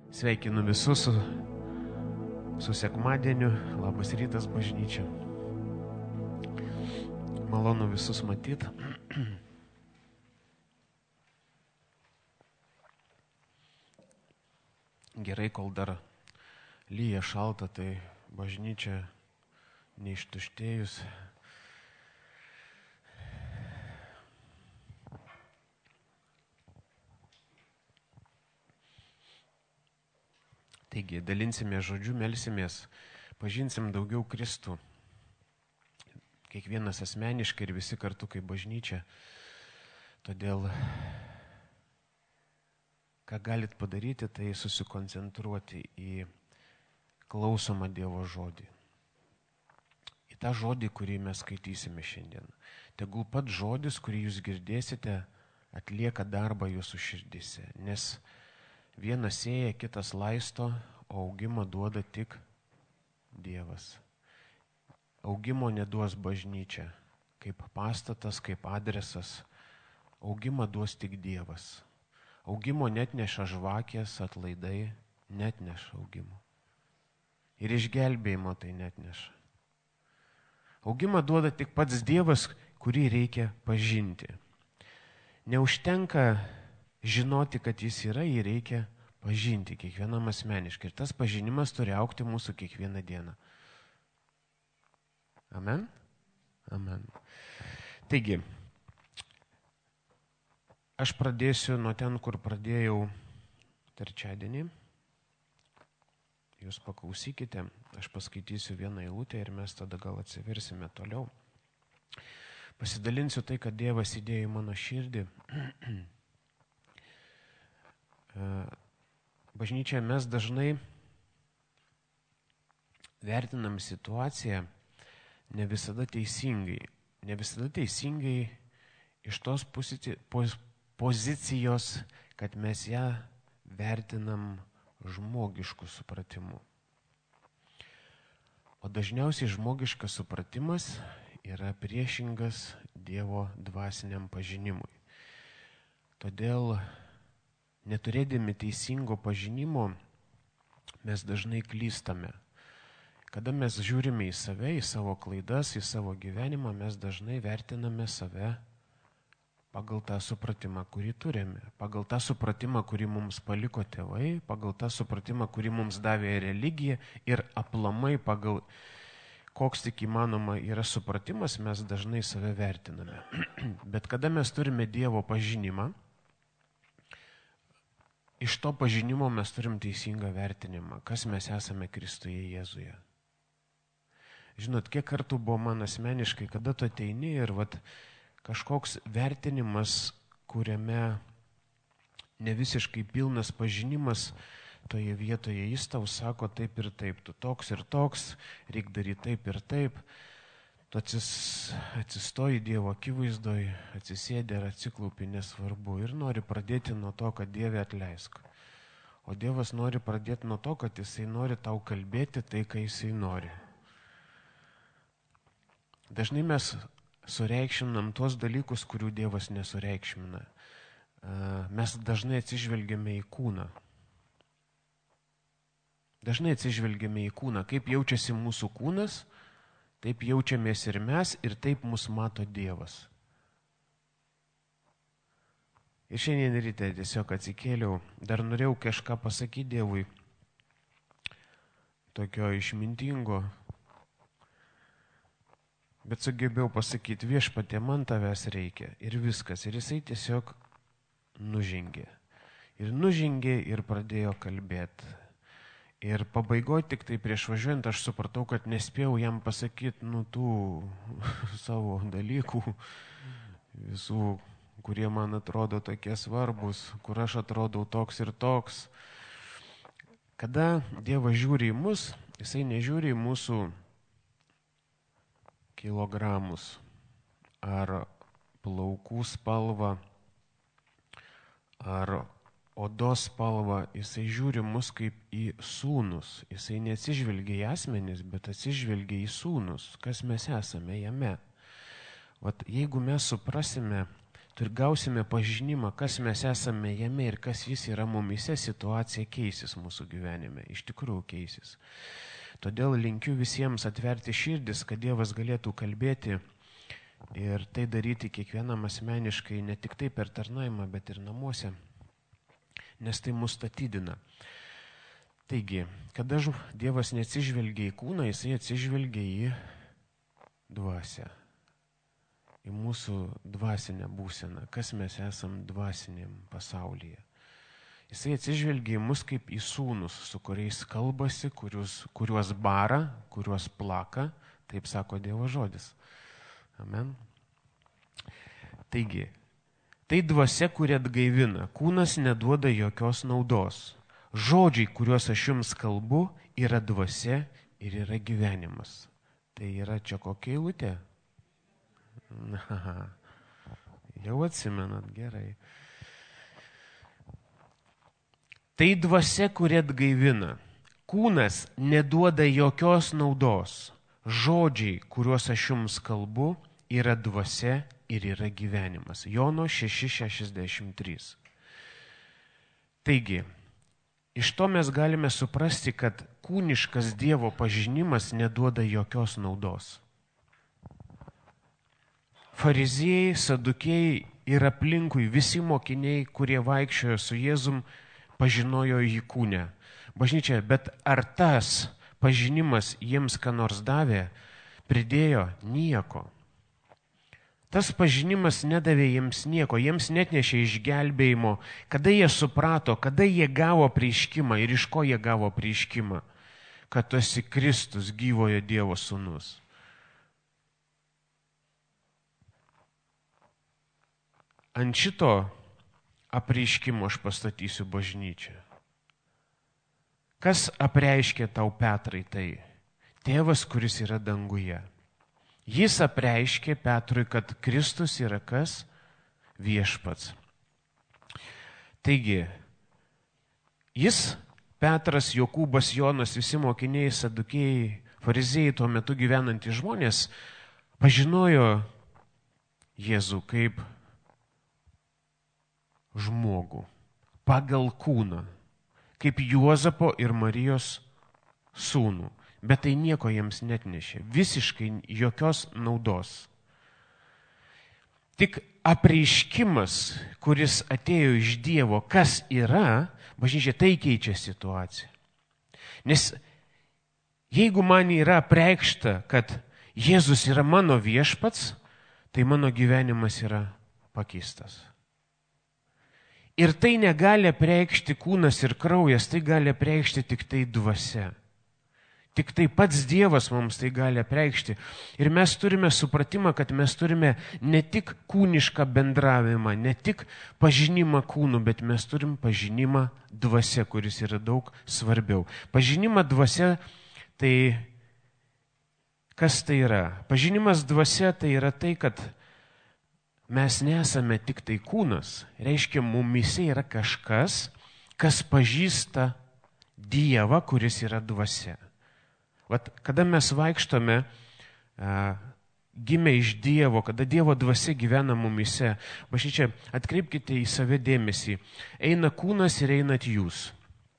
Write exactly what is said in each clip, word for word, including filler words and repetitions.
Sveikinu visus su, su sekmadieniu. Labas rytas, bažnyčia. Malonu visus matyti. Gerai, kol dar lyja šalta, tai bažnyčia neištuštėjus. Taigi, dalinsime žodžiu, melsimės, pažinsim daugiau Kristų. Kiekvienas asmeniškai ir visi kartu kaip bažnyčia. Todėl, ką galit padaryti, tai susikoncentruoti į klausomą Dievo žodį. Į tą žodį, kurį mes skaitysime šiandien. Tegul pats žodis, kurį jūs girdėsite, atlieka darbą jūsų širdise, nes vienas sėja, kitas laisto, o augimą duoda tik Dievas. Augimo neduos bažnyčia, kaip pastatas, kaip adresas. Augimą duos tik Dievas. Augimo net neša žvakės, atlaidai, net neša augimo. Ir išgelbėjimo tai net neša. Augimą duoda tik pats Dievas, kurį reikia pažinti. Neužtenka žinoti, kad jis yra, jį reikia pažinti kiekvienam asmeniškai. Ir tas pažinimas turi augti mūsų kiekvieną dieną. Amen? Amen. Taigi, aš pradėsiu nuo ten, kur pradėjau trečiadienį. Jūs paklausykite, aš paskaitysiu vieną eilutę ir mes tada gal atsiversime toliau. Pasidalinsiu tai, kad Dievas įdėjo į mano širdį. Bažnyčia, mes dažnai vertinam situaciją ne visada teisingai. Ne visada teisingai iš tos pozicijos, kad mes ją vertinam žmogišku supratimu. O dažniausiai žmogiškas supratimas yra priešingas Dievo dvasiniam pažinimui. Todėl neturėdami teisingo pažinimo, mes dažnai klystame. Kada mes žiūrime į save, į savo klaidas, į savo gyvenimą, mes dažnai vertiname save pagal tą supratimą, kurį turime. Pagal tą supratimą, kurį mums paliko tėvai, pagal tą supratimą, kurį mums davė religija ir aplamai pagal koks tik įmanoma yra supratimas, mes dažnai save vertiname. Bet kada mes turime Dievo pažinimą, iš to pažinimo mes turim teisingą vertinimą, kas mes esame Kristuje Jėzuje. Žinot, kiek kartų buvo man asmeniškai, kada tu ateini ir vat, kažkoks vertinimas, kuriame ne visiškai pilnas pažinimas, toje vietoje jis tau sako taip ir taip, tu toks ir toks, reik daryti taip ir taip. Tu atsis, atsistoji Dievo akivaizdoj, atsisėdi ar atsiklaupi, nesvarbu. Ir nori pradėti nuo to, kad Dieve atleisk. O Dievas nori pradėti nuo to, kad Jisai nori tau kalbėti tai, ką Jisai nori. Dažnai mes sureikšminam tuos dalykus, kurių Dievas nesureikšmina. Mes dažnai atsižvelgiame į kūną. Dažnai atsižvelgiame į kūną. Kaip jaučiasi mūsų kūnas, taip jaučiamės ir mes, ir taip mus mato Dievas. Ir šiandien ryte tiesiog atsikėliau, dar norėjau kažką pasakyti Dievui, tokio išmintingo, bet sugebėjau pasakyti, Viešpatie, man tavęs reikia, ir viskas. Ir jisai tiesiog nužengė. Ir nužengė ir pradėjo kalbėti. Ir pabaigoje tik tai prieš važiuojant aš supratau, kad nespėjau jam pasakyti, nu, tų savo dalykų, visų, kurie man atrodo tokie svarbus, kur aš atrodau toks ir toks. Kada Dievas žiūri į mus, jisai nežiūri į mūsų kilogramus ar plaukų spalvą ar odos spalvą, jisai žiūri mus kaip į sūnus. Jisai neatsižvelgia į asmenis, bet atsižvelgia į sūnus, kas mes esame jame. Vat jeigu mes suprasime ir gausime pažinimą, kas mes esame jame ir kas jis yra mumise, situacija keisis mūsų gyvenime. Iš tikrųjų keisis. Todėl linkiu visiems atverti širdis, kad Dievas galėtų kalbėti ir tai daryti kiekvienam asmeniškai, ne tik tai per tarnavimą, bet ir namuose, nes tai mus statydina. Taigi, kada Dievas neatsižvelgia į kūną, jisai atsižvelgia į dvasią, į mūsų dvasinę būseną, kas mes esam dvasiniam pasaulyje. Jisai atsižvelgia į mus kaip į sūnus, su kuriais kalbasi, kuriuos, kuriuos bara, kuriuos plaka, taip sako Dievo žodis. Amen. Taigi, tai dvasia, kuri atgaivina, kūnas neduoda jokios naudos. Žodžiai, kuriuos aš jums kalbu, yra dvasia ir yra gyvenimas. Tai yra čia kokia eilutė? Na, jau atsimenat, gerai. Tai dvasia, kuri atgaivina. Kūnas neduoda jokios naudos. Žodžiai, kuriuos aš jums kalbu, yra dvasia ir yra gyvenimas. Jono šeši šešiasdešimt trys. Taigi, iš to mes galime suprasti, kad kūniškas Dievo pažinimas neduoda jokios naudos. Fariziejai, sadukėjai ir aplinkui visi mokiniai, kurie vaikščiojo su Jėzum, pažinojo jį kūne. Bažnyčia, bet ar tas pažinimas jiems ką nors davė, pridėjo nieko. Tas pažinimas nedavė jiems nieko, jiems netnešė išgelbėjimo, kada jie suprato, kada jie gavo apreiškimą ir iš ko jie gavo apreiškimą, kad tu esi Kristus, gyvojo Dievo sūnus. Ant šito apreiškimo aš pastatysiu bažnyčią. Kas apreiškė tau, Petrai, tai? Tėvas, kuris yra danguje. Jis apreiškė Petrui, kad Kristus yra kas? Viešpats. Taigi, jis, Petras, Jokūbas, Jonas, visi mokiniai, sadukėjai, fariziejai, tuo metu gyvenantys žmonės, pažinojo Jėzų kaip žmogų, pagal kūną, kaip Juozapo ir Marijos sūnų. Bet tai nieko jiems netnešė, visiškai jokios naudos. Tik apreiškimas, kuris atėjo iš Dievo, kas yra, bažnyčia, tai keičia situaciją. Nes jeigu man yra apreikšta, kad Jėzus yra mano viešpats, tai mano gyvenimas yra pakeistas. Ir tai negali apreikšti kūnas ir kraujas, tai gali apreikšti tik tai dvasia. Tik tai pats Dievas mums tai gali apreikšti. Ir mes turime supratimą, kad mes turime ne tik kūnišką bendravimą, ne tik pažinimą kūnų, bet mes turim pažinimą dvasia, kuris yra daug svarbiau. Pažinimą dvasia, tai kas tai yra? Pažinimas dvasia tai yra tai, kad mes nesame tik tai kūnas. Reiškia, mumise yra kažkas, kas pažįsta Dievą, kuris yra dvasia. Vat, kada mes vaikštome, a, gimę iš Dievo, kada Dievo dvasia gyvena mumise, bažnyčia, atkreipkite į save dėmesį. Eina kūnas ir einat jūs.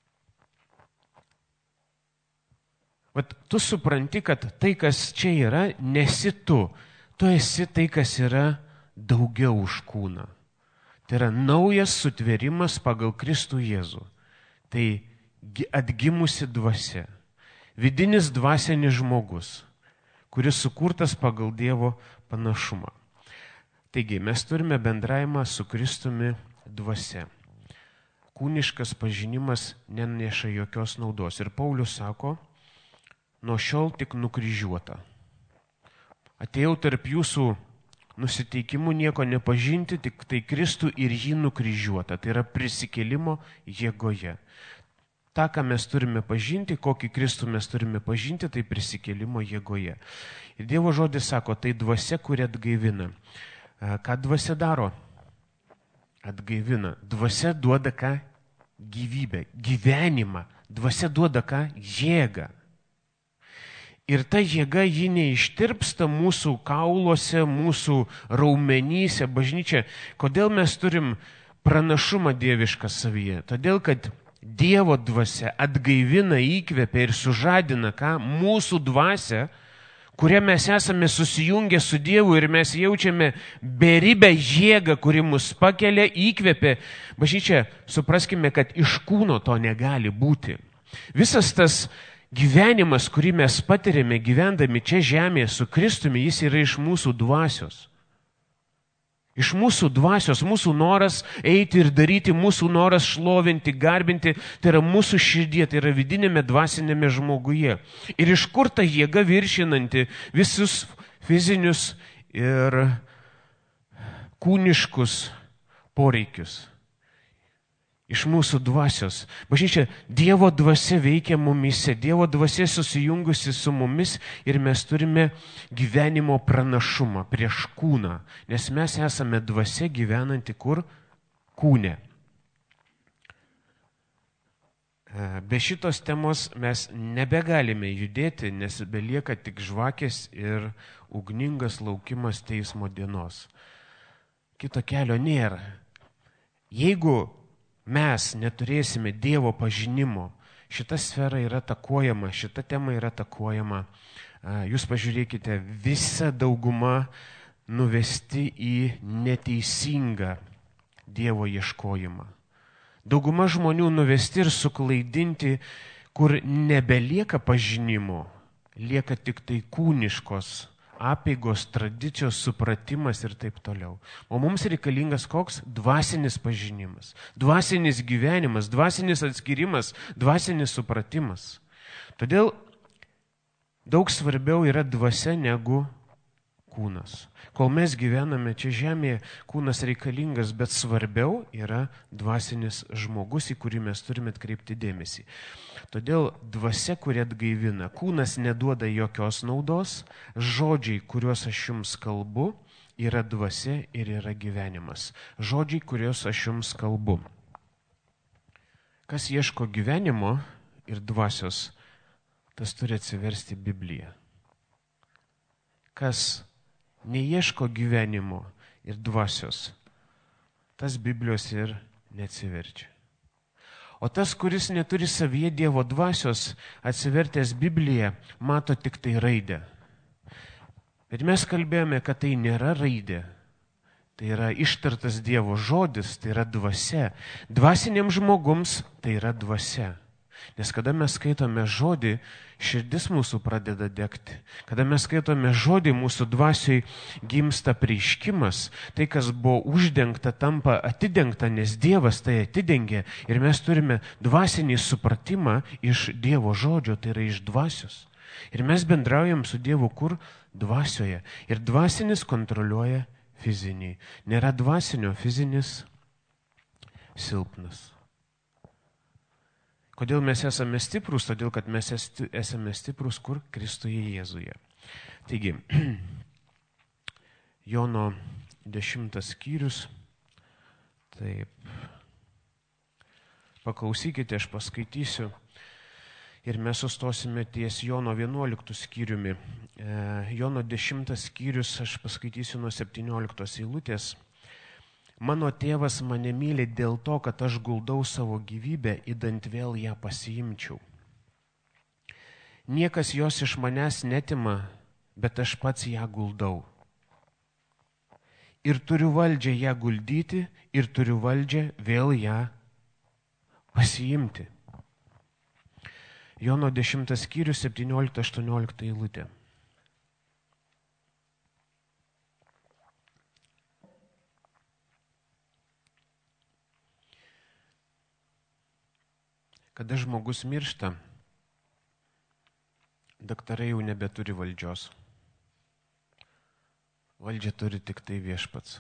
Vat, tu supranti, kad tai, kas čia yra, nesi tu. Tu esi tai, kas yra daugiau už kūną. Tai yra naujas sutvėrimas pagal Kristų Jėzų. Tai atgimusi dvasia. Vidinis dvasinis žmogus, kuris sukurtas pagal Dievo panašumą. Taigi, mes turime bendravimą su Kristumi dvasia. Kūniškas pažinimas neneša jokios naudos. Ir Paulius sako, nuo šiol tik nukryžiuota. Atėjau tarp jūsų nusiteikimų nieko nepažinti, tik tai Kristų ir jį nukryžiuota. Tai yra prisikėlimo jėgoje. Ta, ką mes turime pažinti, kokį Kristų mes turime pažinti, tai prisikėlimo jėgoje. Ir Dievo žodis sako, tai dvasia, kuri atgaivina. Ką dvasia daro? Atgaivina. Dvasia duoda ką? Gyvybę, gyvenimą. Dvasia duoda ką? Jėgą. Ir ta jėga ji neištirpsta mūsų kauluose, mūsų raumenyse, bažnyčia. Kodėl mes turim pranašumą dievišką savyje? Todėl, kad Dievo dvasia atgaivina, įkvepia ir sužadina ką? Mūsų dvasią, kuria mes esame susijungę su Dievu ir mes jaučiame beribę jėgą, kuri mus pakelia, įkvepia. Bažnyčia, supraskime, kad iš kūno to negali būti. Visas tas gyvenimas, kurį mes patiriame gyvendami čia žemėje su Kristumi, jis yra iš mūsų dvasios. Iš mūsų dvasios, mūsų noras eiti ir daryti, mūsų noras šlovinti, garbinti, tai yra mūsų širdie, tai yra vidinėme dvasinėme žmoguje. Ir iš kur ta jėga viršinanti visus fizinius ir kūniškus poreikius? Iš mūsų dvasios. Bažnyčia, Dievo dvasia veikia mumise, Dievo dvasia susijungusi su mumis ir mes turime gyvenimo pranašumą prieš kūną, nes mes esame dvasia gyvenanti kur? Kūne. Be šitos temos mes nebegalime judėti, nes belieka tik žvakės ir ugningas laukimas teismo dienos. Kito kelio nėra. Jeigu mes neturėsime Dievo pažinimo, šita sfera yra atakuojama, šita tema yra atakuojama. Jūs pažiūrėkite, visa dauguma nuvesti į neteisingą Dievo ieškojimą. Dauguma žmonių nuvesti ir suklaidinti, kur nebelieka pažinimo, lieka tik tai kūniškos apeigos, tradicijos, supratimas ir taip toliau. O mums reikalingas koks? Dvasinis pažinimas, dvasinis gyvenimas, dvasinis atskirimas, dvasinis supratimas. Todėl daug svarbiau yra dvasia negu kūnas. Kol mes gyvename čia žemėje, kūnas reikalingas, bet svarbiau yra dvasinis žmogus, į kurį mes turime atkreipti dėmesį. Todėl dvasia, kuri atgaivina, kūnas neduoda jokios naudos, žodžiai, kuriuos aš jums kalbu, yra dvasia ir yra gyvenimas. Žodžiai, kuriuos aš jums kalbu. Kas ieško gyvenimo ir dvasios, tas turi atsiversti Bibliją. Kas neieško gyvenimo ir dvasios, tas Biblijos ir neatsiverčia. O tas, kuris neturi savyje Dievo dvasios, atsivertęs Bibliją, mato tik tai raidę. Bet mes kalbėjome, kad tai nėra raidė, tai yra ištartas Dievo žodis, tai yra dvasia. Dvasiniams žmogums tai yra dvasia. Nes kada mes skaitome žodį, širdis mūsų pradeda degti. Kada mes skaitome žodį, mūsų dvasiai gimsta apreiškimas. Tai, kas buvo uždengta, tampa atidengta, nes Dievas tai atidengė. Ir mes turime dvasinį supratimą iš Dievo žodžio, tai yra iš dvasios. Ir mes bendraujam su Dievu kur? Dvasioje. Ir dvasinis kontroliuoja fizinį. Nėra dvasinio, fizinis silpnas. Kodėl mes esame stiprus? Todėl, kad mes esame stiprus kur? Kristuje Jėzuje. Taigi, Jono dešimtas skyrius. Taip. Paklausykite, aš paskaitysiu. Ir mes sustosime ties Jono vienuoliktų skyriumi. Jono dešimtas skyrius, aš paskaitysiu nuo septynioliktos eilutės. Mano tėvas mane myli dėl to, kad aš guldau savo gyvybę, idant vėl ją pasiimčiau. Niekas jos iš manęs netima, bet aš pats ją guldau. Ir turiu valdžią ją guldyti, ir turiu valdžią vėl ją pasiimti. Jono dešimtas skyrius, septyniolikta aštuoniolikta eilutė. Kada žmogus miršta, daktarai jau nebeturi valdžios. Valdžia turi tik tai viešpats.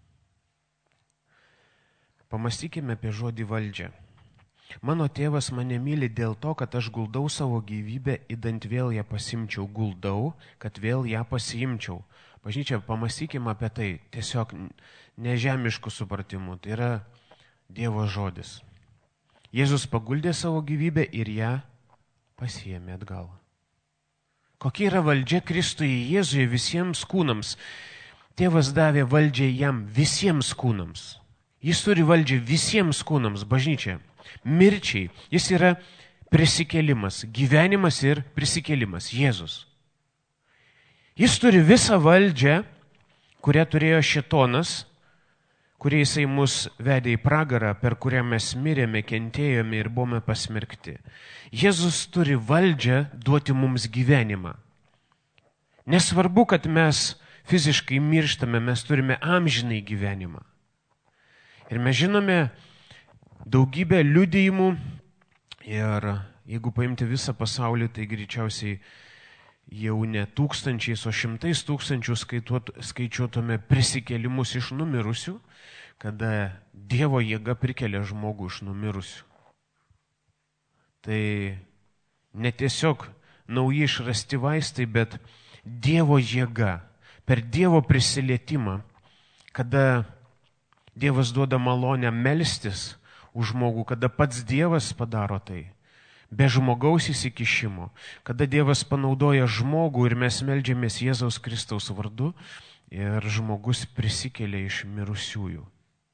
Pamąstykime apie žodį valdžią. Mano tėvas mane myli dėl to, kad aš guldau savo gyvybę, idant vėl ją pasimčiau. Guldau, kad vėl ją pasiimčiau. Bažnyčia, pamąstykime apie tai, tiesiog nežemiškų supratimų. Tai yra Dievo žodis. Jėzus paguldė savo gyvybę ir ją pasiėmė atgal. Kokia yra valdžia Kristuje Jėzuje visiems kūnams? Tėvas davė valdžią jam visiems kūnams. Jis turi valdžią visiems kūnams, bažnyčia. Mirčiai. Jis yra prisikėlimas, gyvenimas ir prisikėlimas. Jėzus. Jis turi visą valdžią, kurią turėjo šėtonas, kurie jisai mus vedė į pragarą, per kurią mes mirėme, kentėjome ir buvome pasmerkti. Jėzus turi valdžią duoti mums gyvenimą. Nesvarbu, kad mes fiziškai mirštame, mes turime amžinai gyvenimą. Ir mes žinome daugybę liudijimų ir jeigu paimti visą pasaulį, tai greičiausiai jau ne tūkstančiais, o šimtais tūkstančių skaičiuotume prisikėlimus iš numirusių, kada Dievo jėga prikelia žmogų iš numirusių. Tai ne tiesiog nauji išrasti vaistai, bet Dievo jėga, per Dievo prisilietimą, kada Dievas duoda malonę melstis už žmogų, kada pats Dievas padaro tai, be žmogaus įsikišimo, kada Dievas panaudoja žmogų ir mes meldžiamės Jėzaus Kristaus vardu ir žmogus prisikelia iš mirusiųjų.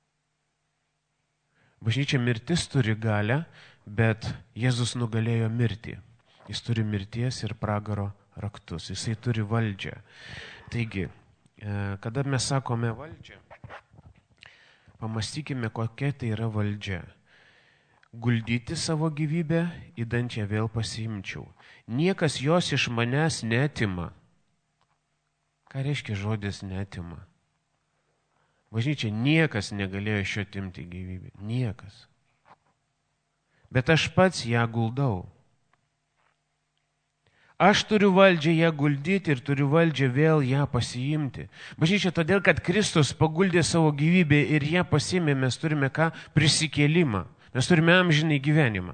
Bažnyčia mirtis turi galią, bet Jėzus nugalėjo mirtį. Jis turi mirties ir pragaro raktus. Jisai turi valdžią. Taigi, kada mes sakome valdžią, pamastykime, kokia tai yra valdžia. Guldyti savo gyvybę, įdant ją vėl pasiimčiau. Niekas jos iš manęs neatima. Ką reiškia žodis neatima? Bažnyčia, niekas negalėjo iš jo atimti gyvybę. Niekas. Bet aš pats ją guldau. Aš turiu valdžią ją guldyti ir turiu valdžią vėl ją pasiimti. Bažnyčia, todėl, kad Kristus paguldė savo gyvybę ir ją pasiėmė, mes turime ką? Prisikėlimą. Mes turime amžinai gyvenimą.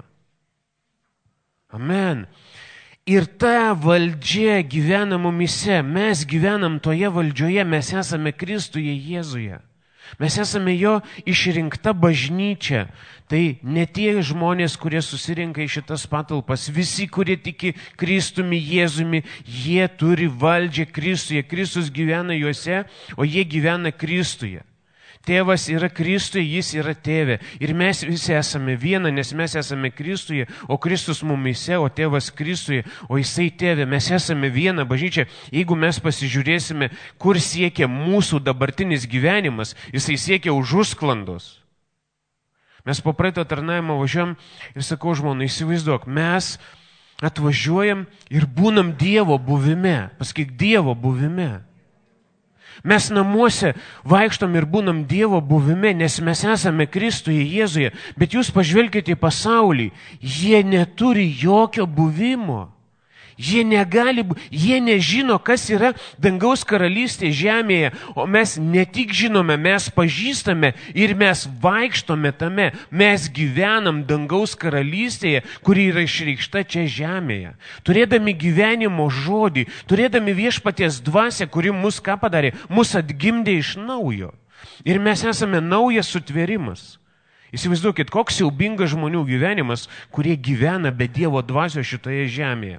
Amen. Ir ta valdžia gyvena mumise. Mes gyvenam toje valdžioje, mes esame Kristuje Jėzuje. Mes esame jo išrinkta bažnyčia. Tai ne tie žmonės, kurie susirinka į šitas patalpas, visi, kurie tiki Kristumi Jėzumi, jie turi valdžią Kristuje. Kristus gyvena juose, o jie gyvena Kristuje. Tėvas yra Kristuje, jis yra tėvė. Ir mes visi esame viena, nes mes esame Kristuje, o Kristus mumise, o tėvas Kristuje, o jisai tėvė. Mes esame viena bažnyčia. Jeigu mes pasižiūrėsime, kur siekia mūsų dabartinis gyvenimas, jisai siekia už užsklandos. Mes po praeito tarnavimo važiuojam ir sakau žmonai, įsivaizduok, mes atvažiuojam ir būnam Dievo buvime. Pasakyk, Dievo buvime. Mes namuose vaikštom ir būnam Dievo buvime, nes mes esame Kristuje Jėzuje. Bet jūs pažvelkite į pasaulį, jie neturi jokio buvimo. Jie negali, jie nežino, kas yra dangaus karalystė žemėje, o mes ne tik žinome, mes pažįstame ir mes vaikštome tame. Mes gyvenam dangaus karalystėje, kuri yra išreikšta čia žemėje. Turėdami gyvenimo žodį, turėdami viešpaties dvasią, kuri mus ką padarė, mus atgimdė iš naujo. Ir mes esame naujas sutvėrimas. Įsivaizduokit, koks siaubingas žmonių gyvenimas, kurie gyvena be Dievo dvasios šitoje žemėje.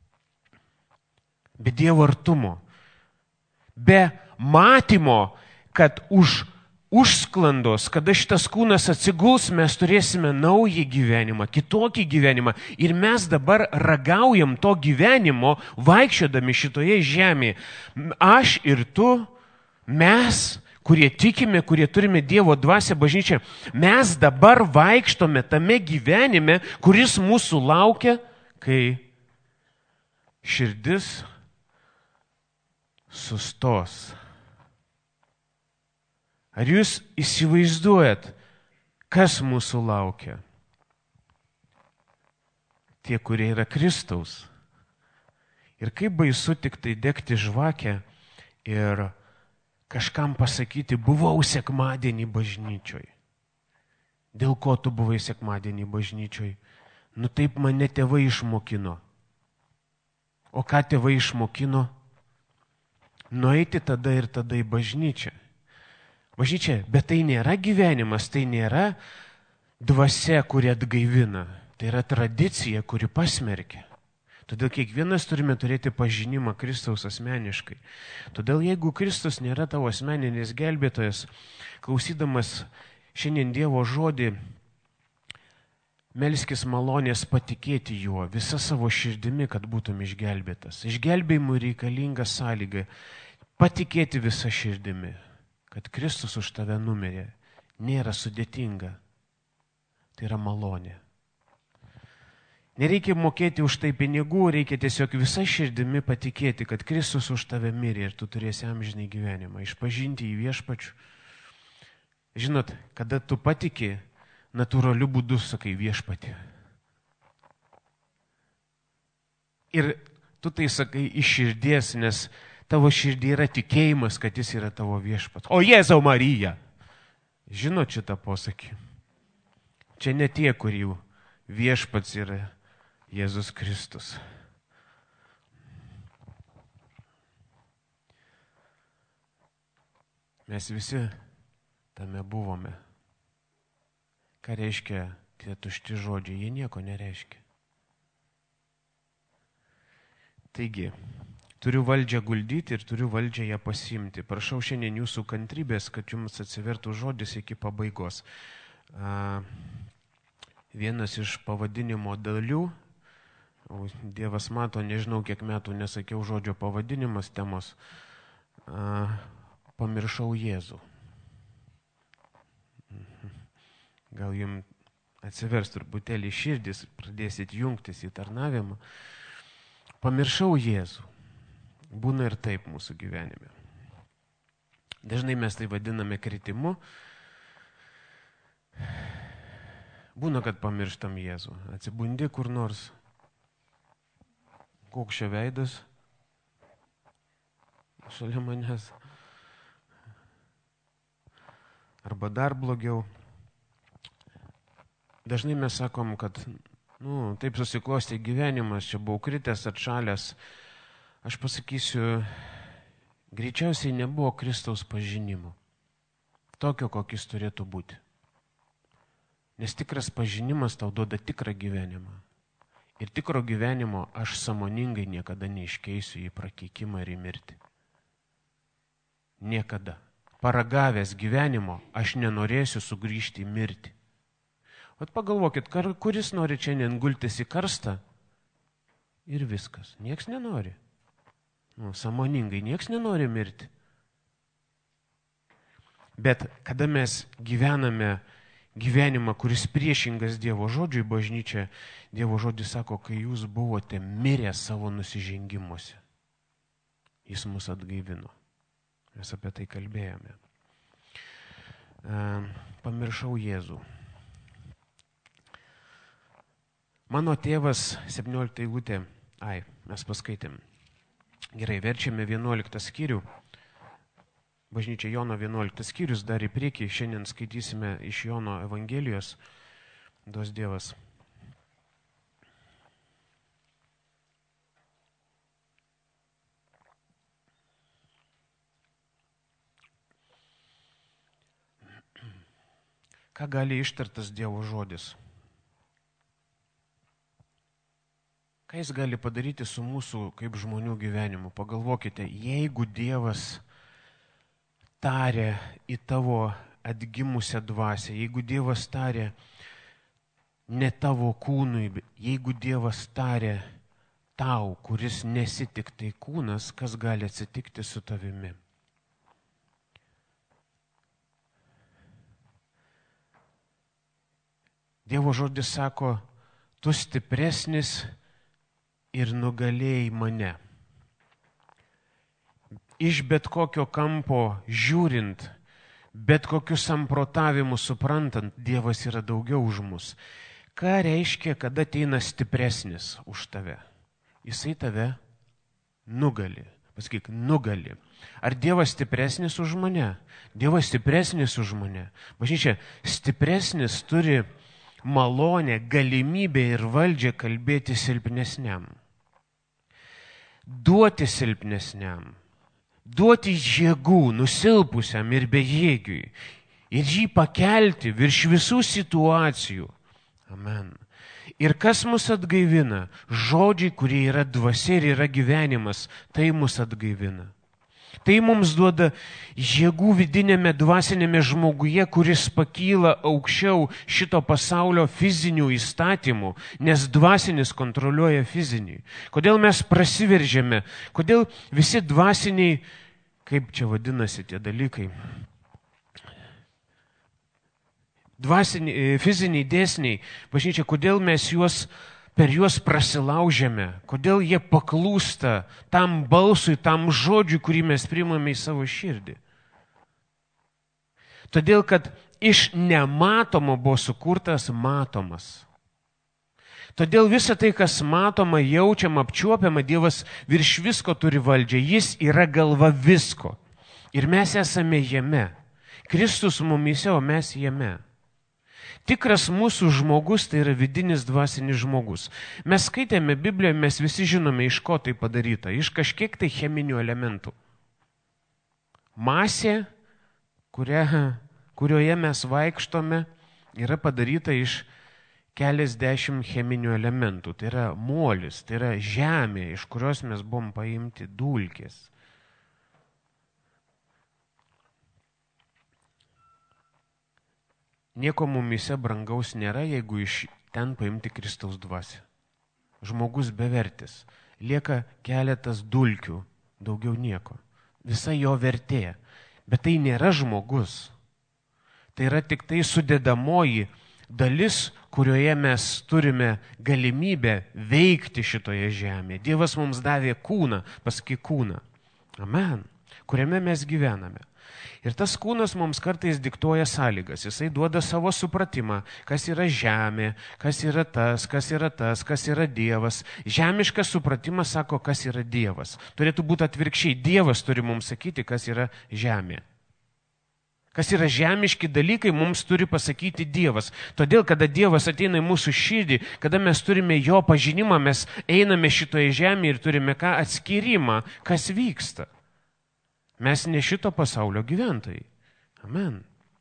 Be Dievo artumo, be matymo, kad už užsklandos, kada šitas kūnas atsiguls, mes turėsime naują gyvenimą, kitokį gyvenimą. Ir mes dabar ragaujam to gyvenimo, vaikščiodami šitoje žemėje. Aš ir tu, mes, kurie tikime, kurie turime Dievo dvasią bažnyčią, mes dabar vaikštome tame gyvenime, kuris mūsų laukia, kai širdis sustos. Ar jūs įsivaizduojat, kas mūsų laukia? Tie, kurie yra Kristaus. Ir kaip baisu tik tai degti žvakę ir kažkam pasakyti, buvau sekmadienį bažnyčioj. Dėl ko tu buvai sekmadienį bažnyčioj? Nu taip mane tėvai išmokino. O ką tėvai išmokino? Nueiti tada ir tada į bažnyčią. Bažnyčia, bet tai nėra gyvenimas, tai nėra dvasia, kuri atgaivina. Tai yra tradicija, kuri pasmerkia. Todėl kiekvienas turime turėti pažinimą Kristaus asmeniškai. Todėl jeigu Kristus nėra tavo asmeninis gelbėtojas, klausydamas šiandien Dievo žodį, melskis malonės patikėti juo visą savo širdimi, kad būtum išgelbėtas. Išgelbėjimui reikalinga sąlyga patikėti visą širdimi, kad Kristus už tave numirė. Nėra sudėtinga. Tai yra malonė. Nereikia mokėti už tai pinigų, reikia tiesiog visą širdimi patikėti, kad Kristus už tave mirė ir tu turėsi amžinį gyvenimą, išpažinti į viešpačių. Žinot, kada tu patiki, natūraliu būdu sakai viešpatį. Ir tu tai sakai iš širdies, nes tavo širdį yra tikėjimas, kad jis yra tavo viešpats. O Jėzau Marija! Žinot šitą posakį? Čia ne tie, kurių viešpats yra Jėzus Kristus. Mes visi tame buvome. Ką reiškia tie tušti žodžiai? Jie nieko nereiškia. Taigi, turiu valdžią guldyti ir turiu valdžią ją pasiimti. Prašau šiandien jūsų kantrybės, kad jums atsivertų žodis iki pabaigos. Vienas iš pavadinimo dalių, Dievas mato, nežinau kiek metų nesakiau žodžio pavadinimas temos, pamiršau Jėzų. Gal jums atsivers truputėlį širdis, pradėsit jungtis į tarnavimą. Pamiršau Jėzų. Būna ir taip mūsų gyvenime. Dažnai mes tai vadiname kritimu. Būna, kad pamirštam Jėzų. Atsibundi kur nors. Koks čia veidas šalia manęs. Arba dar blogiau. Dažnai mes sakom, kad nu, taip susiklostė gyvenimas, čia buvau kritęs, atšalęs. Aš pasakysiu, greičiausiai nebuvo Kristaus pažinimo. Tokio, kokis turėtų būti. Nes tikras pažinimas tau duoda tikrą gyvenimą. Ir tikro gyvenimo aš sąmoningai niekada neiškeisiu į prakeikimą ir į mirtį. Niekada. Paragavęs gyvenimo, aš nenorėsiu sugrįžti į mirtį. Vat pagalvokit, kuris nori šiandien gultis į karstą ir viskas. Nieks nenori. Nu, sąmoningai, nieks nenori mirti. Bet kada mes gyvename gyvenimą, kuris priešingas Dievo žodžiui, bažnyčia, Dievo žodis sako, kai jūs buvote mirę savo nusižengimuose, jis mus atgaivino. Mes apie tai kalbėjome. Pamiršau Jėzų. Mano tėvas, septyniolikta eilutė, ai, mes paskaitėm. Gerai, verčiame vienuoliktą skyrių. Bažnyčia Jono vienuoliktas skyrius, dar į priekį, šiandien skaitysime iš Jono Evangelijos, duos Dievas. Ką gali ištartas Dievo žodis? Ką jis gali padaryti su mūsų kaip žmonių gyvenimu? Pagalvokite, jeigu Dievas tarė į tavo atgimusią dvasią, jeigu Dievas tarė ne tavo kūnui, jeigu Dievas tarė tau, kuris nesi tik tai kūnas, kas gali atsitikti su tavimi? Dievo žodis sako, tu stipresnis ir nugalėjai mane. Iš bet kokio kampo žiūrint, bet kokius samprotavimus suprantant, Dievas yra daugiau už mus. Ką reiškia, kad ateina stipresnis už tave? Jisai tave nugali. Pasakyk, nugali. Ar Dievas stipresnis už mane? Dievas stipresnis už mane. Bažnyčia, stipresnis turi malonę, galimybę ir valdžią kalbėti silpnesniam. Duoti silpnesniam. Duoti jėgų nusilpusiam ir bejėgiui. Ir jį pakelti virš visų situacijų. Amen. Ir kas mus atgaivina? Žodžiai, kurie yra dvasia ir yra gyvenimas, tai mus atgaivina. Tai mums duoda jėgų vidinėme dvasinėme žmoguje, kuris pakyla aukščiau šito pasaulio fizinių įstatymų, nes dvasinis kontroliuoja fizinį. Kodėl mes prasiveržėme? Kodėl visi dvasiniai, kaip čia vadinasi tie dalykai, dvasiniai, fiziniai dėsniai, bažnyčia, kodėl mes juos per juos prasilaužėme, kodėl jie paklūsta tam balsui, tam žodžiui, kurį mes priimame į savo širdį. Todėl, kad iš nematomo buvo sukurtas matomas. Todėl visa tai, kas matoma, jaučiama, apčiuopiama, Dievas virš visko turi valdžią. Jis yra galva visko. Ir mes esame jame. Kristus mumise, o mes jame. Tikras mūsų žmogus tai yra vidinis dvasinis žmogus. Mes skaitėme Bibliją, mes visi žinome, iš ko tai padaryta. Iš kažkiek tai cheminių elementų. Masė, kuria, kurioje mes vaikštome, yra padaryta iš keliasdešimt cheminių elementų. Tai yra molis, tai yra žemė, iš kurios mes buvom paimti dulkės. Nieko mumise brangaus nėra, jeigu iš ten paimti Kristaus dvasią. Žmogus bevertis. Lieka keletas dulkių, daugiau nieko. Visa jo vertė. Bet tai nėra žmogus. Tai yra tik tai sudedamoji dalis, kurioje mes turime galimybę veikti šitoje žemėje. Dievas mums davė kūną, paskui kūną. Amen. Kuriame mes gyvename. Ir tas kūnas mums kartais diktuoja sąlygas. Jisai duoda savo supratimą, kas yra žemė, kas yra tas, kas yra tas, kas yra Dievas. Žemiškas supratimas sako, kas yra Dievas. Turėtų būti atvirkščiai. Dievas turi mums sakyti, kas yra žemė. Kas yra žemiški dalykai, mums turi pasakyti Dievas. Todėl, kada Dievas ateina į mūsų širdį, kada mes turime jo pažinimą, mes einame šitoje žemėje ir turime ką atskyrimą, kas vyksta. Mes ne šito pasaulio gyventojai. Amen.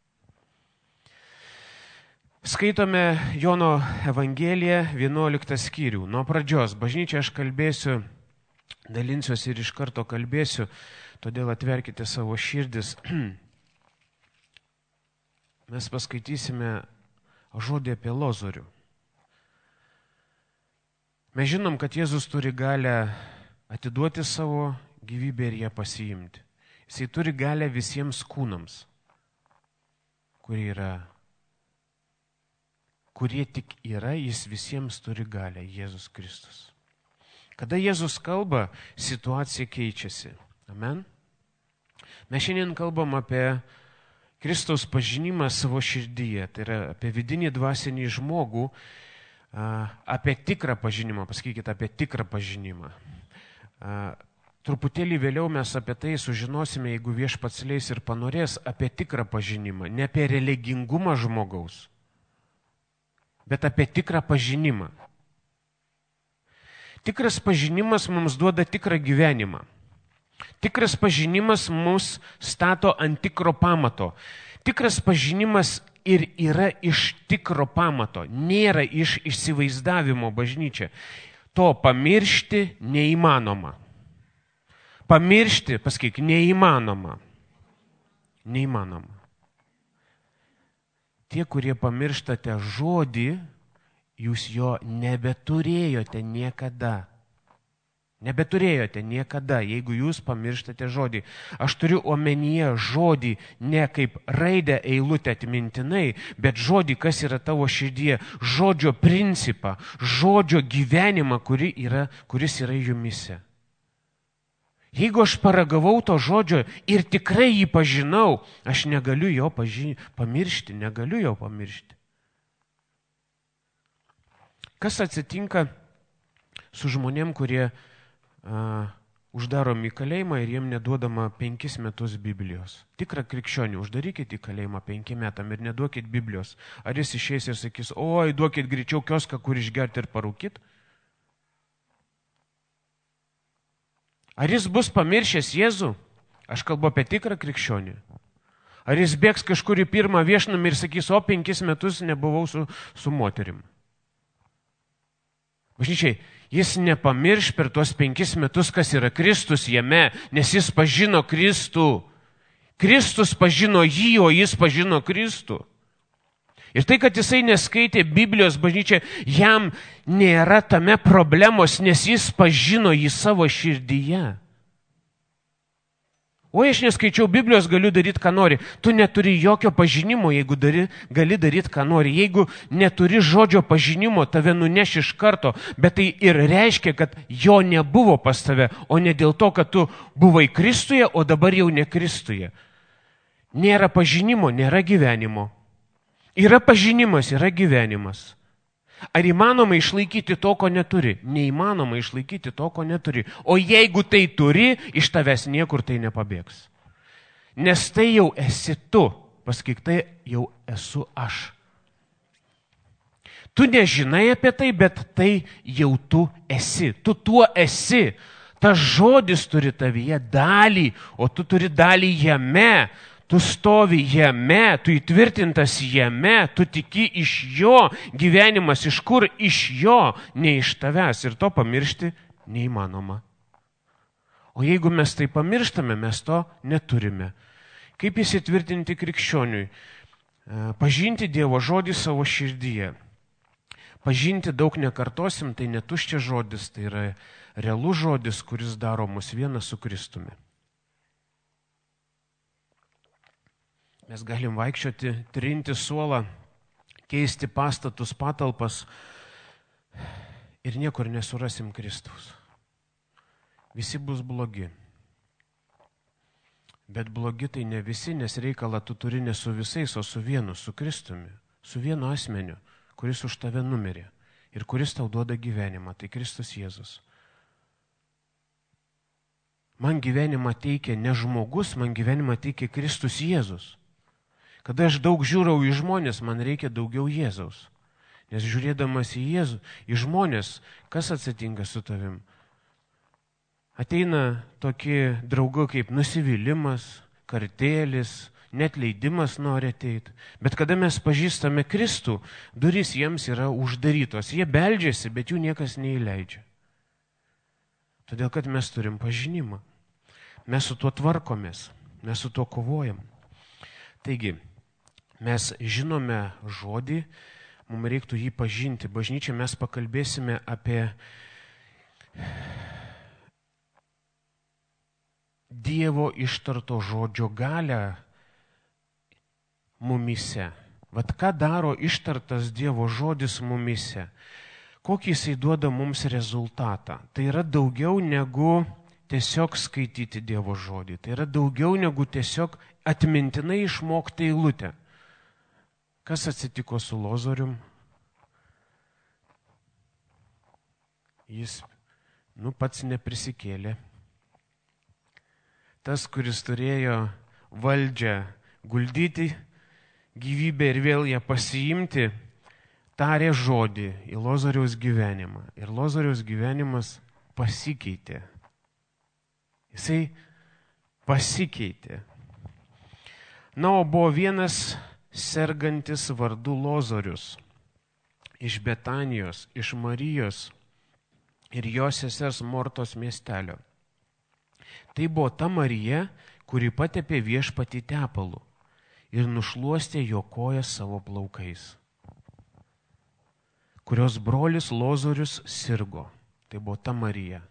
Skaitome Jono Evangeliją vienuoliktą skyrių. Nuo pradžios. Bažnyčia aš kalbėsiu, dalinsiuosi ir iš karto kalbėsiu, todėl atverkite savo širdis. Mes paskaitysime žodį apie Lozorių. Mes žinom, kad Jėzus turi galę atiduoti savo gyvybę ir ją pasiimti. Jisai turi galę visiems kūnams, kurie yra, kurie tik yra, jis visiems turi galę, Jėzus Kristus. Kada Jėzus kalba, situacija keičiasi. Amen. Mes šiandien kalbam apie Kristaus pažinimą savo širdyje, tai yra apie vidinį dvasinį žmogų, apie tikrą pažinimą, pasakykite apie tikrą pažinimą. Truputėlį vėliau mes apie tai sužinosime, jeigu Viešpats leis ir panorės, apie tikrą pažinimą, ne apie religingumą žmogaus, bet apie tikrą pažinimą. Tikras pažinimas mums duoda tikrą gyvenimą. Tikras pažinimas mus stato ant tikro pamato. Tikras pažinimas ir yra iš tikro pamato, nėra iš įsivaizdavimo bažnyčia. To pamiršti neįmanoma. Pamiršti, pasakyk, neįmanoma. Neįmanoma. Tie, kurie pamirštate žodį, jūs jo nebeturėjote niekada. Nebeturėjote niekada, jeigu jūs pamirštate žodį. Aš turiu omenyje žodį ne kaip raidę eilutę atmintinai, bet žodį, kas yra tavo širdyje, žodžio principą, žodžio gyvenimą, kuri yra, kuris yra jumise. Jeigu aš paragavau to žodžio ir tikrai jį pažinau, aš negaliu jo paži... pamiršti, negaliu jo pamiršti. Kas atsitinka su žmonėm, kurie uh, uždaromi į kalėjimą ir jiem neduodama penkis metus Biblijos? Tikrą krikščionį uždarykit į kalėjimą penkiem metam ir neduokit Biblijos. Ar jis išeis ir sakys, oi, duokit greičiau kioską, kur išgerti ir parūkit? Ar jis bus pamiršęs Jėzų? Aš kalbu apie tikrą krikščionį. Ar jis bėgs kažkur į pirmą viešnamį ir sakys, o penkis metus nebuvau su, su moterim? Bažnyčiai, jis nepamirš per tuos penkis metus, kas yra Kristus jame, nes jis pažino Kristų. Kristus pažino jį, o jis pažino Kristų. Ir tai, kad jisai neskaitė Biblijos, bažnyčia, jam nėra tame problemos, nes jis pažino jį savo širdyje. O aš neskaičiau Biblijos, galiu daryti, ką nori. Tu neturi jokio pažinimo, jeigu dari, gali daryti, ką nori. Jeigu neturi žodžio pažinimo, tave nuneš iš karto. Bet tai ir reiškia, kad jo nebuvo pas tave, o ne dėl to, kad tu buvai Kristuje, o dabar jau ne Kristuje. Nėra pažinimo, nėra gyvenimo. Yra pažinimas, yra gyvenimas. Ar įmanoma išlaikyti to, ko neturi? Neįmanoma išlaikyti to, ko neturi. O jeigu tai turi, iš tavęs niekur tai nepabėgs. Nes tai jau esi tu, pasakyk, tai jau esu aš. Tu nežinai apie tai, bet tai jau tu esi. Tu tuo esi. Tas žodis turi tavyje dalį, o tu turi dalį jame. Tu stovi jame, tu įtvirtintas jame, tu tiki iš jo, gyvenimas iš kur? Iš jo, ne iš tavęs. Ir to pamiršti neįmanoma. O jeigu mes tai pamirštame, mes to neturime. Kaip įsitvirtinti krikščioniui? Pažinti Dievo žodį savo širdyje. Pažinti daug nekartosim, tai netuščia žodis, tai yra realus žodis, kuris daro mus vieną su Kristumi. Mes galim vaikščioti, trinti suolą, keisti pastatus, patalpas ir niekur nesurasim Kristaus. Visi bus blogi. Bet blogi tai ne visi, nes reikalą tu turi ne su visais, o su vienu, su Kristumi, su vienu asmeniu, kuris už tave numirė ir kuris tau duoda gyvenimą, tai Kristus Jėzus. Man gyvenimą teikia ne žmogus, man gyvenimą teikia Kristus Jėzus. Kada aš daug žiūrau į žmonės, man reikia daugiau Jėzaus. Nes žiūrėdamas į Jėzų, į žmonės, kas atsitinka su tavim? Ateina tokie draugai kaip nusivylimas, kartėlis, net leidimas nori ateiti. Bet kada mes pažįstame Kristų, durys jiems yra uždarytos. Jie beldžiasi, bet jų niekas neįleidžia. Todėl, kad mes turim pažinimą. Mes su tuo tvarkomės, mes su tuo kovojam. Taigi, mes žinome žodį, mums reiktų jį pažinti. Bažnyčia mes pakalbėsime apie Dievo ištarto žodžio galią mumise. Vat ką daro ištartas Dievo žodis mumise? Kokį jisai duoda mums rezultatą? Tai yra daugiau negu tiesiog skaityti Dievo žodį. Tai yra daugiau negu tiesiog atmintinai išmokti eilutę. Kas atsitiko su Lozorium? Jis, nu, pats neprisikėlė. Tas, kuris turėjo valdžią guldyti gyvybę ir vėl ją pasiimti, tarė žodį į Lozoriaus gyvenimą. Ir Lozoriaus gyvenimas pasikeitė. Jisai pasikeitė. Na, o buvo vienas sergantis vardu Lozorius iš Betanijos, iš Marijos ir jos sesers Mortos miestelio. Tai buvo ta Marija, kuri patepė viešpatį tepalu ir nušluostė jo kojas savo plaukais, kurios brolis Lozorius sirgo. Tai buvo ta Marija.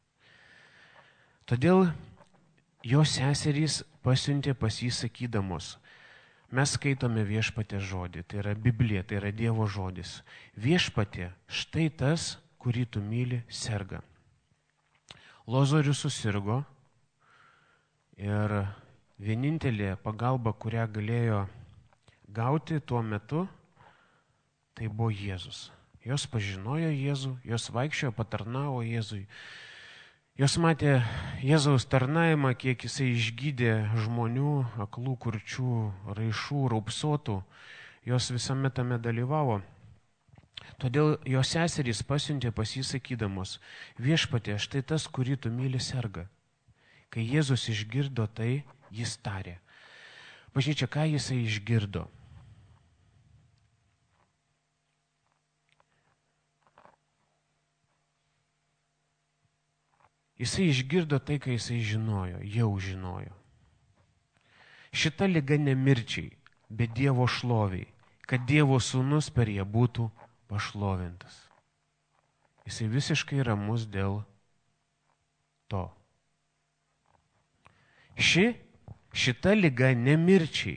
Todėl jos seserys pasiuntė pas jį sakydamos, mes skaitome viešpatės žodį, tai yra Biblija, tai yra Dievo žodis. Viešpatė, štai tas, kurį tu myli, serga. Lozorius susirgo ir vienintelė pagalba, kurią galėjo gauti tuo metu, tai buvo Jėzus. Jos pažinojo Jėzų, jos vaikščiojo, patarnavo Jėzui. Jos matė Jėzaus tarnavimą, kiek jisai išgydė žmonių, aklų, kurčių, raišų, raupsuotų. Jos visame tame dalyvavo. Todėl jos seserys pasiuntė pas jį sakydamos, viešpatie, štai tas, kurį tu myli, serga. Kai Jėzus išgirdo tai, jis tarė. Bažnyčia, ką jisai išgirdo? Jisai išgirdo tai, ką jisai žinojo, jau žinojo. Šita liga ne mirčiai, bet Dievo šloviai, kad Dievo sūnus per ją būtų pašlovintas. Jisai visiškai ramus dėl to. Ši, šita liga ne mirčiai,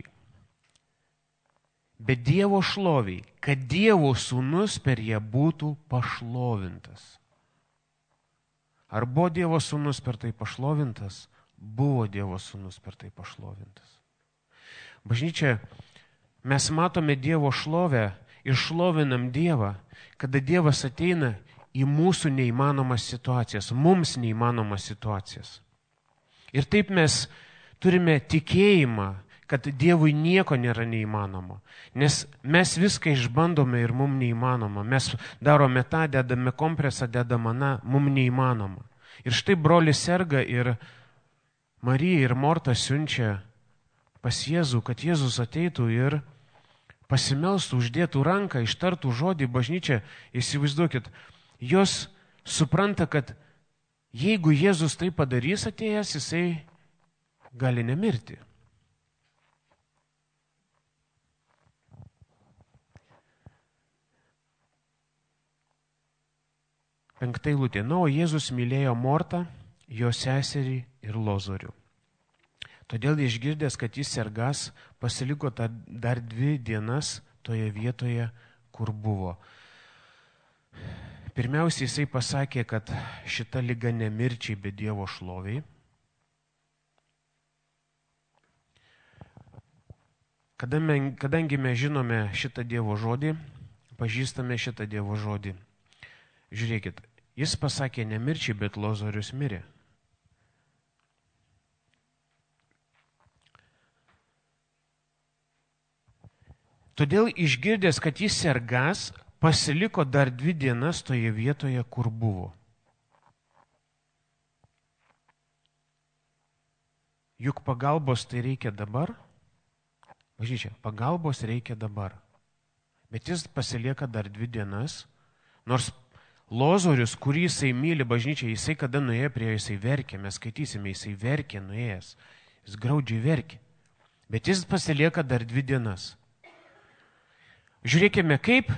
bet Dievo šloviai, kad Dievo sūnus per ją būtų pašlovintas. Ar buvo Dievo sūnus per tai pašlovintas? Buvo Dievo sūnus per tai pašlovintas. Bažnyčia, mes matome Dievo šlovę ir šlovinam Dievą, kada Dievas ateina į mūsų neįmanomas situacijas, mums neįmanomas situacijas. Ir taip mes turime tikėjimą, kad Dievui nieko nėra neįmanoma. Nes mes viską išbandome ir mums neįmanoma. Mes darome tą, dedame kompresą, dedame aną, mums neįmanoma. Ir štai brolis serga ir Marija ir Morta siunčia pas Jėzų, kad Jėzus ateitų ir pasimelstų, uždėtų ranką, ištartų žodį. Bažnyčia, įsivaizduokit, jos supranta, kad jeigu Jėzus tai padarys atėjęs, jisai gali nemirti. Penkta eilutė. Na, o Jėzus mylėjo Mortą, jo seserį ir Lozorių. Todėl išgirdęs, kad jis sergas, pasiliko dar dvi dienas toje vietoje, kur buvo. Pirmiausia, jisai pasakė, kad šita liga ne mirčiai, bet Dievo šloviai. Kadangi mes žinome šitą Dievo žodį, pažįstame šitą Dievo žodį. Žiūrėkit, jis pasakė ne mirčiai, bet Lozorius mirė. Todėl išgirdęs, kad jis sergas, pasiliko dar dvi dienas toje vietoje, kur buvo. Juk pagalbos tai reikia dabar. Bažnyčia, pagalbos reikia dabar. Bet jis pasilieka dar dvi dienas, nors Lozorius, kurį jisai myli, bažnyčia, jisai kada nuėjo prie jo, jisai verkė, mes skaitysime, jisai verkė nuėjęs, jis graudžiai verkė. Bet jis pasilieka dar dvi dienas. Žiūrėkime, kaip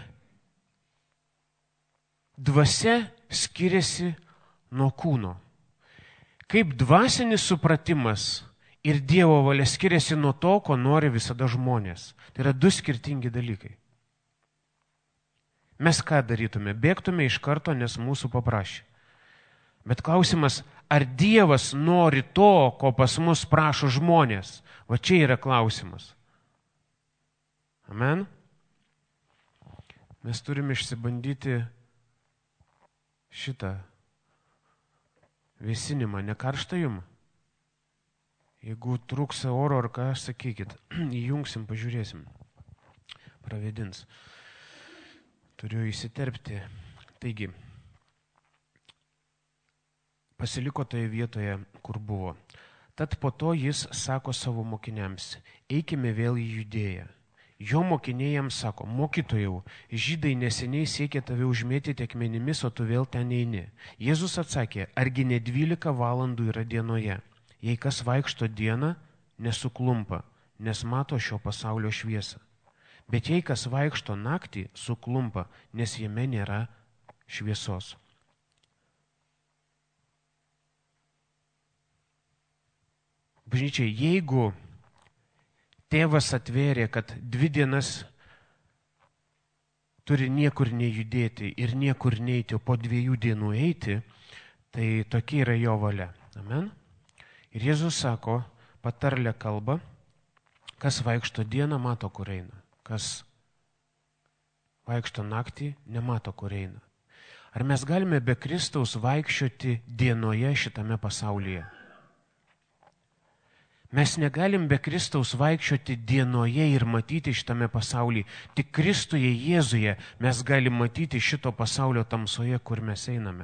dvasia skiriasi nuo kūno. Kaip dvasinis supratimas ir Dievo valia skiriasi nuo to, ko nori visada žmonės. Tai yra du skirtingi dalykai. Mes ką darytume? Bėgtume iš karto, nes mūsų paprašė. Bet klausimas, ar Dievas nori to, ko pas mus prašo žmonės? Va čia yra klausimas. Amen? Mes turime išsibandyti šitą vėsinimą. Ne karšta jum? Jeigu trūksa oro ar ką, sakykit, įjungsim, pažiūrėsim. Pravėdins. Turiu įsiterpti. Taigi, pasiliko toje vietoje, kur buvo. Tad po to jis sako savo mokiniams, eikime vėl į Judėją. Jo mokiniai jam sako, mokytojau, žydai neseniai siekė tave užmėtyti akmenimis, o tu vėl ten eini. Jėzus atsakė, argi ne dvylika valandų yra dienoje. Jei kas vaikšto dieną, nesuklumpa, nes mato šio pasaulio šviesą. Bet jei kas vaikšto naktį, suklumpa, nes jame nėra šviesos. Bažnyčiai, jeigu tėvas atvėrė, kad dvi dienas turi niekur nejudėti ir niekur neiti, o po dviejų dienų eiti, tai tokia yra jo valia. Amen. Ir Jėzus sako, patarlę kalbą, kas vaikšto dieną, mato, kur eina. Kas vaikšto naktį, nemato, kur eina. Ar mes galime be Kristaus vaikščioti dienoje šitame pasaulyje? Mes negalim be Kristaus vaikščioti dienoje ir matyti šitame pasaulyje. Tik Kristuje Jėzuje mes galim matyti šito pasaulio tamsoje, kur mes einame.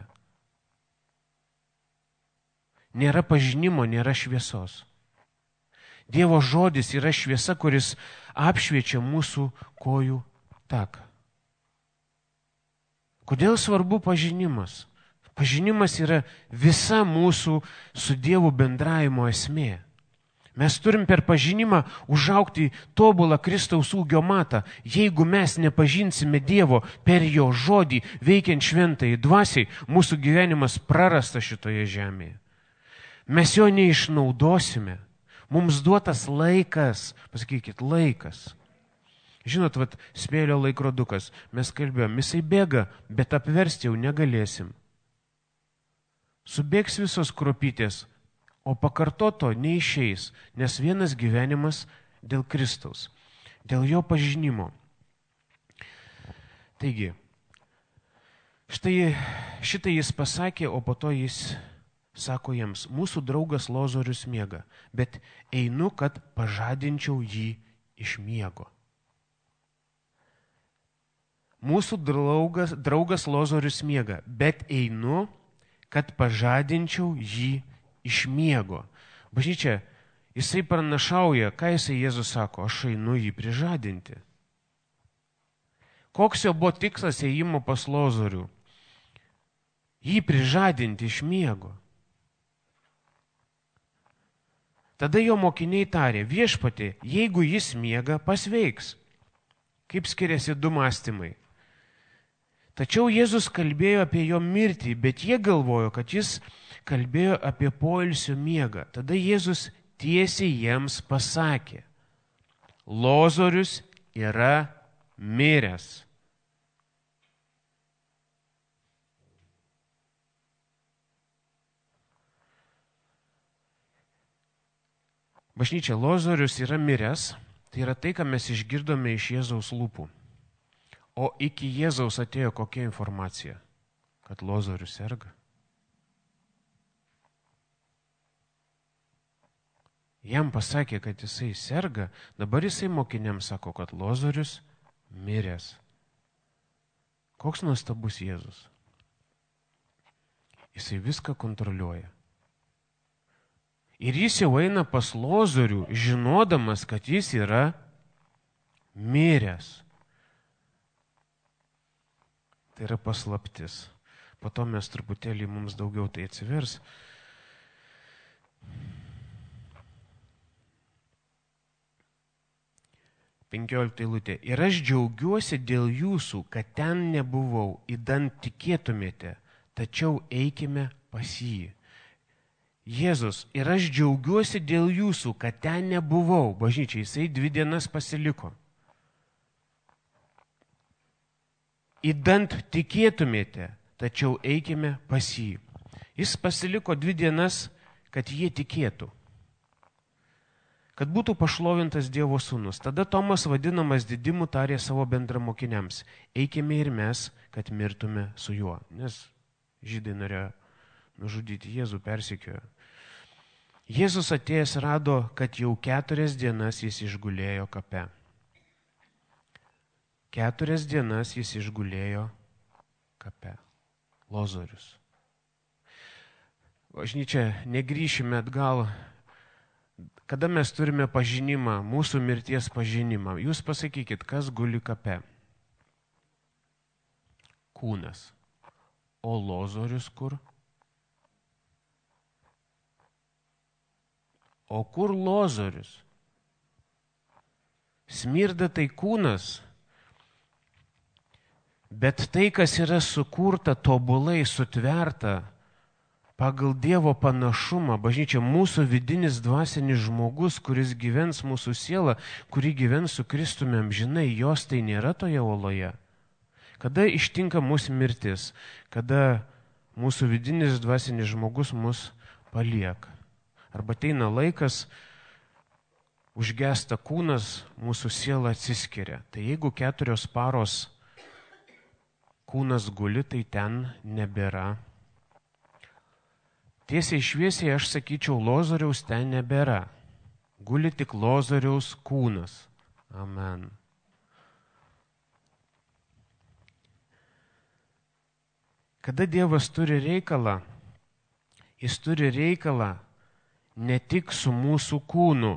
Nėra pažinimo, nėra šviesos. Dievo žodis yra šviesa, kuris apšviečia mūsų kojų taką. Kodėl svarbu pažinimas? Pažinimas yra visa mūsų su Dievu bendravimo esmė. Mes turim per pažinimą užaugti tobulą Kristaus ūgio matą. Jeigu mes nepažinsime Dievo per jo žodį, veikiant šventai dvasiai, mūsų gyvenimas prarasta šitoje žemėje. Mes jo neišnaudosime. Mums duotas laikas, pasakykit, laikas. Žinot, vat, smėlio laikrodukas, mes kalbėjom, jisai bėga, bet apversti jau negalėsim. Subėgs visos kruopytės, o pakartoto neišeis, nes vienas gyvenimas dėl Kristaus, dėl jo pažinimo. Taigi, štai šitą jis pasakė, o po to jis sako jiems, mūsų draugas Lozorius miega, bet einu, kad pažadinčiau jį iš miego. Mūsų draugas, draugas Lozorius miega, bet einu, kad pažadinčiau jį iš miego. Bažnyčia, jisai pranašauja, ką jisai Jėzus sako, aš einu jį prižadinti. Koks jo buvo tikslas ėjimo pas Lozorių? Jį prižadinti iš miego. Tada jo mokiniai tarė, viešpatie, jeigu jis miega, pasveiks. Kaip skiriasi du mąstymai? Tačiau Jėzus kalbėjo apie jo mirtį, bet jie galvojo, kad jis kalbėjo apie poilsio miegą. Tada Jėzus tiesiai jiems pasakė, Lozorius yra miręs. Bažnyčia, Lozorius yra miręs, tai yra tai, ką mes išgirdome iš Jėzaus lūpų. O iki Jėzaus atėjo kokia informacija? Kad Lozorius serga. Jam pasakė, kad jisai serga, dabar jisai mokiniams sako, kad Lozorius miręs. Koks nuostabus Jėzus. Jisai viską kontroliuoja. Ir jis jau eina pas Lozorių, žinodamas, kad jis yra miręs. Tai yra paslaptis. Po to mes truputėlį mums daugiau tai atsivers. Penkiolikta eilutė. Ir aš džiaugiuosi dėl jūsų, kad ten nebuvau, idant tikėtumėte, tačiau eikime pas jį. Jėzus, ir aš džiaugiuosi dėl jūsų, kad ten nebuvau. Bažnyčiai, jisai dvi dienas pasiliko. Idant tikėtumėte, tačiau eikime pas jį. Jis pasiliko dvi dienas, kad jie tikėtų. Kad būtų pašlovintas Dievo sūnus. Tada Tomas, vadinamas Didimu, tarė savo bendramokiniams, eikime ir mes, kad mirtume su juo. Nes žydai norėjo nužudyti Jėzų, persekiojo. Jėzus atėjęs rado, kad jau keturias dienas jis išgulėjo kape. Keturias dienas jis išgulėjo kape. Lozorius. Bažnyčia, negrįšime atgal. Kada mes turime pažinimą, mūsų mirties pažinimą? Jūs pasakykit, kas guli kape? Kūnas. O Lozorius kur? O kur Lozorius? Smirda tai kūnas. Bet tai, kas yra sukurta, tobulai sutverta, pagal Dievo panašumą, bažnyčia, mūsų vidinis dvasinis žmogus, kuris gyvens mūsų sielą, kuri gyvens su Kristumi amžinai, jos tai nėra toje oloje. Kada ištinka mūsų mirtis? Kada mūsų vidinis dvasinis žmogus mus palieka? Arba ateina laikas, užgesta kūnas, mūsų siela atsiskiria. Tai jeigu keturios paros kūnas guli, tai ten nebėra. Tiesiai šviesiai aš sakyčiau, Lozoriaus ten nebėra. Guli tik Lozoriaus kūnas. Amen. Kada Dievas turi reikalą, jis turi reikalą ne tik su mūsų kūnu.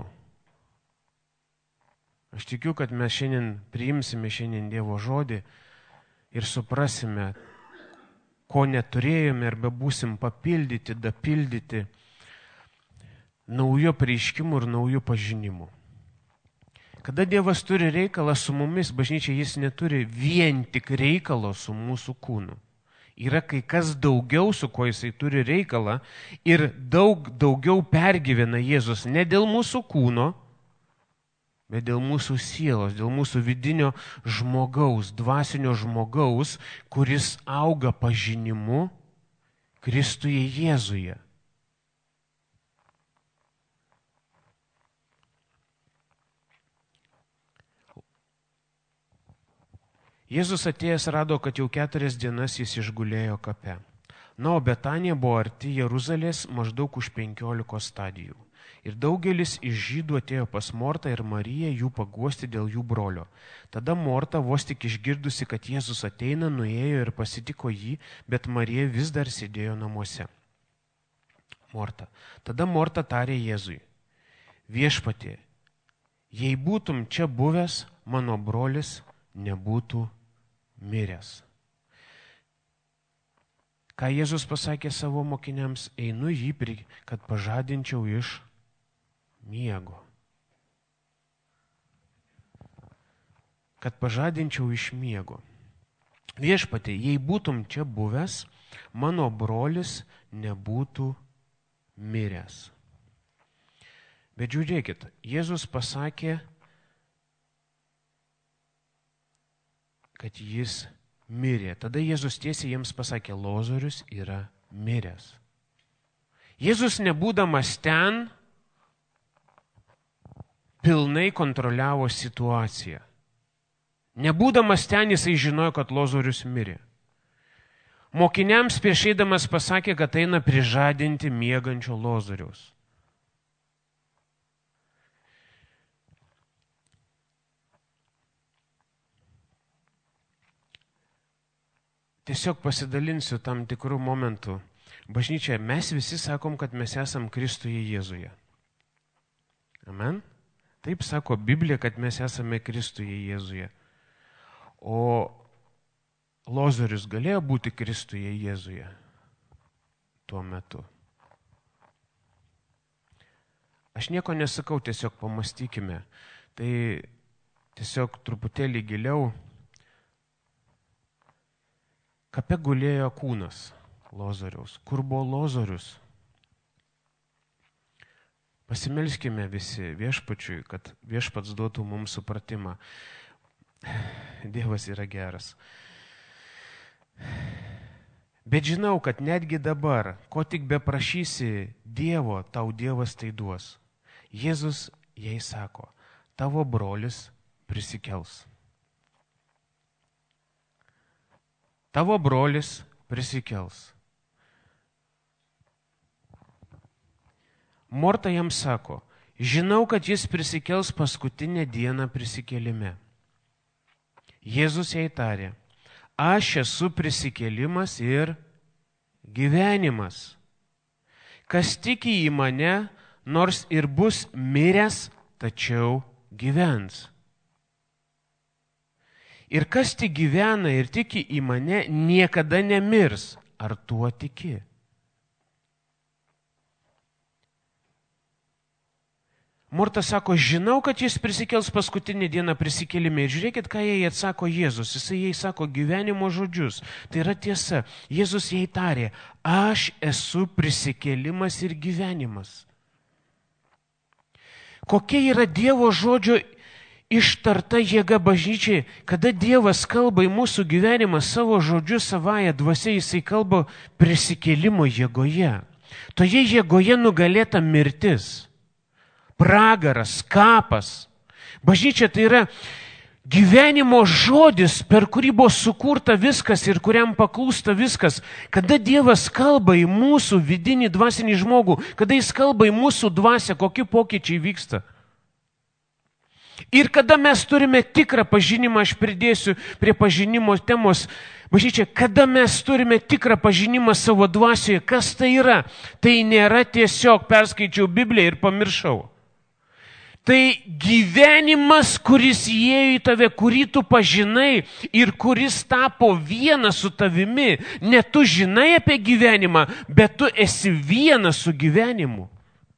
Aš tikiu, kad mes šiandien priimsime šiandien Dievo žodį ir suprasime, ko neturėjome, arba būsim papildyti, dapildyti naujo prieiškimų ir naujų pažinimų. Kada Dievas turi reikalą su mumis, bažnyčia, jis neturi vien tik reikalo su mūsų kūnu. Yra kai kas daugiau, su kuo jisai turi reikalą ir daug daugiau pergyvena Jėzus ne dėl mūsų kūno, bet dėl mūsų sielos, dėl mūsų vidinio žmogaus, dvasinio žmogaus, kuris auga pažinimu Kristuje Jėzuje. Jėzus atėjęs rado, kad jau keturias dienas jis išgulėjo kape. Na, o Betanija buvo arti Jeruzalės maždaug už penkiolikos stadijų. Ir daugelis iš žydų atėjo pas Mortą ir Mariją jų paguosti dėl jų brolio. Tada Morta, vos tik išgirdusi, kad Jėzus ateina, nuėjo ir pasitiko jį, bet Marija vis dar sėdėjo namuose. Morta. Tada Morta tarė Jėzui: Viešpatie, jei būtum čia buvęs, mano brolis nebūtų miręs. Ką Jėzus pasakė savo mokiniams? Einu jį, kad pažadinčiau iš miego. Kad pažadinčiau iš miego. Viešpatie, jei būtum čia buvęs, mano brolis nebūtų miręs. Bet žiūrėkit, Jėzus pasakė, kad jis mirė. Tada Jėzus tiesiai jiems pasakė, Lozorius yra miręs. Jėzus nebūdamas ten, pilnai kontroliavo situaciją. Nebūdamas ten, jisai žinojo, kad Lozorius mirė. Mokiniams prieš eidamas pasakė, kad eina prižadinti miegančio Lozoriaus. Tiesiog pasidalinsiu tam tikrų momentų. Bažnyčia, mes visi sakom, kad mes esam Kristuje Jėzuje. Amen? Taip sako Biblija, kad mes esame Kristuje Jėzuje. O Lozorius galėjo būti Kristuje Jėzuje tuo metu. Aš nieko nesakau, tiesiog pamastykime. Tai tiesiog truputėlį giliau. Kape gulėjo kūnas Lozoriaus. Kur buvo Lozorius? Pasimelskime visi viešpačiui, kad viešpats duotų mums supratimą. Dievas yra geras. Bet žinau, kad netgi dabar, ko tik beprašysi Dievo, tau Dievas tai duos. Jėzus jai sako, tavo brolis prisikels. Tavo brolis prisikels. Morta jam sako, žinau, kad jis prisikels paskutinę dieną prisikėlime. Jėzus jai tarė, aš esu prisikėlimas ir gyvenimas. Kas tiki į mane, nors ir bus miręs, tačiau gyvens. Ir kas tik gyvena ir tiki į mane, niekada nemirs. Ar tuo tiki? Morta sako, žinau, kad jis prisikels paskutinį dieną prisikėlime. Ir žiūrėkit, ką jai atsako Jėzus. Jisai jai sako gyvenimo žodžius. Tai yra tiesa. Jėzus jai tarė, aš esu prisikėlimas ir gyvenimas. Kokia yra Dievo žodžio ištarta jėga bažnyčiai, kada Dievas kalba į mūsų gyvenimą savo žodžiu, savąją dvasią, jisai kalba prisikėlimo jėgoje. Toje jėgoje nugalėta mirtis, pragaras, kapas. Bažnyčia tai yra gyvenimo žodis, per kurį buvo sukurta viskas ir kuriam paklūsta viskas. Kada Dievas kalba į mūsų vidinį dvasinį žmogų, kada jis kalba į mūsų dvasią, kokie pokyčiai vyksta. Ir kada mes turime tikrą pažinimą, aš pridėsiu prie pažinimo temos, bažnyčia, kada mes turime tikrą pažinimą savo dvasioje, kas tai yra? Tai nėra tiesiog perskaičiau Bibliją ir pamiršau. Tai gyvenimas, kuris įėjo į tave, kurį tu pažinai ir kuris tapo vienas su tavimi. Ne tu žinai apie gyvenimą, bet tu esi vienas su gyvenimu.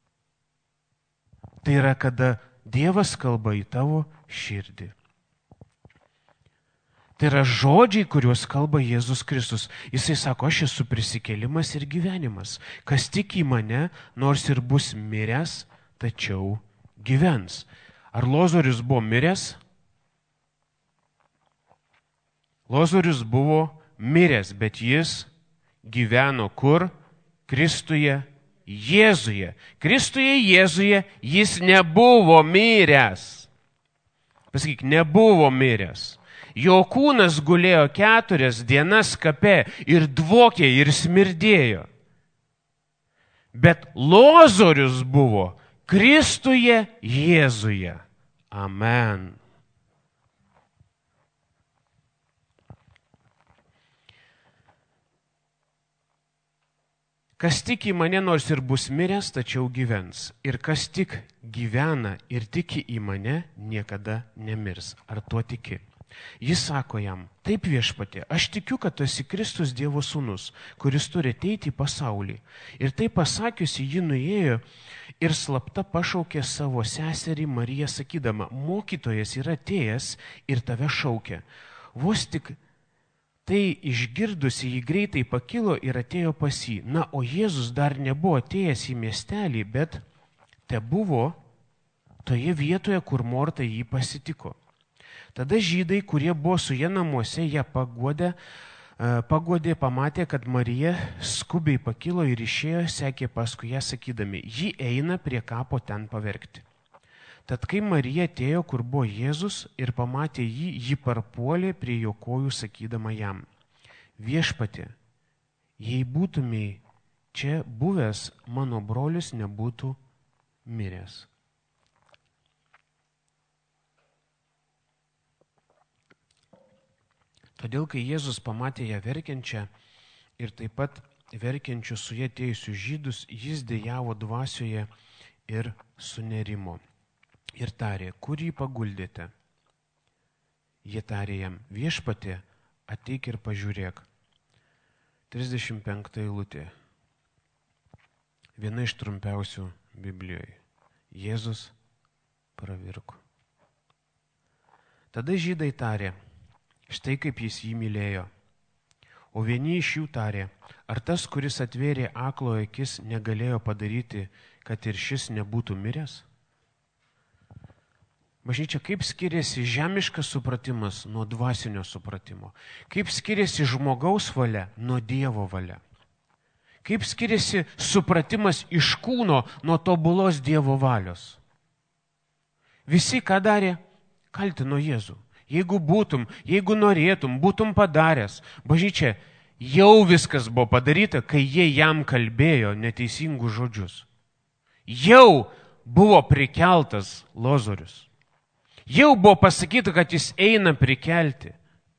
Tai yra, kada Dievas kalba į tavo širdį. Tai yra žodžiai, kuriuos kalba Jėzus Kristus. Jisai sako, aš esu prisikėlimas ir gyvenimas. Kas tik į mane, nors ir bus miręs, tačiau gyvens. Ar Lozorius buvo miręs? Lozorius buvo miręs, bet jis gyveno kur? Kristuje Jėzuje. Kristuje Jėzuje jis nebuvo miręs. Pasakyk, nebuvo miręs. Jo kūnas gulėjo keturias dienas kape ir dvokė ir smirdėjo. Bet Lozorius buvo Kristuje Jėzuje. Amen. Kas tik į mane nors ir bus miręs, tačiau gyvens. Ir kas tik gyvena ir tiki į mane, niekada nemirs. Ar tuo tiki? Jis sako jam, taip viešpatie, aš tikiu, kad tu esi Kristus Dievo sūnus, kuris turi ateiti į pasaulį. Ir tai pasakiusi, ji nuėjo ir slapta pašaukė savo seserį Mariją, sakydama, mokytojas yra atėjęs ir tave šaukia. Vos tik tai išgirdusi, jį greitai pakilo ir atėjo pas jį. Na, o Jėzus dar nebuvo atėjęs į miestelį, bet tebuvo toje vietoje, kur Morta jį pasitiko. Tada žydai, kurie buvo su jie namuose, ją paguodė, paguodė, pamatė, kad Marija skubiai pakilo ir išėjo, sekė paskui ją sakydami, ji eina prie kapo ten paverkti. Tad kai Marija atėjo, kur buvo Jėzus ir pamatė jį, ji parpuolė prie jo kojų, sakydama jam, viešpatie, jei būtumei čia buvęs, mano brolis nebūtų miręs. Todėl, kai Jėzus pamatė ją verkiančią ir taip pat verkiančius su jie atėjusius žydus, jis dejavo dvasioje ir sunerimo. Ir tarė, kur jį paguldėte? Jie tarė jam, viešpatie, ateik ir pažiūrėk. trisdešimt penkta eilutė. Viena iš trumpiausių Biblijoje. Jėzus pravirko. Tada žydai tarė, štai kaip jis jį mylėjo. O vieni iš jų tarė, ar tas, kuris atvėrė aklo akis, negalėjo padaryti, kad ir šis nebūtų miręs? Bažnyčia, kaip skiriasi žemiškas supratimas nuo dvasinio supratimo? Kaip skiriasi žmogaus valia nuo Dievo valia? Kaip skiriasi supratimas iš kūno nuo tobulos Dievo valios? Visi, ką darė, kaltino Jėzų. Jeigu būtum, jeigu norėtum, būtum padaręs. Bažnyčia, jau viskas buvo padaryta, kai jie jam kalbėjo neteisingus žodžius. Jau buvo prikeltas Lozorius. Jau buvo pasakyta, kad jis eina prikelti.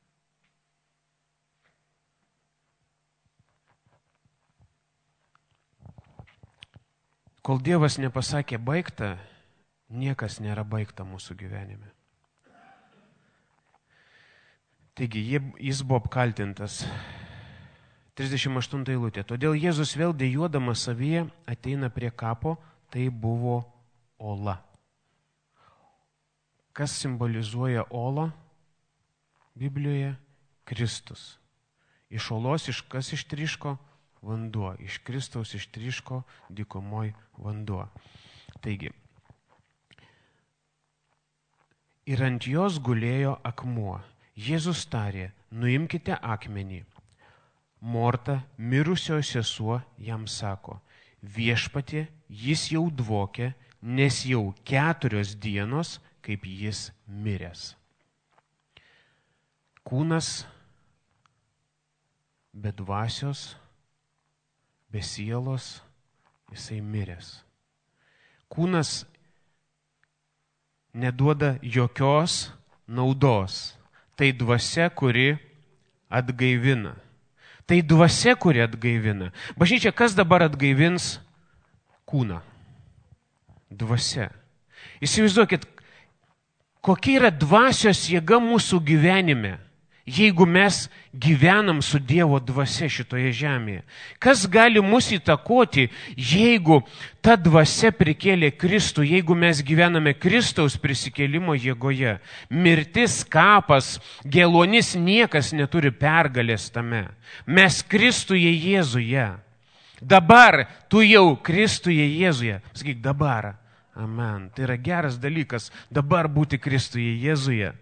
Kol Dievas nepasakė baigta, niekas nėra baigta mūsų gyvenime. Taigi, jis buvo apkaltintas. trisdešimt aštunta eilutė. Todėl Jėzus vėl dejuodamas savyje ateina prie kapo, tai buvo ola. Kas simbolizuoja olą Biblijoje? Kristus. Iš olos iš kas ištryško? Vanduo. Iš Kristaus ištryško dykumoj vanduo. Taigi, ir ant jos gulėjo akmuo. Jėzus tarė, nuimkite akmenį. Morta, mirusio sesuo, jam sako, viešpatie, jis jau dvokė, nes jau keturios dienos, kaip jis miręs. Kūnas be dvasios, be sielos, jisai miręs. Kūnas neduoda jokios naudos. Tai dvasia, kuri atgaivina. Tai dvasia, kuri atgaivina. Bažnyčia, kas dabar atgaivins kūną? Dvasia. Įsivaizduokit, kokia yra dvasios jėga mūsų gyvenime, jeigu mes gyvenam su Dievo dvasia šitoje žemėje. Kas gali mus įtakoti, jeigu ta dvasia prikėlė Kristų, jeigu mes gyvename Kristaus prisikėlimo jėgoje? Mirtis, kapas, geluonis, niekas neturi pergalės tame. Mes Kristuje Jėzuje. Dabar tu jau Kristuje Jėzuje. Sakyk, dabar. Amen. Tai yra geras dalykas, dabar būti Kristuje Jėzuje.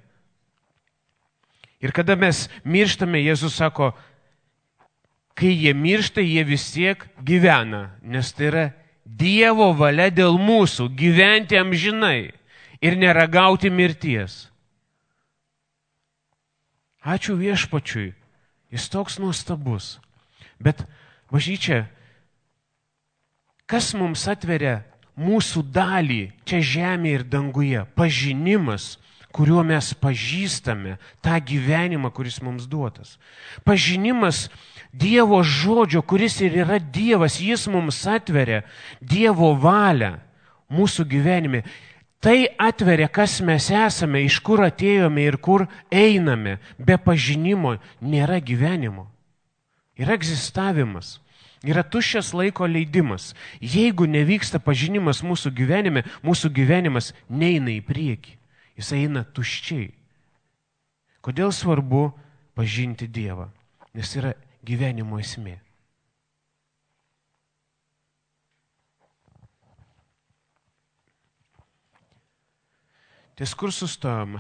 Ir kada mes mirštame, Jėzus sako, kai jie miršta, jie vis tiek gyvena, nes tai yra Dievo valia dėl mūsų, gyventi amžinai ir neragauti mirties. Ačiū Viešpačiui, jis toks nuostabus. Bet, bažnyčia, kas mums atveria mūsų dalį čia žemėje ir danguje? Pažinimas, kuriuo mes pažįstame tą gyvenimą, kuris mums duotas. Pažinimas Dievo žodžio, kuris ir yra Dievas, jis mums atveria Dievo valią mūsų gyvenime. Tai atveria, kas mes esame, iš kur atėjome ir kur einame. Be pažinimo nėra gyvenimo. Yra egzistavimas. Yra tuščias laiko leidimas. Jeigu nevyksta pažinimas mūsų gyvenime, mūsų gyvenimas neina į priekį. Jis eina tuščiai. Kodėl svarbu pažinti Dievą? Nes yra gyvenimo esmė. Ties kur sustojom?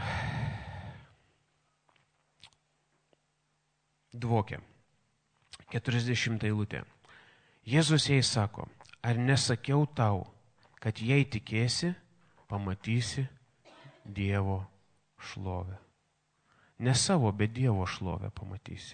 Dvokia. keturiasdešimta eilutė. Jėzus jai sako, ar nesakiau tau, kad jei tikėsi, pamatysi Dievo šlovę. Ne savo, bet Dievo šlovę pamatysi.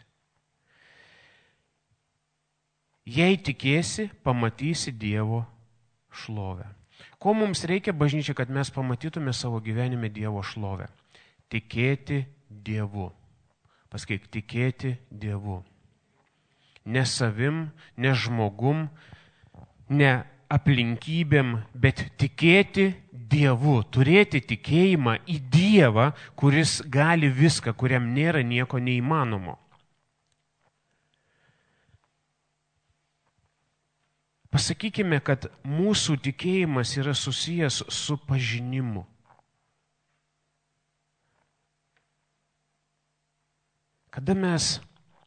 Jei tikėsi, pamatysi Dievo šlovę. Ko mums reikia, bažnyčia, kad mes pamatytume savo gyvenime Dievo šlovę? Tikėti Dievu. Pasakyk, tikėti Dievu. Ne savim, ne žmogum, ne aplinkybėm, bet tikėti Dievu, turėti tikėjimą į Dievą, kuris gali viską, kuriam nėra nieko neįmanomo. Pasakykime, kad mūsų tikėjimas yra susijęs su pažinimu. Kada mes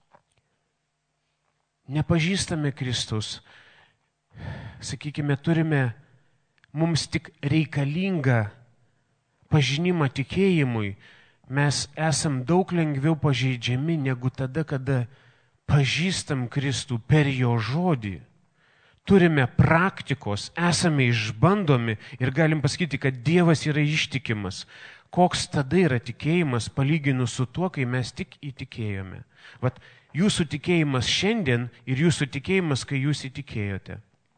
nepažįstame Kristaus, sakykime, turime mums tik reikalingą pažinimą tikėjimui, mes esam daug lengviau pažeidžiami negu tada, kada pažįstam Kristų per jo žodį. Turime praktikos, esame išbandomi ir galim pasakyti, kad Dievas yra ištikimas. Koks tada yra tikėjimas palyginus su tuo, kai mes tik įtikėjome? Vat jūsų tikėjimas šiandien ir jūsų tikėjimas, kai jūs įtikėjote.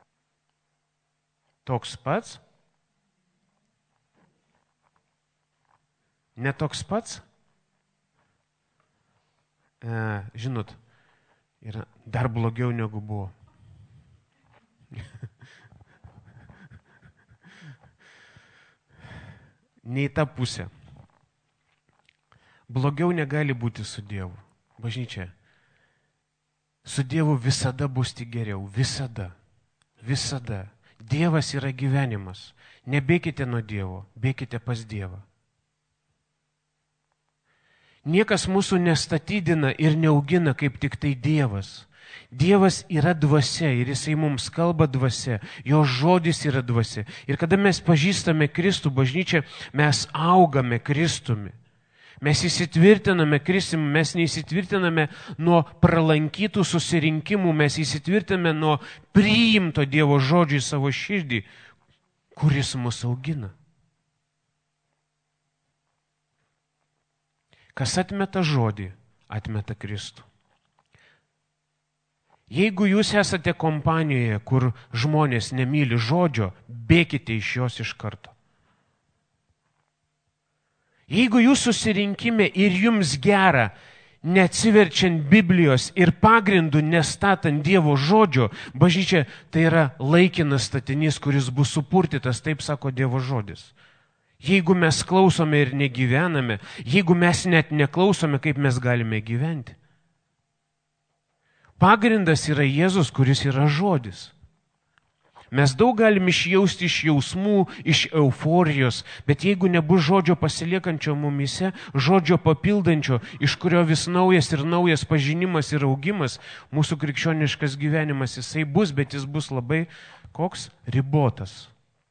Toks pats? Ne toks pats? E, žinot, yra dar blogiau negu buvo. Ne į tą pusę. Blogiau negali būti su Dievu. Bažnyčia, su Dievu visada bus tik geriau. Visada. Visada. Dievas yra gyvenimas. Nebėkite nuo Dievo, bėkite pas Dievą. Niekas mūsų nestatydina ir neaugina kaip tik tai Dievas. Dievas yra dvasia ir jisai mums kalba dvasia, jo žodis yra dvasia. Ir kada mes pažįstame Kristų, bažnyčią, mes augame Kristumi. Mes įsitvirtiname Kristumi, mes neįsitvirtiname nuo pralankytų susirinkimų, mes įsitvirtiname nuo priimto Dievo žodžio į savo širdį, kuris mus augina. Kas atmeta žodį, atmeta Kristų. Jeigu jūs esate kompanijoje, kur žmonės nemyli žodžio, bėkite iš jos iš karto. Jeigu jūs susirinkime ir jums gera, neatsiverčiant Biblijos ir pagrindų nestatant Dievo žodžio, bažnyčia tai yra laikinas statinys, kuris bus supurtytas, taip sako Dievo žodis. Jeigu mes klausome ir negyvename, jeigu mes net neklausome, kaip mes galime gyventi. Pagrindas yra Jėzus, kuris yra žodis. Mes daug galim išjausti iš jausmų, iš euforijos, bet jeigu nebus žodžio pasiliekančio mumise, žodžio papildančio, iš kurio vis naujas ir naujas pažinimas ir augimas, mūsų krikščioniškas gyvenimas jisai bus, bet jis bus labai koks? Ribotas.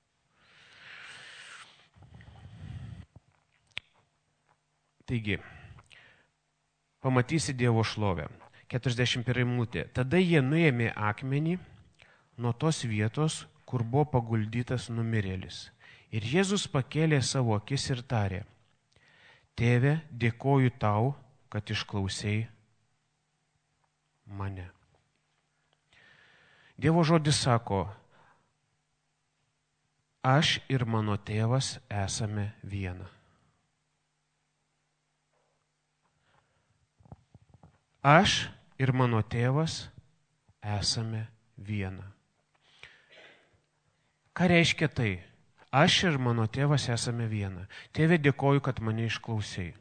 Taigi, pamatysi Dievo šlovę. keturiasdešimt pirma eilutė. Tada jie nuėmė akmenį nuo tos vietos, kur buvo paguldytas numirėlis. Ir Jėzus pakėlė savo akis ir tarė: Tėve, dėkoju tau, kad išklausei mane. Dievo žodis sako: aš ir mano tėvas esame viena. Aš ir mano tėvas esame viena. Ką reiškia tai? Aš ir mano tėvas esame viena. Tėve, dėkoju, kad mane išklausei.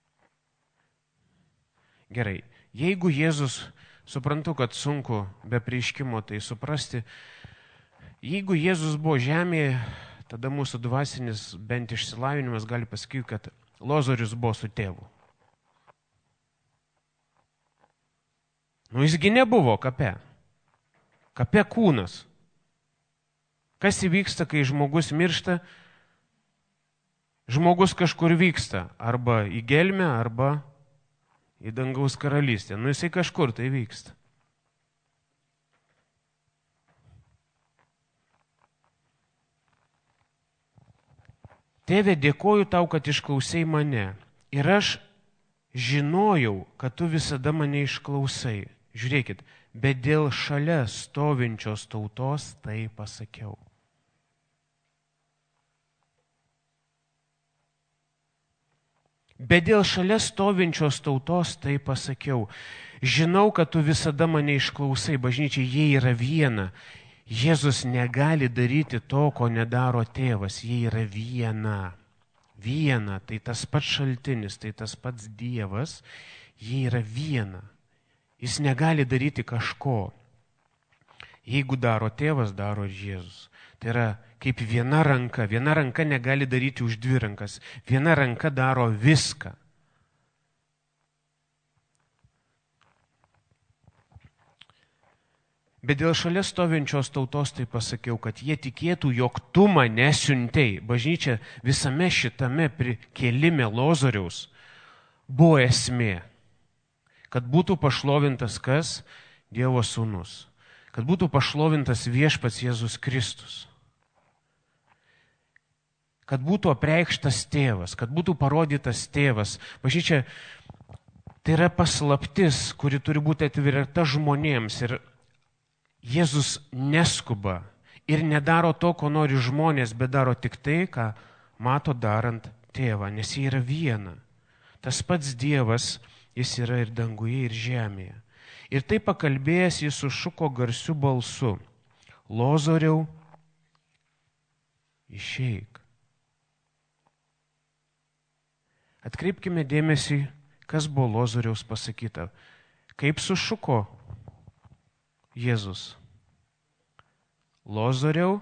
Gerai, jeigu Jėzus, suprantu, kad sunku be prieškimo tai suprasti, jeigu Jėzus buvo žemėje, tada mūsų dvasinis bent išsilavinimas gali pasakyti, kad Lozorius buvo su tėvu. Nu, jisgi nebuvo kape. Kape kūnas. Kas įvyksta, kai žmogus miršta? Žmogus kažkur vyksta. Arba į gelmę, arba į dangaus karalystę. Nu, jisai kažkur tai vyksta. Tėve, dėkoju tau, kad išklausai mane. Ir aš žinojau, kad tu visada mane išklausai. Žiūrėkit, bet dėl šalia stovinčios tautos tai pasakiau. Bet dėl šalia stovinčios tautos tai pasakiau. Žinau, kad tu visada mane išklausai. Bažnyčia, jie yra viena. Jėzus negali daryti to, ko nedaro tėvas. Jie yra viena. Viena. Tai tas pats šaltinis, tai tas pats Dievas. Jie yra viena. Jis negali daryti kažko. Jeigu daro tėvas, daro ir Jėzus. Tai yra kaip viena ranka. Viena ranka negali daryti už dvi rankas. Viena ranka daro viską. Bet dėl šalia stovinčios tautos tai pasakiau, kad jie tikėtų, jog tu mane siuntei. Bažnyčia visame šitame prikėlime Lozoriaus buvo esmė. Kad būtų pašlovintas kas? Dievo sūnus. Kad būtų pašlovintas viešpats Jėzus Kristus. Kad būtų apreikštas tėvas, kad būtų parodytas tėvas. Bažnyčia, tai yra paslaptis, kuri turi būti atverta žmonėms. Ir Jėzus neskuba ir nedaro to, ko nori žmonės, bet daro tik tai, ką mato darant tėvą, nes jie yra viena. Tas pats Dievas, jis yra ir danguje, ir žemėje. Ir tai pakalbėjęs jis sušuko garsiu balsu: Lozoriau, išeik. Atkreipkime dėmesį, kas buvo Lozoriaus pasakyta. Kaip sušuko Jėzus? Lozoriau,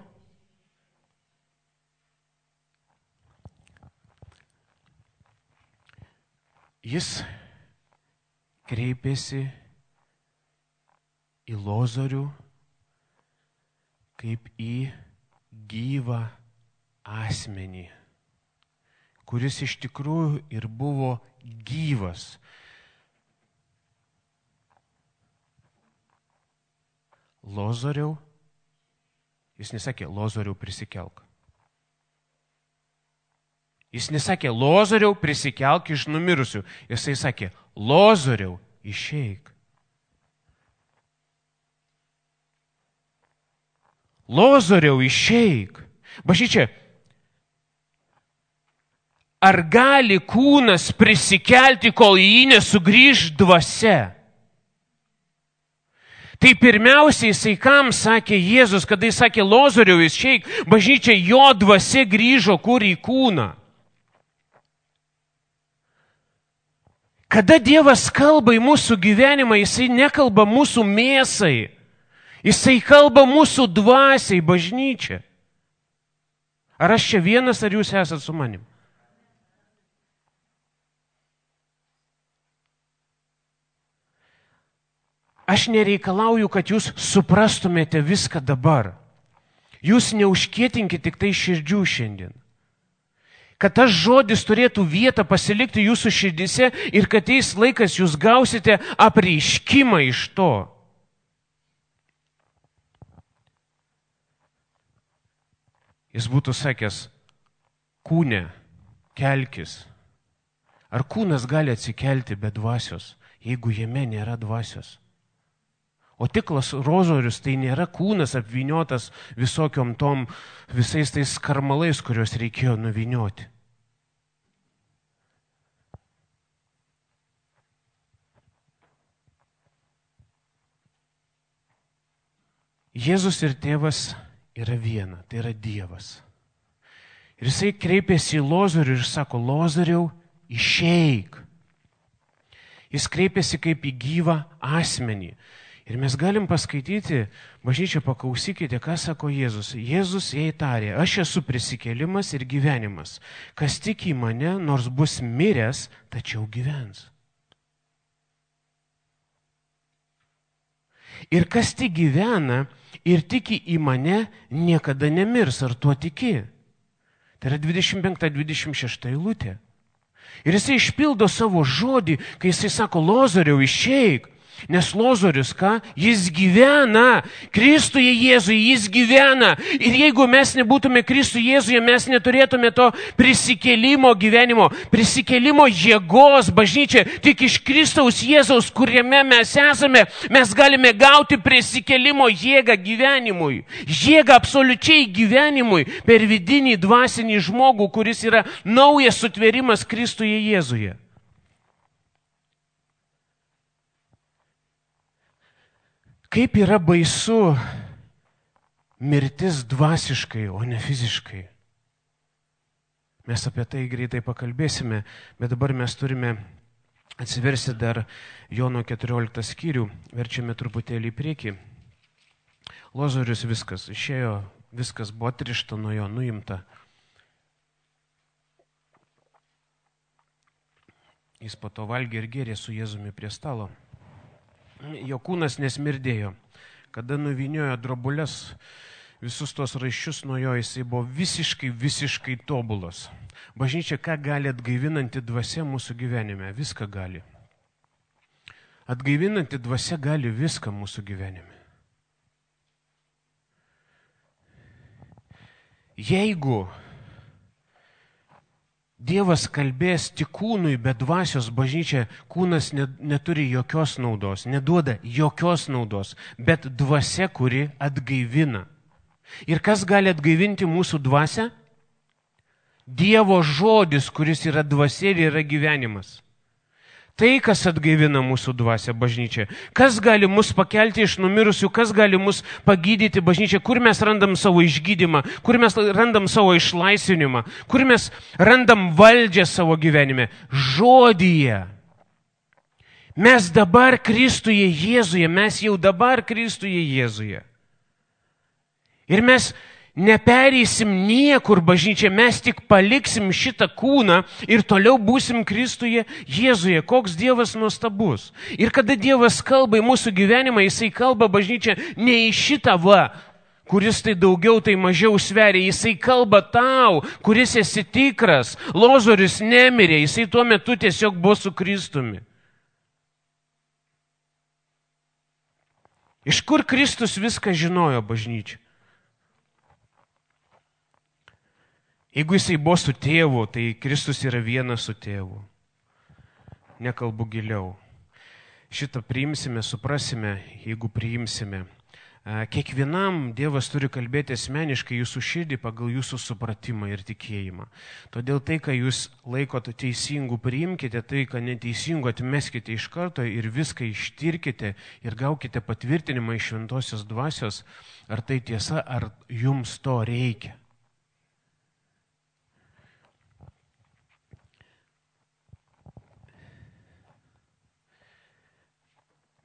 jis kreipėsi į Lozorių kaip į gyvą asmenį, kuris iš tikrųjų ir buvo gyvas. Lozoriau, jis nesakė, Lozoriau prisikelk. Jis nesakė, Lozoriau prisikelk iš numirusių. Jisai sakė, Lozoriau išeik. Lozoriau išeik. Bažnyčia, ar gali kūnas prisikelti, kol į jį nesugrįž dvasia? Tai pirmiausiai jisai kam sakė Jėzus, kada jis sakė Lozoriau išeik, bažnyčia, jo dvasia grįžo kur į kūną. Kada Dievas kalba į mūsų gyvenimą, Jisai nekalba mūsų mėsai. Jisai kalba mūsų dvasiai, bažnyčia. Ar aš čia vienas, ar jūs esat su manim? Aš nereikalauju, kad jūs suprastumėte viską dabar. Jūs neužkietinkite tik tai širdžių šiandien. Kad tas žodis turėtų vietą pasilikti jūsų širdise ir kad ateis laikas jūs gausite apreiškimą iš to. Jis būtų sakęs, kūne, kelkis. Ar kūnas gali atsikelti be dvasios, jeigu jame nėra dvasios? O tiklas rozorius tai nėra kūnas apvyniotas visokiom tom, visais tais karmalais, kuriuos reikėjo nuvynioti. Jėzus ir tėvas yra viena, tai yra Dievas. Ir jisai kreipėsi į Lozorių ir sako, Lozoriau, išeik. Jis kreipėsi kaip į gyvą asmenį. Ir mes galim paskaityti, bažnyčia, paklausykite, ką sako Jėzus. Jėzus jai tarė, aš esu prisikėlimas ir gyvenimas. Kas tiki į mane, nors bus miręs, tačiau gyvens. Ir kas tik gyvena ir tiki į mane, niekada nemirs. Ar tuo tiki? Tai yra dvidešimt penkta dvidešimt šešta eilutė. Ir jisai išpildo savo žodį, kai jisai sako, Lozoriau, išeik. Nes Lozorius, ką? Jis gyvena. Kristuje Jėzuje jis gyvena. Ir jeigu mes nebūtume Kristuje Jėzuje, mes neturėtume to prisikėlimo gyvenimo, prisikėlimo jėgos, bažnyčia, tik iš Kristaus Jėzaus, kuriame mes esame, mes galime gauti prisikėlimo jėgą gyvenimui. Jėgą absoliučiai gyvenimui per vidinį dvasinį žmogų, kuris yra naujas sutvėrimas Kristuje Jėzuje. Kaip yra baisu mirtis dvasiškai, o ne fiziškai. Mes apie tai greitai pakalbėsime, bet dabar mes turime atsiversti dar Jono keturioliktą skyrių, verčiame truputėlį į priekį. Lozorius viskas, išėjo, viskas buvo atrišta nuo jo, nuimta. Jis po to valgė ir gėrė su Jėzumi prie stalo. Jo kūnas nesmirdėjo. Kada nuviniojo drobulės, visus tos raiščius nuo jo, jisai buvo visiškai, visiškai tobulas. Bažnyčia, ką gali atgaivinanti dvasia mūsų gyvenime? Viską gali. Atgaivinanti dvasia gali viską mūsų gyvenime. Jeigu Dievas kalbės tik kūnui, bet dvasios, bažnyčia, kūnas neturi jokios naudos, neduoda jokios naudos, bet dvasia, kuri atgaivina. Ir kas gali atgaivinti mūsų dvasią? Dievo žodis, kuris yra dvasia ir yra gyvenimas. Tai, kas atgaivina mūsų dvasią, bažnyčia. Kas gali mus pakelti iš numirusių, kas gali mus pagydyti, bažnyčia, kur mes randam savo išgydymą, kur mes randam savo išlaisvinimą, kur mes randam valdžią savo gyvenime. Žodyje. Mes dabar Kristuje Jėzuje, mes jau dabar Kristuje Jėzuje. Ir mes nepereisim niekur, bažnyčia, mes tik paliksim šitą kūną ir toliau būsim Kristuje Jėzuje. Koks Dievas nuostabus. Ir kada Dievas kalba į mūsų gyvenimą, jisai kalba, bažnyčia, ne į šitą va, kuris tai daugiau, tai mažiau sveria. Jisai kalba tau, kuris esi tikras. Lozorius nemirė, jisai tuo metu tiesiog buvo su Kristumi. Iš kur Kristus viską žinojo, bažnyčia? Jeigu jisai buvo su tėvu, tai Kristus yra vienas su tėvu. Nekalbu giliau. Šitą priimsime, suprasime, jeigu priimsime. Kiekvienam Dievas turi kalbėti asmeniškai jūsų širdį pagal jūsų supratimą ir tikėjimą. Todėl tai, ką jūs laikote teisingų, priimkite, tai, ką neteisingų, atmeskite iš karto ir viską ištirkite ir gaukite patvirtinimą iš šventosios dvasios, ar tai tiesa, ar jums to reikia.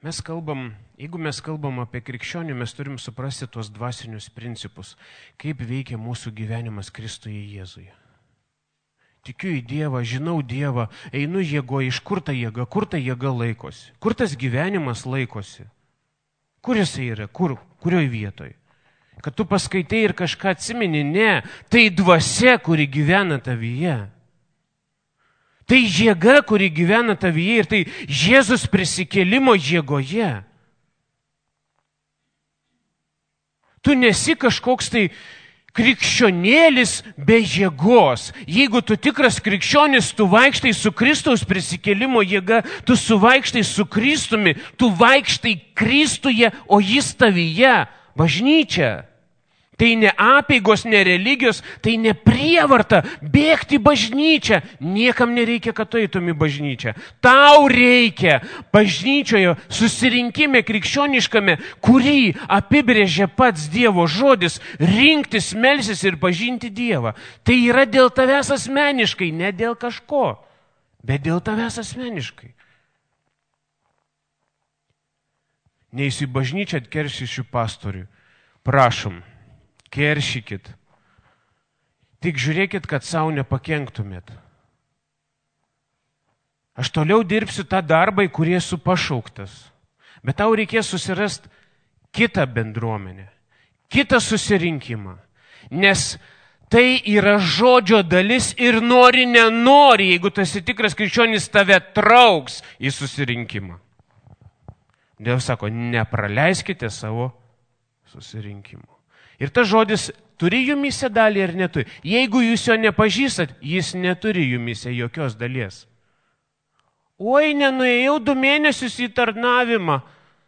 Mes kalbam, jeigu mes kalbam apie krikščionį, mes turim suprasti tuos dvasinius principus, kaip veikia mūsų gyvenimas Kristuje Jėzuje. Tikiu į Dievą, žinau Dievą, einu jėgo, iš kur ta jėga, kur ta jėga laikosi, kur tas gyvenimas laikosi, kur jisai yra, kur, kurioj vietoj. Kad tu paskaitai ir kažką atsimeni, ne, tai dvasia, kuri gyvena tavyje. Tai jėga, kuri gyvena tavyje ir tai Jėzus prisikėlimo jėgoje. Tu nesi kažkoks tai krikščionėlis be jėgos. Jeigu tu tikras krikščionis, tu vaikštai su Kristaus prisikėlimo jėga, tu suvaikštai su Kristumi, tu vaikštai Kristuje, o jis tavyje, bažnyčia. Tai ne apeigos, ne religijos, tai ne prievarta bėgti į bažnyčią. Niekam nereikia, kad tu eitum į bažnyčią. Tau reikia bažnyčioje susirinkime krikščioniškame, kurį apibrėžia pats Dievo žodis, rinktis, melsis ir pažinti Dievą. Tai yra dėl tavęs asmeniškai, ne dėl kažko, bet dėl tavęs asmeniškai. Neįsi į bažnyčią atkeršysiu pastoriui. Prašom. Keršykit. Tik žiūrėkit, kad savo nepakenktumėt. Aš toliau dirbsiu tą darbą, į kurį esu pašauktas. Bet tau reikės susirasti kitą bendruomenę, kitą susirinkimą. Nes tai yra žodžio dalis ir nori, nenori, jeigu tu esi tikras krikščionis, tave trauks į susirinkimą. Dievas sako, nepraleiskite savo susirinkimų. Ir tas žodis turi jumyse dalį ar neturi. Jeigu jūs jo nepažįstat, jis neturi jumyse jokios dalies. Oi, nenuėjau du mėnesius į tarnavimą.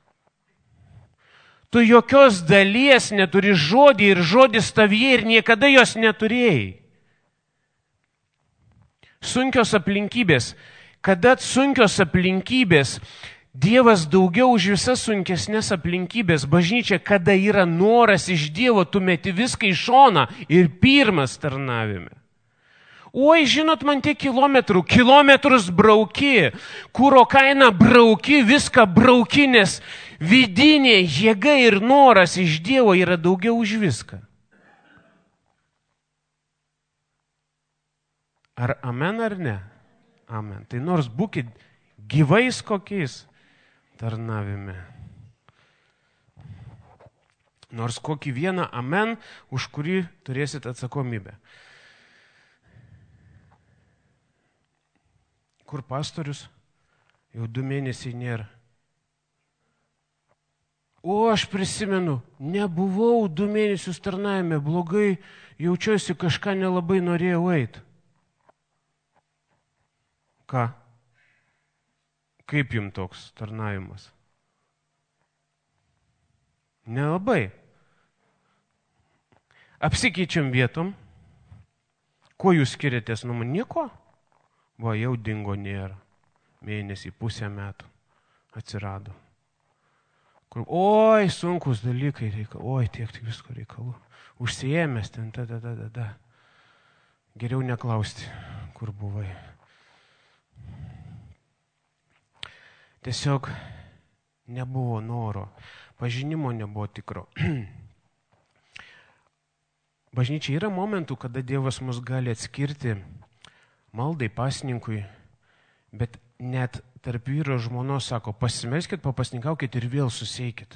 Tu jokios dalies neturi žodį ir žodis tavyje ir niekada jos neturėjai. Sunkios aplinkybės. Kada sunkios aplinkybės, Dievas daugiau už visas sunkesnės aplinkybės, bažnyčia, kada yra noras iš Dievo, tu meti viską į šoną ir pirmas tarnavime. Oi, žinot, man tie kilometrų, kilometrus brauki, kuro kainą brauki, viską brauki, nes vidinė jėga ir noras iš Dievo yra daugiau už viską. Ar amen ar ne? Amen. Tai nors būkit gyvais kokiais tarnavime. Nors kokį vieną amen, už kurį turėsit atsakomybę. Kur pastorius? Jau du mėnesiai nėra. O, aš prisimenu, nebuvau du mėnesius tarnavime, blogai jaučiuosi, kažką nelabai norėjau eiti. Ką? Kaip jums toks tarnavimas? Nelabai. Apsikeičiam vietom. Kuo jūs skiriatės nuo manęs? Nieko? Va, jau dingo nėra. Mėnesį, pusę metų atsirado. Kur, oi, sunkus dalykai reikia. Oi, tiek tik visko reikalų. Užsiėmęs ten, ta, ta, ta, ta, ta. Geriau neklausti, kur buvai. Tiesiog nebuvo noro, pažinimo nebuvo tikro. Bažnyčia yra momentų, kada Dievas mus gali atskirti maldai, pasninkui, bet net tarp vyro ir žmonos sako, pasimelskit, papasninkaukit ir vėl susieikit.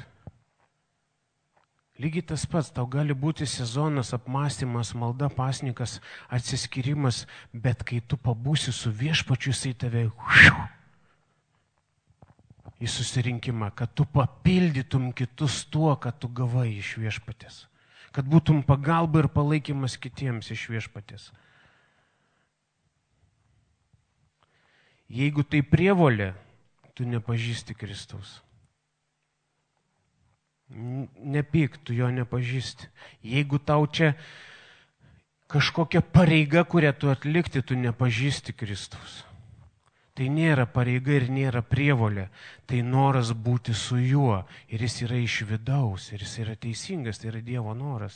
Lygiai tas pats, tau gali būti sezonas, apmąstymas, malda, pasninkas, atsiskyrimas, bet kai tu pabūsi su viešpačiu, jisai tave į susirinkimą, kad tu papildytum kitus tuo, kad tu gavai iš viešpatės. Kad būtum pagalba ir palaikymas kitiems iš viešpatės. Jeigu tai prievolė, tu nepažįsti Kristaus. Nepyk, tu jo nepažįsti. Jeigu tau čia kažkokia pareiga, kurią tu atlikti, tu nepažįsti Kristaus. Tai nėra pareiga ir nėra prievolė, tai noras būti su juo ir jis yra iš vidaus ir jis yra teisingas, tai yra Dievo noras.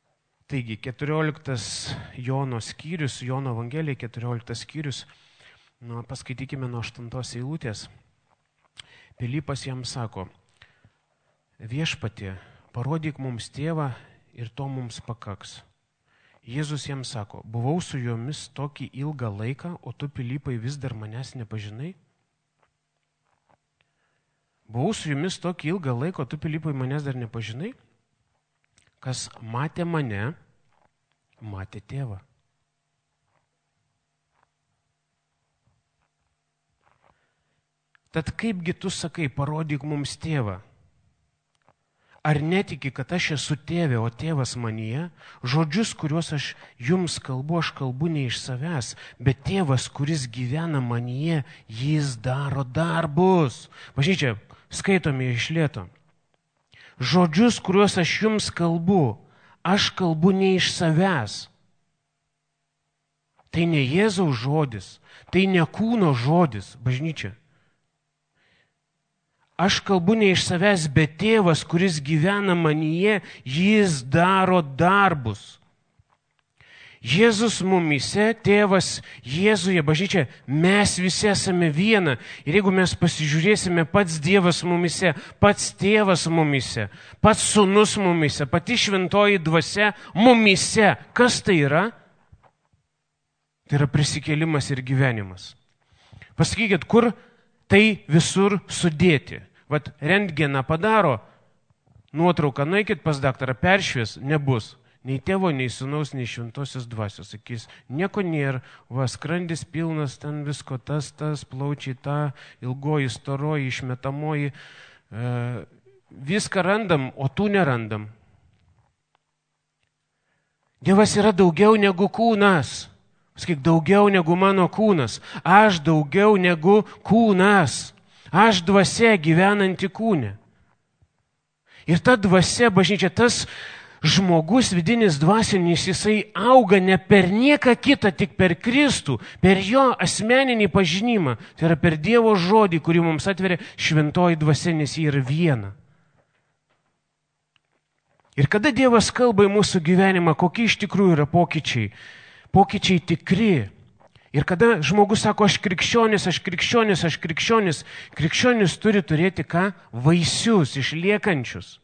Taigi, keturioliktas Jono skyrius, Jono Evangelija, keturioliktas skyrius, Nu, paskaitykime nuo aštuntos eilutės. Pilypas jam sako, viešpatie, parodyk mums tėvą ir to mums pakaks. Jėzus jam sako, buvau su jomis tokį ilgą laiką, o tu, Pilypai, vis dar manęs nepažinai? Buvau su jumis tokį ilgą laiką, o tu, Pilypai, manęs dar nepažinai? Kas matė mane, matė tėvą. Tad kaipgi tu sakai, parodyk mums tėvą? Ar netiki, kad aš esu tėvė, o tėvas manyje? Žodžius, kuriuos aš jums kalbu, aš kalbu ne iš savęs, bet tėvas, kuris gyvena manyje, jis daro darbus. Bažnyčia, skaitome iš lėto. Žodžius, kuriuos aš jums kalbu, aš kalbu ne iš savęs. Tai ne Jėzaus žodis, tai ne kūno žodis, bažnyčia. Aš kalbu ne iš savęs, bet tėvas, kuris gyvena manyje, jis daro darbus. Jėzus mumise, tėvas Jėzuje, bažnyčia, mes visi esame viena. Ir jeigu mes pasižiūrėsime, pats Dievas mumise, pats tėvas mumise, pats sūnus mumise, pati šventoji dvasia mumise, kas tai yra? Tai yra prisikėlimas ir gyvenimas. Pasakykit, kur tai visur sudėti? Vat rentgeną padaro, nuotrauką nueikit pas daktarą, peršvies, nebus. Nei tėvo, nei sūnaus, nei šventosios dvasios. Sakys, nieko nėra, va, skrandis pilnas, ten visko, tas, tas, plaučiai, ta, ilgoji, storoji, išmetamoji. E, viską randam, o tų nerandam. Dievas yra daugiau negu kūnas. Sakyk, daugiau negu mano kūnas. Aš daugiau negu kūnas. Aš dvasia gyvenanti kūne. Ir ta dvasia, bažnyčia, tas žmogus vidinis dvasinis, jisai auga ne per nieką kitą, tik per Kristų, per jo asmeninį pažinimą. Tai yra per Dievo žodį, kurį mums atveria šventoji dvasia, nes jį yra viena. Ir kada Dievas kalba į mūsų gyvenimą, kokie iš tikrųjų yra pokyčiai? Pokyčiai tikri. Ir kada žmogus sako, aš krikščionis, aš krikščionis, aš krikščionis, krikščionis turi turėti ką? Vaisius, išliekančius.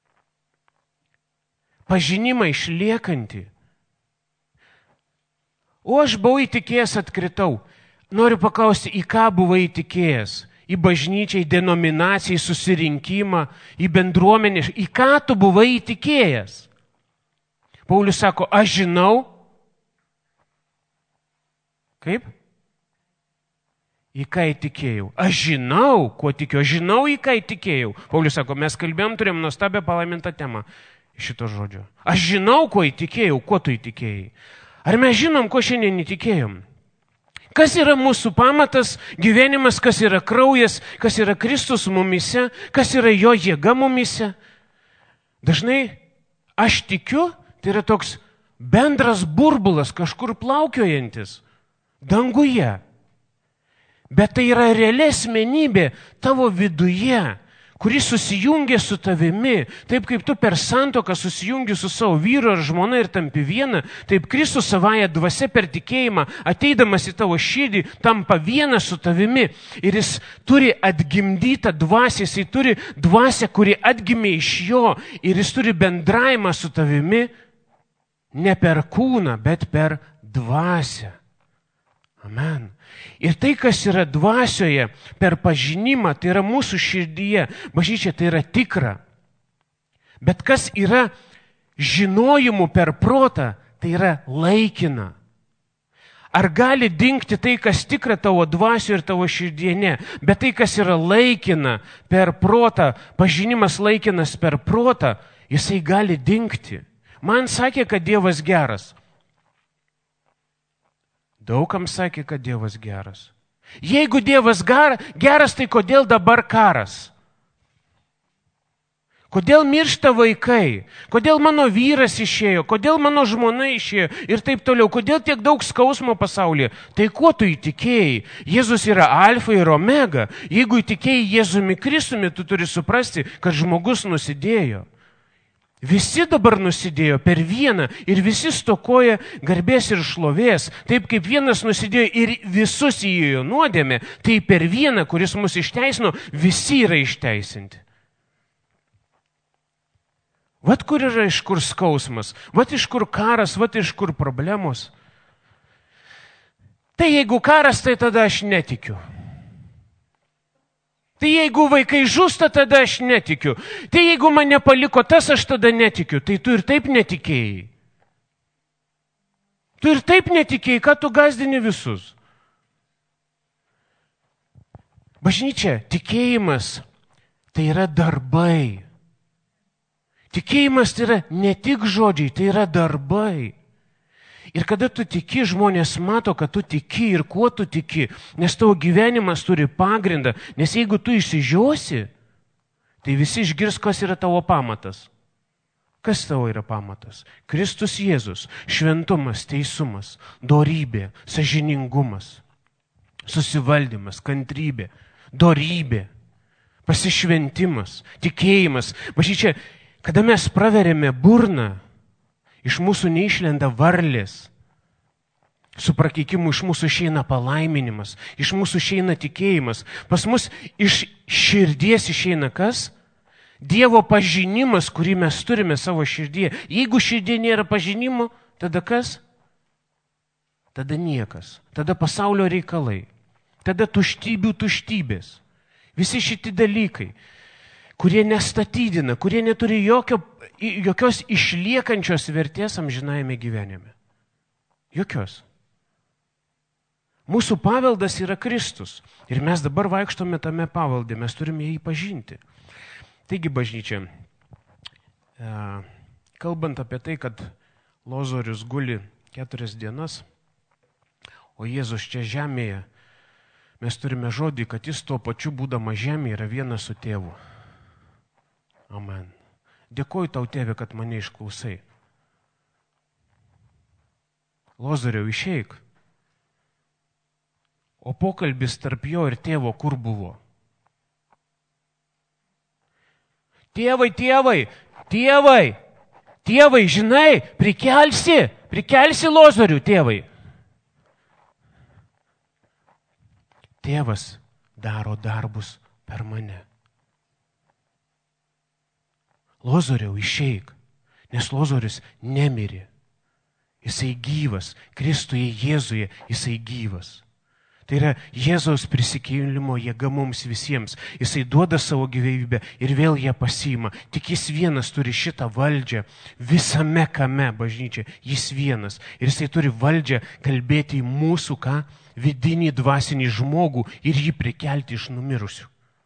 Pažinimą išliekantį. O aš buvau įtikėjęs, atkritau. Noriu paklausti, į ką buvai įtikėjęs? Į bažnyčią, į denominaciją, į susirinkimą, į bendruomenę. Į ką tu buvai įtikėjęs? Paulius sako, aš žinau. Kaip? Į ką įtikėjau? Aš žinau, kuo tikiu. Aš žinau, į ką įtikėjau. Paulius sako, mes kalbėjom, turėjom nuostabią palaimintą temą šito žodžio. Aš žinau, kuo įtikėjau, kuo tu įtikėjai. Ar mes žinom, kuo šiandien įtikėjom? Kas yra mūsų pamatas, gyvenimas, kas yra kraujas, kas yra Kristus mumise, kas yra jo jėga mumise? Dažnai aš tikiu, tai yra toks bendras burbulas, kažkur plaukiojantis danguje. Bet tai yra reali asmenybė tavo viduje, kuri susijungia su tavimi. Taip kaip tu per santuoką susijungi su savo vyru ar žmona ir tampi viena, taip Kristus savaja dvasia per tikėjimą, ateidamas į tavo širdį, tampa viena su tavimi. Ir jis turi atgimdytą dvasią, jis turi dvasią, kuri atgimė iš jo. Ir jis turi bendravimą su tavimi ne per kūną, bet per dvasią. Amen. Ir tai, kas yra dvasioje, per pažinimą, tai yra mūsų širdyje. Bažnyčia, tai yra tikra. Bet kas yra žinojimų per protą, tai yra laikina. Ar gali dingti tai, kas tikra tavo dvasioje ir tavo širdyje? Ne. Bet tai, kas yra laikina per protą, pažinimas laikinas per protą, jisai gali dingti. Man sakė, kad Dievas geras. Daugam sakė, kad Dievas geras. Jeigu Dievas geras, tai kodėl dabar karas? Kodėl miršta vaikai? Kodėl mano vyras išėjo? Kodėl mano žmona išėjo? Ir taip toliau. Kodėl tiek daug skausmo pasaulyje? Tai kuo tu įtikėjai? Jėzus yra alfa ir omega. Jeigu įtikėjai Jėzumi Kristumi, tu turi suprasti, kad žmogus nusidėjo. Visi dabar nusidėjo per vieną ir visi stokoja garbės ir šlovės. Taip kaip vienas nusidėjo ir visus įėjo nuodėmė, tai per vieną, kuris mus išteisino, visi yra išteisinti. Vat kur yra iš kur skausmas, vat iš kur karas, vat iš kur problemos. Tai jeigu karas, tai tada aš netikiu. Tai jeigu vaikai žūsta, tada aš netikiu. Tai jeigu mane paliko tas, aš tada netikiu. Tai tu ir taip netikėjai. Tu ir taip netikėjai, ką tu gazdini visus. Bažnyčia, tikėjimas tai yra darbai. Tikėjimas tai yra ne tik žodžiai, tai yra darbai. Ir kada tu tiki, žmonės mato, kad tu tiki ir kuo tu tiki, nes tavo gyvenimas turi pagrindą, nes jeigu tu išsižiosi, tai visi išgirs, kas yra tavo pamatas. Kas tavo yra pamatas? Kristus Jėzus, šventumas, teisumas, dorybė, sąžiningumas, susivaldymas, kantrybė, dorybė, pasišventimas, tikėjimas. Bažnyčia, kada mes praverėme burną, iš mūsų neišlenda varlės. Su prakeikimu iš mūsų išeina palaiminimas, iš mūsų išeina tikėjimas. Pas mus iš širdies išeina kas? Dievo pažinimas, kurį mes turime savo širdyje. Jeigu širdie nėra pažinimo, tada kas? Tada niekas. Tada pasaulio reikalai. Tada tuštybių tuštybės. Visi šitie dalykai, kurie nestatydina, kurie neturi jokio, jokios išliekančios vertės amžinajame gyvenime. Jokios. Mūsų paveldas yra Kristus. Ir mes dabar vaikštome tame pavelde, mes turime jį pažinti. Taigi, bažnyčia, kalbant apie tai, kad Lozorius guli keturias dienas, o Jėzus čia žemėje, mes turime žodį, kad jis tuo pačiu būdamas žemėje yra vienas su tėvu. Amen. Dėkoju tau, tėve, kad mane išklausai. Lozoriau, išeik. O pokalbis tarp jo ir tėvo kur buvo? Tėvai, tėvai, tėvai, tėvai, žinai, prikelsi, prikelsi Lozorių, tėvai. Tėvas daro darbus per mane. Lozoriau, išeik, nes Lozorius nemirė. Jisai gyvas, Kristuje Jėzuje jisai gyvas. Tai yra Jėzaus prisikėlimo jėga mums visiems. Jisai duoda savo gyvybę ir vėl ją pasiima. Tik jis vienas turi šitą valdžią visame kame, bažnyčia. Jis vienas. Ir jisai turi valdžią kalbėti į mūsų ką? Vidinį dvasinį žmogų ir jį prikelti iš numirusių.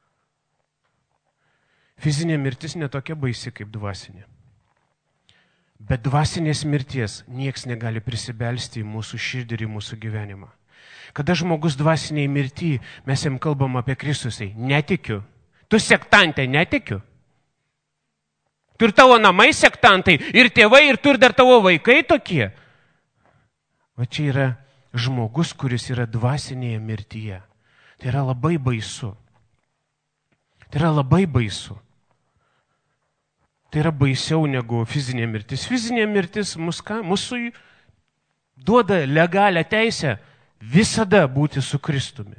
Fizinė mirtis netokia baisi kaip dvasinė. Bet dvasinės mirties nieks negali prisibelsti į mūsų širdį ir į mūsų gyvenimą. Kada žmogus dvasiniai mirti, mes jam kalbam apie Kristusai. Netikiu. Tu sektantė, netikiu. Tu ir tavo namai sektantai, ir tėvai, ir tu ir dar tavo vaikai tokie. Va čia yra žmogus, kuris yra dvasinėje mirtyje. Tai yra labai baisu. Tai yra labai baisu. Tai yra baisiau negu fizinė mirtis. Fizinė mirtis mus ką? Mūsų duoda legalią teisę visada būti su Kristumi.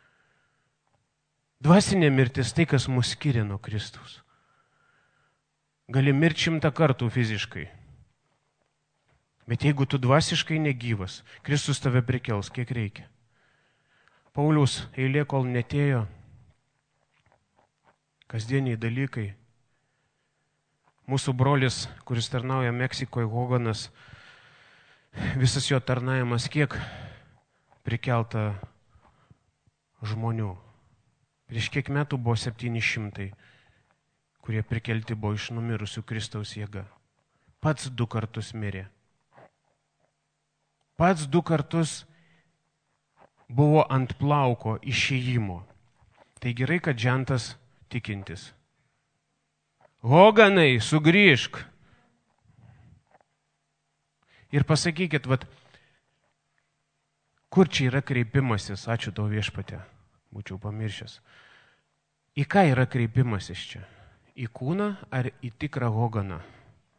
Dvasinė mirtis tai, kas mus skiria nuo Kristaus. Gali mirti šimtą kartų fiziškai. Bet jeigu tu dvasiškai negyvas, Kristus tave prikels, kiek reikia. Pauliaus eilė, kol netėjo, kasdieniai dalykai. Mūsų brolis, kuris tarnauja Meksikoje, Hoganas, visas jo tarnavimas, kiek prikelta žmonių. Prieš kiek metų buvo septyni šimtai, kurie prikelti buvo iš numirusių Kristaus jėga. Pats du kartus mirė. Pats du kartus buvo ant plauko išėjimo. Tai gerai, kad žentas tikintis. Hoganai, sugrįžk. Ir pasakykit, vat, kur čia yra kreipimasis, ačiū tau viešpatė, būčiau pamiršęs. Į ką yra kreipimasis čia? Į kūną ar į tikrą Hoganą?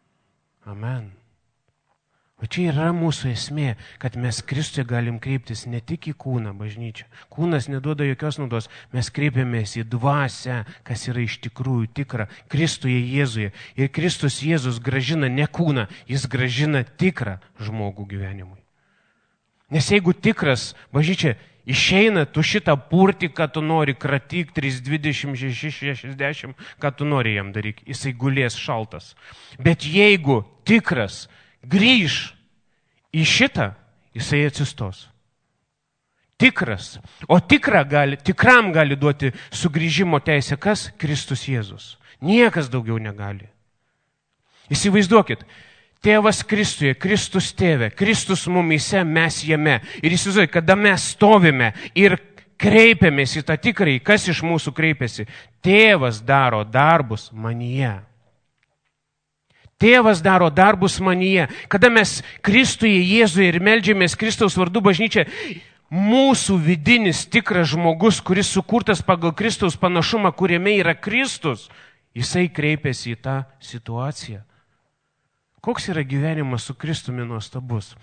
Amen. O čia yra mūsų esmė, kad mes Kristuje galim kreiptis ne tik į kūną, bažnyčią. Kūnas neduoda jokios naudos. Mes kreipiamės į dvasią, kas yra iš tikrųjų tikra, Kristuje Jėzuje. Ir Kristus Jėzus gražina ne kūną, jis gražina tikrą žmogų gyvenimui. Nes jeigu tikras, bažnyčia, išeina, tu šitą purti, ką tu nori, kratyk, trys dvidešimt šeši šešiasdešimt, ką tu nori jam daryk, jisai gulės šaltas. Bet jeigu tikras grįž į šitą, jisai atsistos. Tikras. O tikra gali, tikram gali duoti sugrįžimo teisę kas? Kristus Jėzus. Niekas daugiau negali. Įsivaizduokit, Tėvas Kristuje, Kristus Tėve, Kristus mumyse, mes jame. Ir įsivaizduokit, kada mes stovime ir kreipiamės į tą tikrąjį, kas iš mūsų kreipiasi? Tėvas daro darbus manyje. Tėvas daro darbus manyje. Kada mes Kristuje, Jėzuje ir meldžiamės Kristaus vardu bažnyčia, mūsų vidinis tikras žmogus, kuris sukurtas pagal Kristaus panašumą, kuriame yra Kristus, jisai kreipiasi į tą situaciją. Koks yra gyvenimas su Kristumi nuostabus?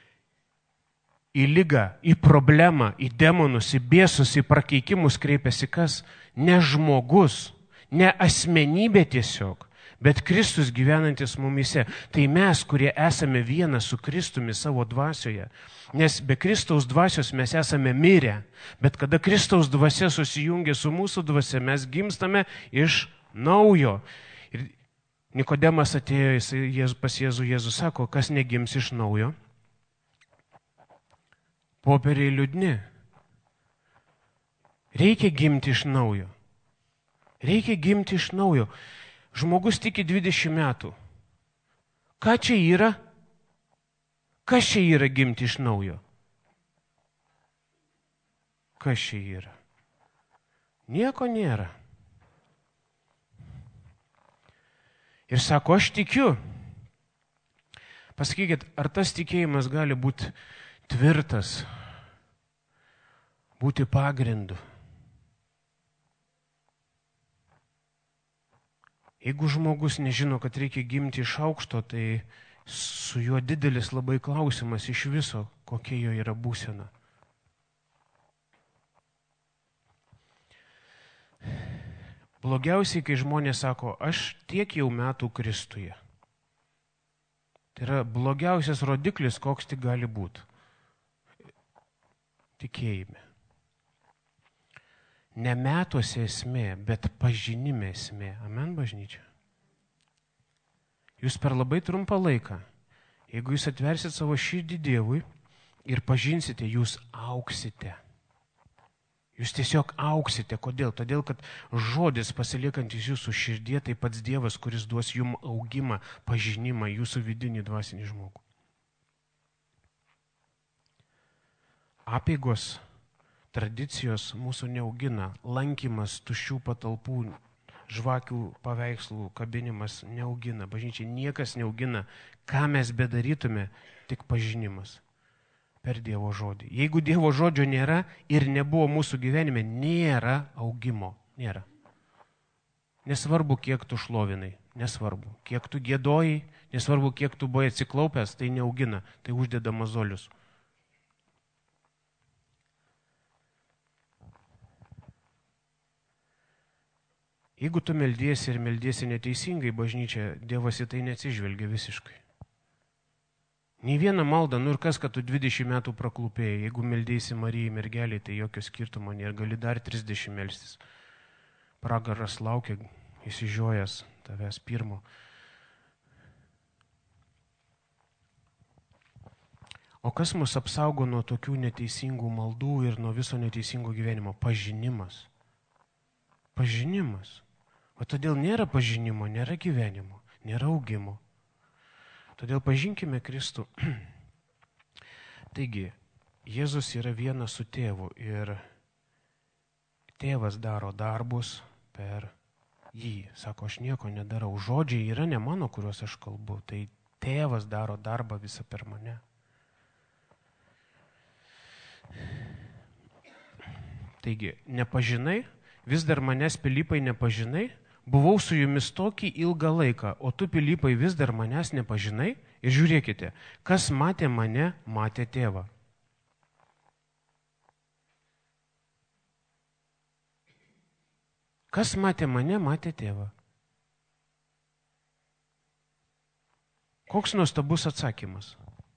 Į ligą, į problemą, į demonus, į bėsus, į prakeikimus kreipiasi kas? Ne žmogus, ne asmenybė tiesiog, bet Kristus gyvenantis mumyse. Tai mes, kurie esame vienas su Kristumi savo dvasioje. Nes be Kristaus dvasios mes esame mirę. Bet kada Kristaus dvasia susijungia su mūsų dvasia, mes gimstame iš naujo. Ir Nikodemas atėjo jis, pas Jėzų, Jėzus sako, kas negims iš naujo? Popieriai liūdni. Reikia gimti iš naujo. Reikia gimti iš naujo. Žmogus tiki dvidešimt metų. Ką čia yra? Kas čia yra gimti iš naujo? Kas čia yra? Nieko nėra. Ir sako, aš tikiu. Pasakykit, ar tas tikėjimas gali būti tvirtas, būti pagrindu? Jeigu žmogus nežino, kad reikia gimti iš aukšto, tai su juo didelis labai klausimas iš viso, kokia jo yra būsena. Blogiausiai, kai žmonės sako, aš tiek jau metų Kristuje. Tai yra blogiausias rodiklis, koks tik gali būti. Tikėjime. Ne metuose esmė, bet pažinime esmė. Amen, bažnyčia. Jūs per labai trumpą laiką, jeigu jūs atversit savo širdį Dievui ir pažinsite, jūs auksite. Jūs tiesiog auksite. Kodėl? Todėl, kad žodis pasiliekantis jūsų širdie, tai pats Dievas, kuris duos jums augimą, pažinimą, jūsų vidinį dvasinį žmogų. Apeigos, tradicijos mūsų neaugina. Lankymas tuščių patalpų, žvakių paveikslų kabinimas neaugina. Bažnyčiai niekas neaugina. Ką mes bedarytume, tik pažinimas. Per Dievo žodį. Jeigu Dievo žodžio nėra ir nebuvo mūsų gyvenime, nėra augimo. Nėra. Nesvarbu, kiek tu šlovinai. Nesvarbu. Kiek tu giedojai, nesvarbu, kiek tu buvai atsiklaupęs, tai neaugina. Tai uždeda mazolius. Jeigu tu meldiesi ir meldiesi neteisingai, bažnyčia, Dievas į tai neatsižvelgia visiškai. Nei vieną maldą, nu ir kas, kad tu dvidešimt metų praklupėjai, jeigu meldėsi Marijai mergeliai, tai jokio skirtumo nėra, gali dar trisdešimt melstis. Pragaras laukia, įsižiojęs tavęs pirmo. O kas mus apsaugo nuo tokių neteisingų maldų ir nuo viso neteisingo gyvenimo? Pažinimas. Pažinimas. O todėl nėra pažinimo, nėra gyvenimo, nėra augimo. Todėl pažinkime Kristų. Taigi, Jėzus yra vienas su tėvu ir tėvas daro darbus per jį. Sako, aš nieko nedarau. Žodžiai yra ne mano, kuriuos aš kalbu. Tai tėvas daro darbą visą per mane. Taigi, nepažinai, vis dar manęs, Pilypai, nepažinai, buvau su jumis tokį ilgą laiką, o tu, Pilypai, vis dar manęs nepažinai? Ir žiūrėkite, kas matė mane, matė tėvą. Kas matė mane, matė tėvą. Koks nuostabus atsakymas.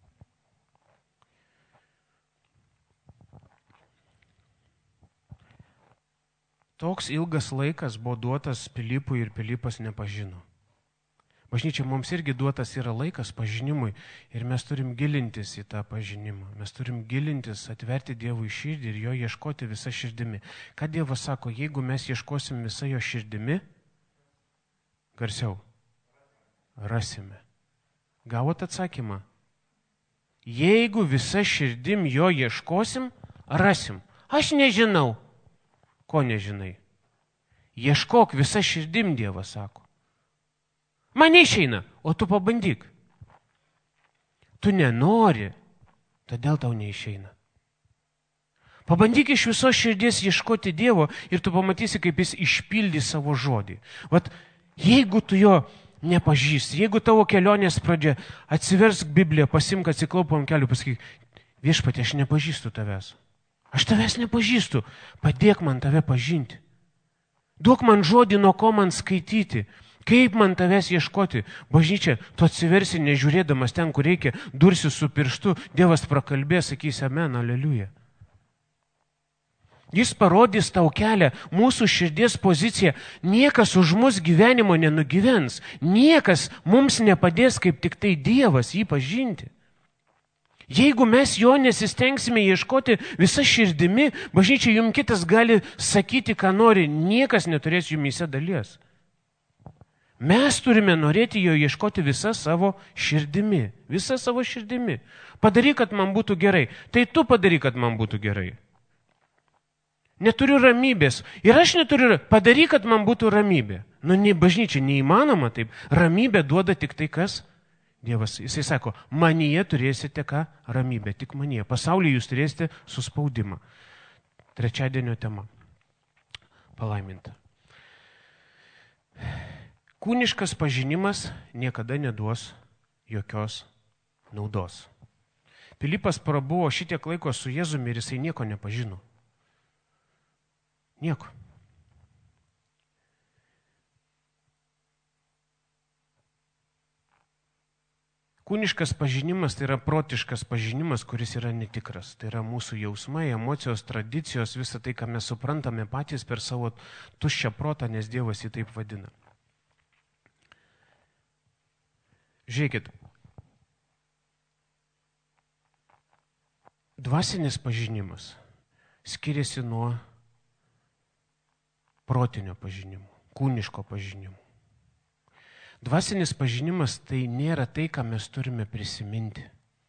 Toks ilgas laikas buvo duotas Pilypui ir Pilypas nepažino. Bažnyčia mums irgi duotas yra laikas pažinimui ir mes turim gilintis į tą pažinimą. Mes turim gilintis, atverti Dievui širdį ir jo ieškoti visą širdimi. Ką Dievas sako, jeigu mes ieškosim visą jo širdimi, garsiau, rasime. Gavot atsakymą? Jeigu visą širdim jo ieškosim, rasim. Aš nežinau. Ko nežinai? Ieškok visą širdim, Dievas sako. Man neišeina, o tu pabandyk. Tu nenori, todėl tau neišeina. Pabandyk iš visos širdies ieškoti Dievo ir tu pamatysi, kaip jis išpildys savo žodį. Vat jeigu tu jo nepažįsti, jeigu tavo kelionės pradžia, atsiversk Bibliją, pasimk atsiklaupą ant kelių, pasakyk, viešpatie, aš nepažįstu tavęs. Aš tavęs nepažįstu, padėk man tave pažinti. Duok man žodį, nuo ko man skaityti. Kaip man tavęs ieškoti? Bažnyčia, tu atsiversi nežiūrėdamas ten, kur reikia, dursi su pirštu, Dievas prakalbės, sakys amen, aleliuja. Jis parodys tau kelią, mūsų širdies poziciją. Niekas už mus gyvenimo nenugyvens. Niekas mums nepadės, kaip tik tai Dievas jį pažinti. Jeigu mes jo nesistengsime ieškoti visą širdimi, bažnyčia, jums kitas gali sakyti, ką nori, niekas neturės jumyse dalies. Mes turime norėti jo ieškoti visą savo širdimi. Visą savo širdimi. Padaryk, kad man būtų gerai. Tai tu padaryk, kad man būtų gerai. Neturiu ramybės. Ir aš neturiu. Padaryk, kad man būtų ramybė. Nu, ne, bažnyčia, neįmanoma taip. Ramybė duoda tik tai kas? Dievas. Jisai sako, manyje turėsite ką? Ramybę. Tik manyje. Pasaulyje jūs turėsite suspaudimą. Trečiadienio tema. Palaiminta. Kūniškas pažinimas niekada neduos jokios naudos. Pilypas prabuvo šitiek laiko su Jėzumi ir jisai nieko nepažino. Nieko. Kūniškas pažinimas tai yra protiškas pažinimas, kuris yra netikras. Tai yra mūsų jausmai, emocijos, tradicijos, visa tai, ką mes suprantame patys per savo tuščią protą, nes Dievas jį taip vadina. Žiūrėkit, dvasinis pažinimas skiriasi nuo protinio pažinimo, kūniško pažinimo. Dvasinis pažinimas tai nėra tai, ką mes turime prisiminti,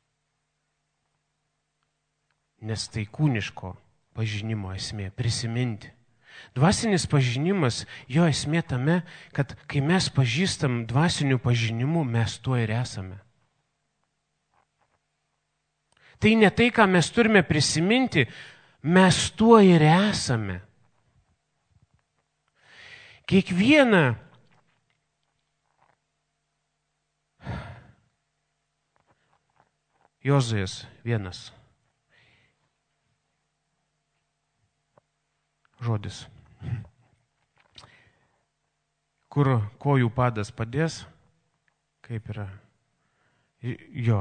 nes tai kūniško pažinimo esmė - prisiminti. Dvasinis pažinimas, jo esmė tame, kad kai mes pažįstam dvasinių pažinimų, mes tuo ir esame. Tai ne tai, ką mes turime prisiminti, mes tuo ir esame. Kiekviena Jozuės vienas. Žodis. Kur kojų padas padės, kaip yra jo.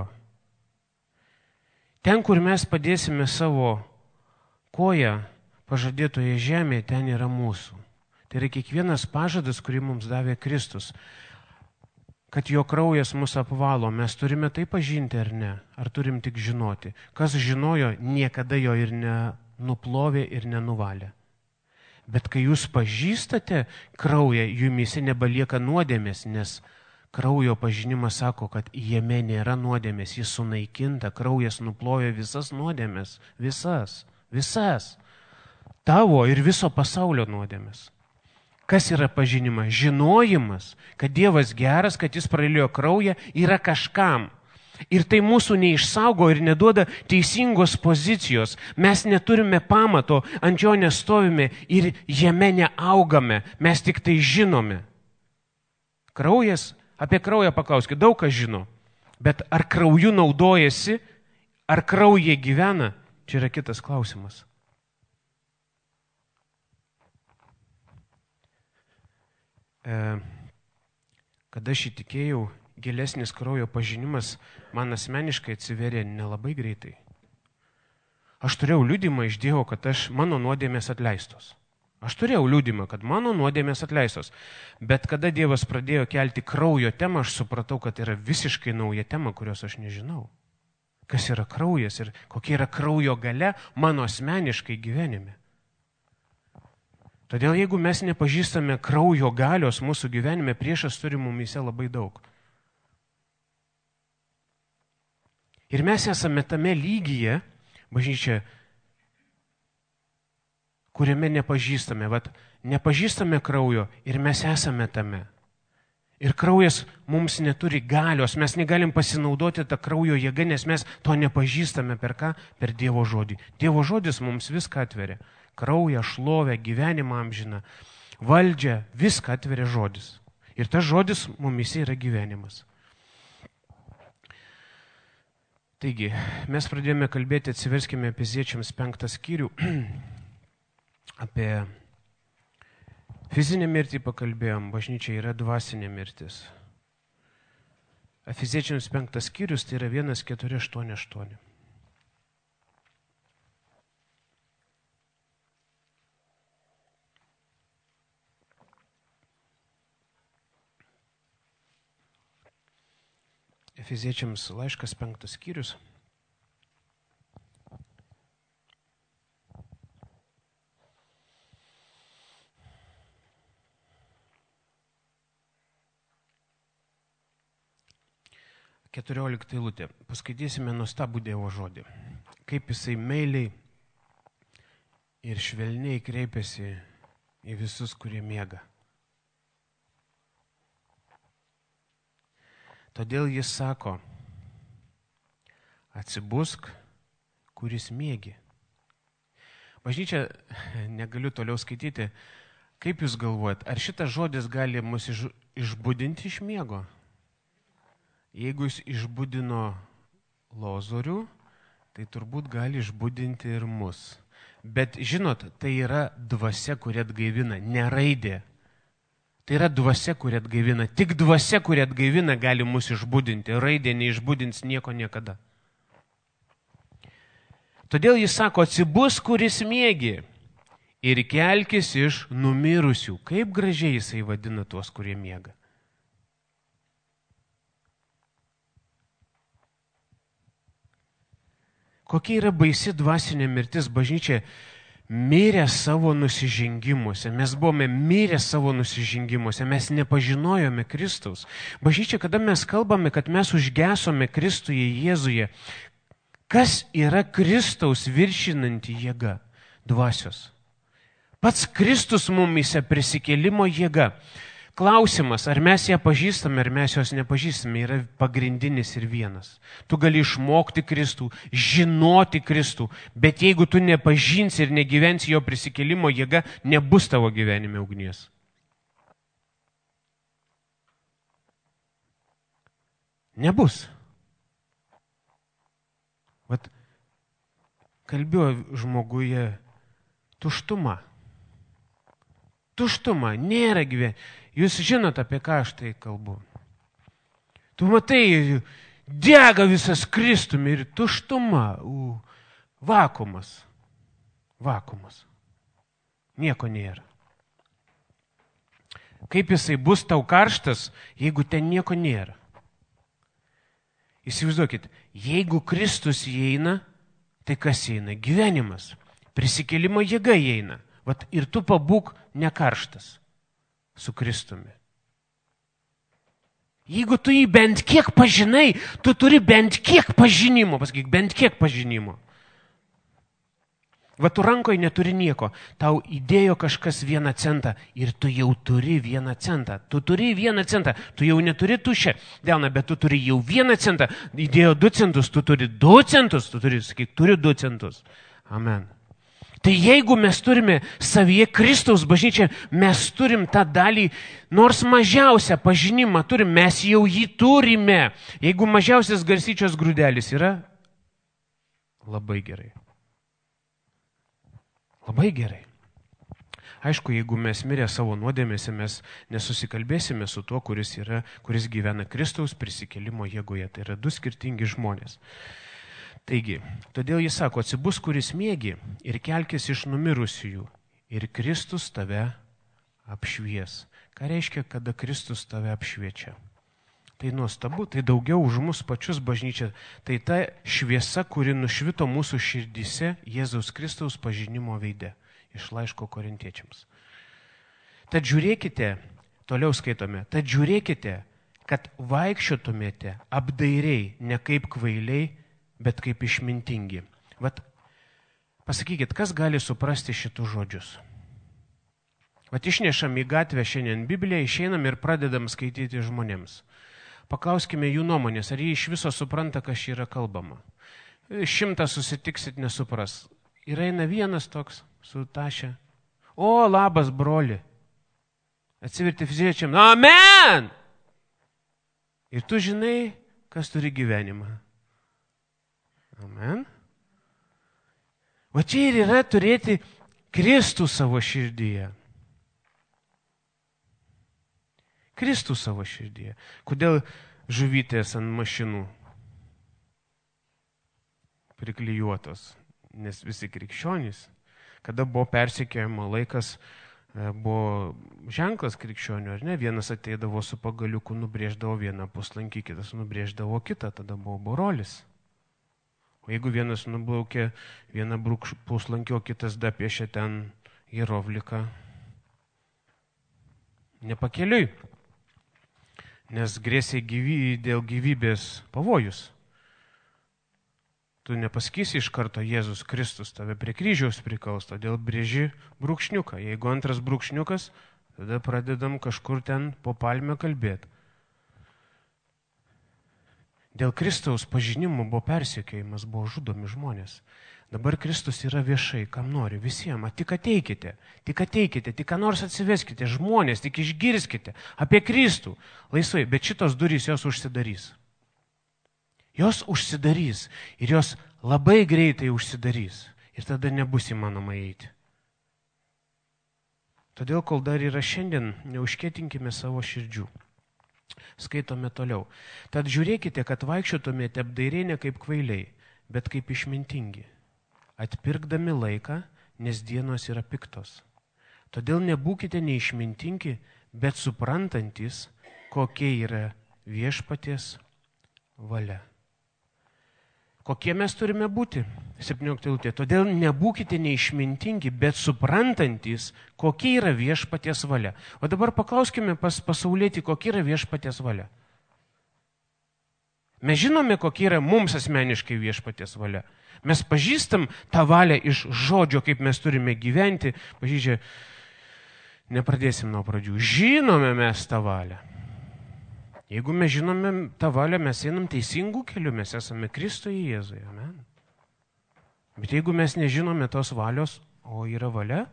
Ten, kur mes padėsime savo koją pažadėtoje žemėje, ten yra mūsų. Tai yra kiekvienas pažadas, kurį mums davė Kristus. Kad jo kraujas mus apvalo, mes turime tai pažinti ar ne? Ar turim tik žinoti? Kas žinojo, niekada jo ir nenuplovė ir nenuvalė. Bet kai jūs pažįstate kraują, jumyse nebelieka nuodėmės, nes kraujo pažinimas sako, kad jame nėra nuodėmės, jis sunaikinta, kraujas nuplojo visas nuodėmės, visas, visas, tavo ir viso pasaulio nuodėmės. Kas yra pažinimas? Žinojimas, kad Dievas geras, kad jis praliejo kraują, yra kažkam. Ir tai mūsų neišsaugo ir neduoda teisingos pozicijos. Mes neturime pamato, ant jo nestovime ir jame neaugame. Mes tik tai žinome. Kraujas, apie kraują paklauskit, daug kas žino. Bet ar krauju naudojasi, ar kraujyje gyvena, čia yra kitas klausimas. E, kada aš įtikėjau, gilesnis kraujo pažinimas man asmeniškai atsiverė nelabai greitai. Aš turėjau liudymą iš Dievo, kad aš, mano nuodėmės atleistos. Aš turėjau liudymą, kad mano nuodėmės atleistos. Bet kada Dievas pradėjo kelti kraujo temą, aš supratau, kad yra visiškai nauja tema, kurios aš nežinau. Kas yra kraujas ir kokia yra kraujo galia mano asmeniškai gyvenime. Todėl jeigu mes nepažįstame kraujo galios mūsų gyvenime, priešas turi mumyse labai daug. Ir mes esame tame lygyje, bažnyčia, kuriame nepažįstame. Vat, nepažįstame kraujo ir mes esame tame. Ir kraujas mums neturi galios, mes negalim pasinaudoti tą kraujo jėgą, nes mes to nepažįstame per ką? Per Dievo žodį. Dievo žodis mums viską atveria. Kraują, šlovę, gyvenimą amžiną, valdžią, viską atveria žodis. Ir tas žodis mumyse yra gyvenimas. Taigi, mes pradėjome kalbėti, atsiverskime Efeziečiams penktą skyrių, apie fizinę mirtį pakalbėjom, bažnyčia yra dvasinė mirtis. Efeziečiams penktas skyrius tai yra vienas keturi aštuoni aštuoni. Efeziečiams laiškas penktas skyrius. keturiolikta eilutė. Paskaitysime nuostabų Dievo žodį. Kaip jisai meiliai ir švelniai kreipiasi į visus, kurie miega. Todėl jis sako, atsibusk, kuris miegi. Bažnyčia, negaliu toliau skaityti, kaip jūs galvojat, ar šitas žodis gali mus iš, išbudinti iš miego? Jeigu jis išbudino Lozorių, tai turbūt gali išbudinti ir mus. Bet žinot, tai yra dvasia, kuri atgaivina, ne raidė. Tai yra dvasia, kuri atgaivina. Tik dvasia, kuri atgaivina, gali mus išbudinti. Raidė neišbudins nieko niekada. Todėl jis sako, atsibusk, kuris miegi, ir kelkis iš numirusių. Kaip gražiai jisai vadina tuos, kurie miega. Kokia yra baisi dvasinė mirtis, bažnyčia mirė savo nusižengimuose. Mes buvome mirę savo nusižengimuose, mes nepažinojome Kristaus. Bažnyčia, kada mes kalbame, kad mes užgesome Kristuje Jėzuje, kas yra Kristaus viršinanti jėga? Dvasios. Pats Kristus mumyse prisikėlimo jėga. Klausimas, ar mes ją pažįstame, ar mes jos nepažįstame, yra pagrindinis ir vienas. Tu gali išmokti Kristų, žinoti Kristų, bet jeigu tu nepažinsi ir negyvensi jo prisikėlimo jėga, nebus tavo gyvenime ugnies. Nebus. Vat kalbėjo žmoguje tuštuma. Tuštuma, nėra gyvenimo. Jūs žinot, apie ką aš tai kalbu. Tu matai, dega visas Kristumi ir tuštuma, u, vakumas. Vakumas. Nieko nėra. Kaip jisai bus tau karštas, jeigu ten nieko nėra? Įsivaizduokit, jeigu Kristus įeina, tai kas įeina? Gyvenimas. Prisikėlimo jėga įeina. Vat ir tu pabūk nekarštas su Kristumi. Jeigu tu jį bent kiek pažinai, tu turi bent kiek pažinimo, pasakyk, bent kiek pažinimo. Va tu rankoje neturi nieko, tau įdėjo kažkas vieną centą ir tu jau turi vieną centą. Tu turi vieną centą, tu jau neturi tušę delną, bet tu turi jau vieną centą. Įdėjo du centus, tu turi du centus, tu turi, sakyk, turi du centus. Amen. Tai jeigu mes turime savyje Kristaus bažnyčią, mes turim tą dalį, nors mažiausią pažinimą turim, mes jau jį turime. Jeigu mažiausias garstyčios grūdelis yra, labai gerai. Labai gerai. Aišku, jeigu mes mirę savo nuodėmėse, mes nesusikalbėsime su tuo, kuris, yra, kuris gyvena Kristaus prisikėlimo jėgoje. Tai yra du skirtingi žmonės. Taigi, todėl jis sako, atsibus, kuris miegi ir kelkis iš numirusiųjų ir Kristus tave apšvies. Ką reiškia, kada Kristus tave apšviečia? Tai nuostabu, tai daugiau už mus pačius bažnyčia. Tai ta šviesa, kuri nušvito mūsų širdyse Jėzaus Kristaus pažinimo veide. Iš laiško korintiečiams. Tad žiūrėkite, toliau skaitome, tad žiūrėkite, kad vaikščiotumėte apdairiai, ne kaip kvailiai, bet kaip išmintingi. Vat pasakykit, kas gali suprasti šitus žodžius? Vat išnešam į gatvę šiandien Bibliją, išeinam ir pradedam skaityti žmonėms. Paklauskime jų nuomonės, ar jie iš viso supranta, kas čia yra kalbama. Šimtą susitiksit, nesupras. Ir eina vienas toks su tašia. O, labas, broli. Atsiverti fiziečiam. Amen! Ir tu žinai, kas turi gyvenimą. Amen. O čia ir yra turėti Kristų savo širdyje. Kristų savo širdyje. Kodėl žuvytės ant mašinų priklijuotos? Nes visi krikščionys, kada buvo persekiojimo laikas, buvo ženklas krikščionių, ar ne? Vienas ateidavo su pagaliuku, nubrėždavo vieną puslankį, kitas nubrėždavo kitą, tada buvo brolis. O jeigu vienas nubraukė vieną puslankį, o kitas dapiešė ten hieroglifiką, nepakeliui, nes grėsė gyvy, dėl gyvybės pavojus. Tu nepasakysi iš karto, Jėzus Kristus tave prie kryžiaus prikals, todėl brėži brūkšniuką. Jeigu antras brūkšniukas, tada pradedam kažkur ten po palmę kalbėti. Dėl Kristaus pažinimo buvo persekiojimas, buvo žudomi žmonės. Dabar Kristus yra viešai, kam nori, visiems. Tik ateikite, tik ateikite, tik ką nors atsiveskite, žmonės, tik išgirskite apie Kristų. Laisvai, bet šitos durys jos užsidarys. Jos užsidarys ir jos labai greitai užsidarys. Ir tada nebus įmanoma eiti. Todėl, kol dar yra šiandien, neužkėtinkime savo širdžių. Skaitome toliau. Tad žiūrėkite, kad vaikščiotumėte apdairiai ne kaip kvailiai, bet kaip išmintingi, atpirkdami laiką, nes dienos yra piktos. Todėl nebūkite neišmintingi, bet suprantantis, kokia yra viešpaties valia. Kokie mes turime būti? septyniolikta eilutė. Todėl nebūkite neišmintingi, bet suprantantis, kokia yra viešpaties valia. O dabar paklauskime pas pasaulietį, kokia yra viešpaties valia. Mes žinome, kokia yra mums asmeniškai viešpaties valia. Mes pažįstam tą valią iš žodžio, kaip mes turime gyventi. Pažydžia, nepradėsim nuo pradžių. Žinome mes tą valią. Jeigu mes žinome tą valią, mes einam teisingų kelių, mes esame Kristuje Jėzuje. Amen. Bet jeigu mes nežinome tos valios, o yra valia,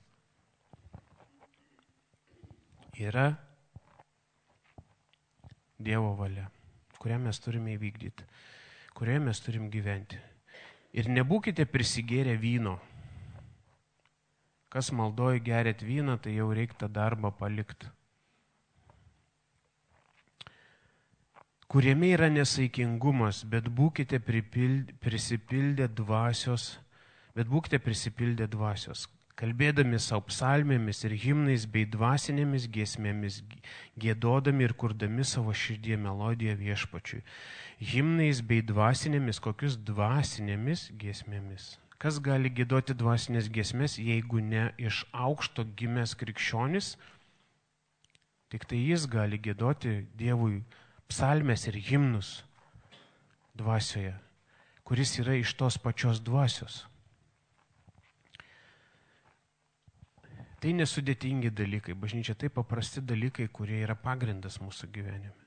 yra Dievo valia, kurią mes turime įvykdyti, kurioje mes turim gyventi. Ir nebūkite prisigėrę vyno. Kas maldoja gerėt vyną, tai jau reikia tą darbą palikti. Kuriame yra nesaikingumas, bet būkite prisipildę dvasios, bet būkite prisipildę dvasios, kalbėdami savo psalmėmis ir himnais bei dvasinėmis giesmėmis, giedodami ir kurdami savo širdie melodiją viešpačiui. Himnais bei dvasinėmis, kokius dvasinėmis giesmėmis. Kas gali giedoti dvasinės giesmės, jeigu ne iš aukšto gimęs krikščionis? Tik tai jis gali giedoti Dievui psalmės ir himnus dvasioje, kuris yra iš tos pačios dvasios. Tai nesudėtingi dalykai, bažnyčia tai paprasti dalykai, kurie yra pagrindas mūsų gyvenime.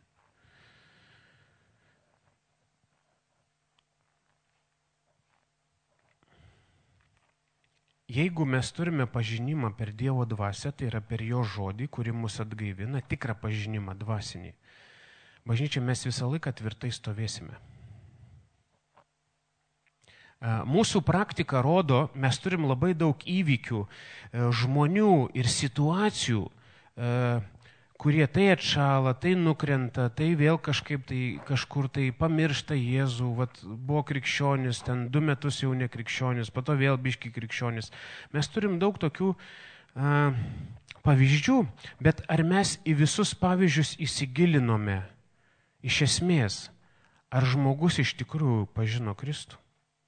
jeigu mes turime pažinimą per Dievo dvasią, tai yra per jo žodį, kuri mus atgaivina, tikrą pažinimą dvasinį, bažnyčia mes visą laiką tvirtai stovėsime. Mūsų praktika rodo, mes turim labai daug įvykių, žmonių ir situacijų, kurie tai atšala, tai nukrenta, tai vėl kažkaip tai kažkur tai pamiršta Jėzų, vat, buvo krikščionis, ten du metus jau ne krikščionis, po to vėl biški krikščionis. Mes turim daug tokių a, pavyzdžių, bet ar mes į visus pavyzdžius įsigilinome iš esmės, ar žmogus iš tikrųjų pažino Kristų?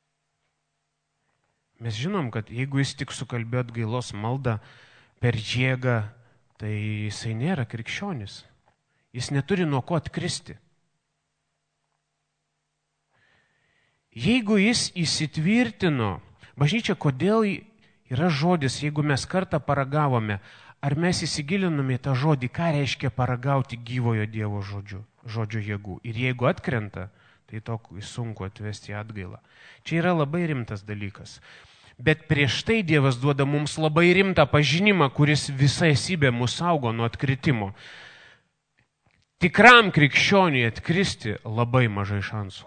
Mes žinom, kad jeigu jis tik sukalbėjo atgailos maldą per jėgą, tai jisai nėra krikščionis. Jis neturi nuo ko atkristi. Jeigu jis įsitvirtino, bažnyčia, kodėl yra žodis, jeigu mes kartą paragavome, ar mes įsigilinome į tą žodį, ką reiškia paragauti gyvojo Dievo žodžiu, žodžio jėgų. Ir jeigu atkrenta, tai to sunku atvesti į atgailą. Čia yra labai rimtas dalykas. Bet prieš tai Dievas duoda mums labai rimtą pažinimą, kuris visą esybę mus saugo nuo atkritimo. Tikram krikščioniui atkristi labai mažai šansų.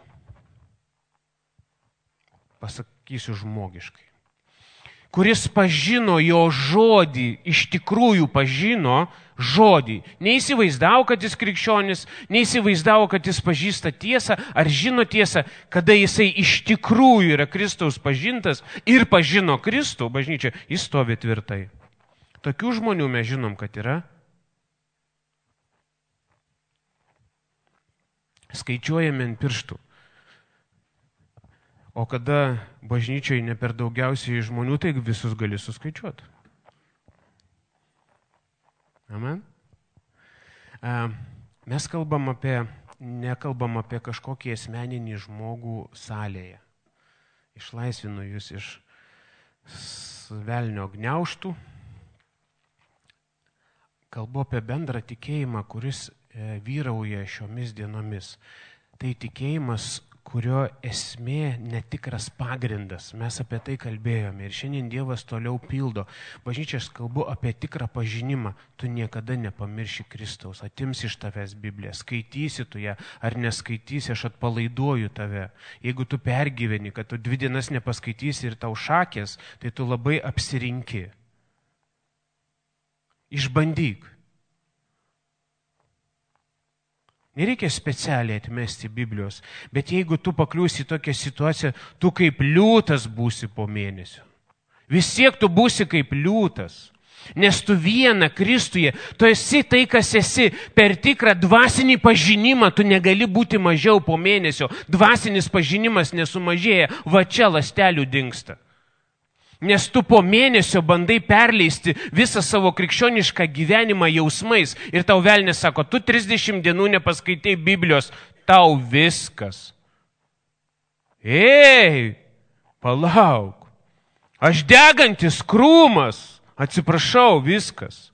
Pasakysiu žmogiškai. Kuris pažino jo žodį, iš tikrųjų pažino žodį. Neįsivaizdavo, kad jis krikščionis, neįsivaizdavo, kad jis pažįsta tiesą, ar žino tiesą, kada jisai iš tikrųjų yra Kristaus pažintas ir pažino Kristų, bažnyčia, jis stovi tvirtai. Tokių žmonių mes žinom, kad yra. Skaičiuojame ant pirštų. O kada bažnyčiai ne per daugiausiai žmonių, tai visus gali suskaičiuoti. Amen. Mes kalbam apie, nekalbam apie kažkokį asmeninį žmogų salėje. Išlaisvinu jūs iš velnio gniaužtų. Kalbu apie bendrą tikėjimą, kuris vyrauja šiomis dienomis. Tai tikėjimas, kurio esmė netikras pagrindas. Mes apie tai kalbėjome ir šiandien Dievas toliau pildo. Bažnyčia, aš kalbu apie tikrą pažinimą. Tu niekada nepamirši Kristaus, atims iš tavęs Bibliją. Skaitysi tu ją ar neskaitysi, aš atpalaiduoju tave. Jeigu tu pergyveni, kad tu dvi dienas nepaskaitysi ir tau šakės, tai tu labai apsirinki. Išbandyk. Nereikia specialiai atmesti Biblijos, bet jeigu tu pakliūsi į tokią situaciją, tu kaip liūtas būsi po mėnesio. Vis tiek tu būsi kaip liūtas, nes tu viena Kristuje, tu esi tai, kas esi, per tikrą dvasinį pažinimą, tu negali būti mažiau po mėnesio. Dvasinis pažinimas nesumažėja, va čia ląstelių dingsta. Nes tu po mėnesio bandai perleisti visą savo krikščionišką gyvenimą jausmais ir tau velnės sako, tu trisdešimt dienų nepaskaitai Biblijos, tau viskas. Ei, palauk, aš degantis krūmas, atsiprašau, viskas.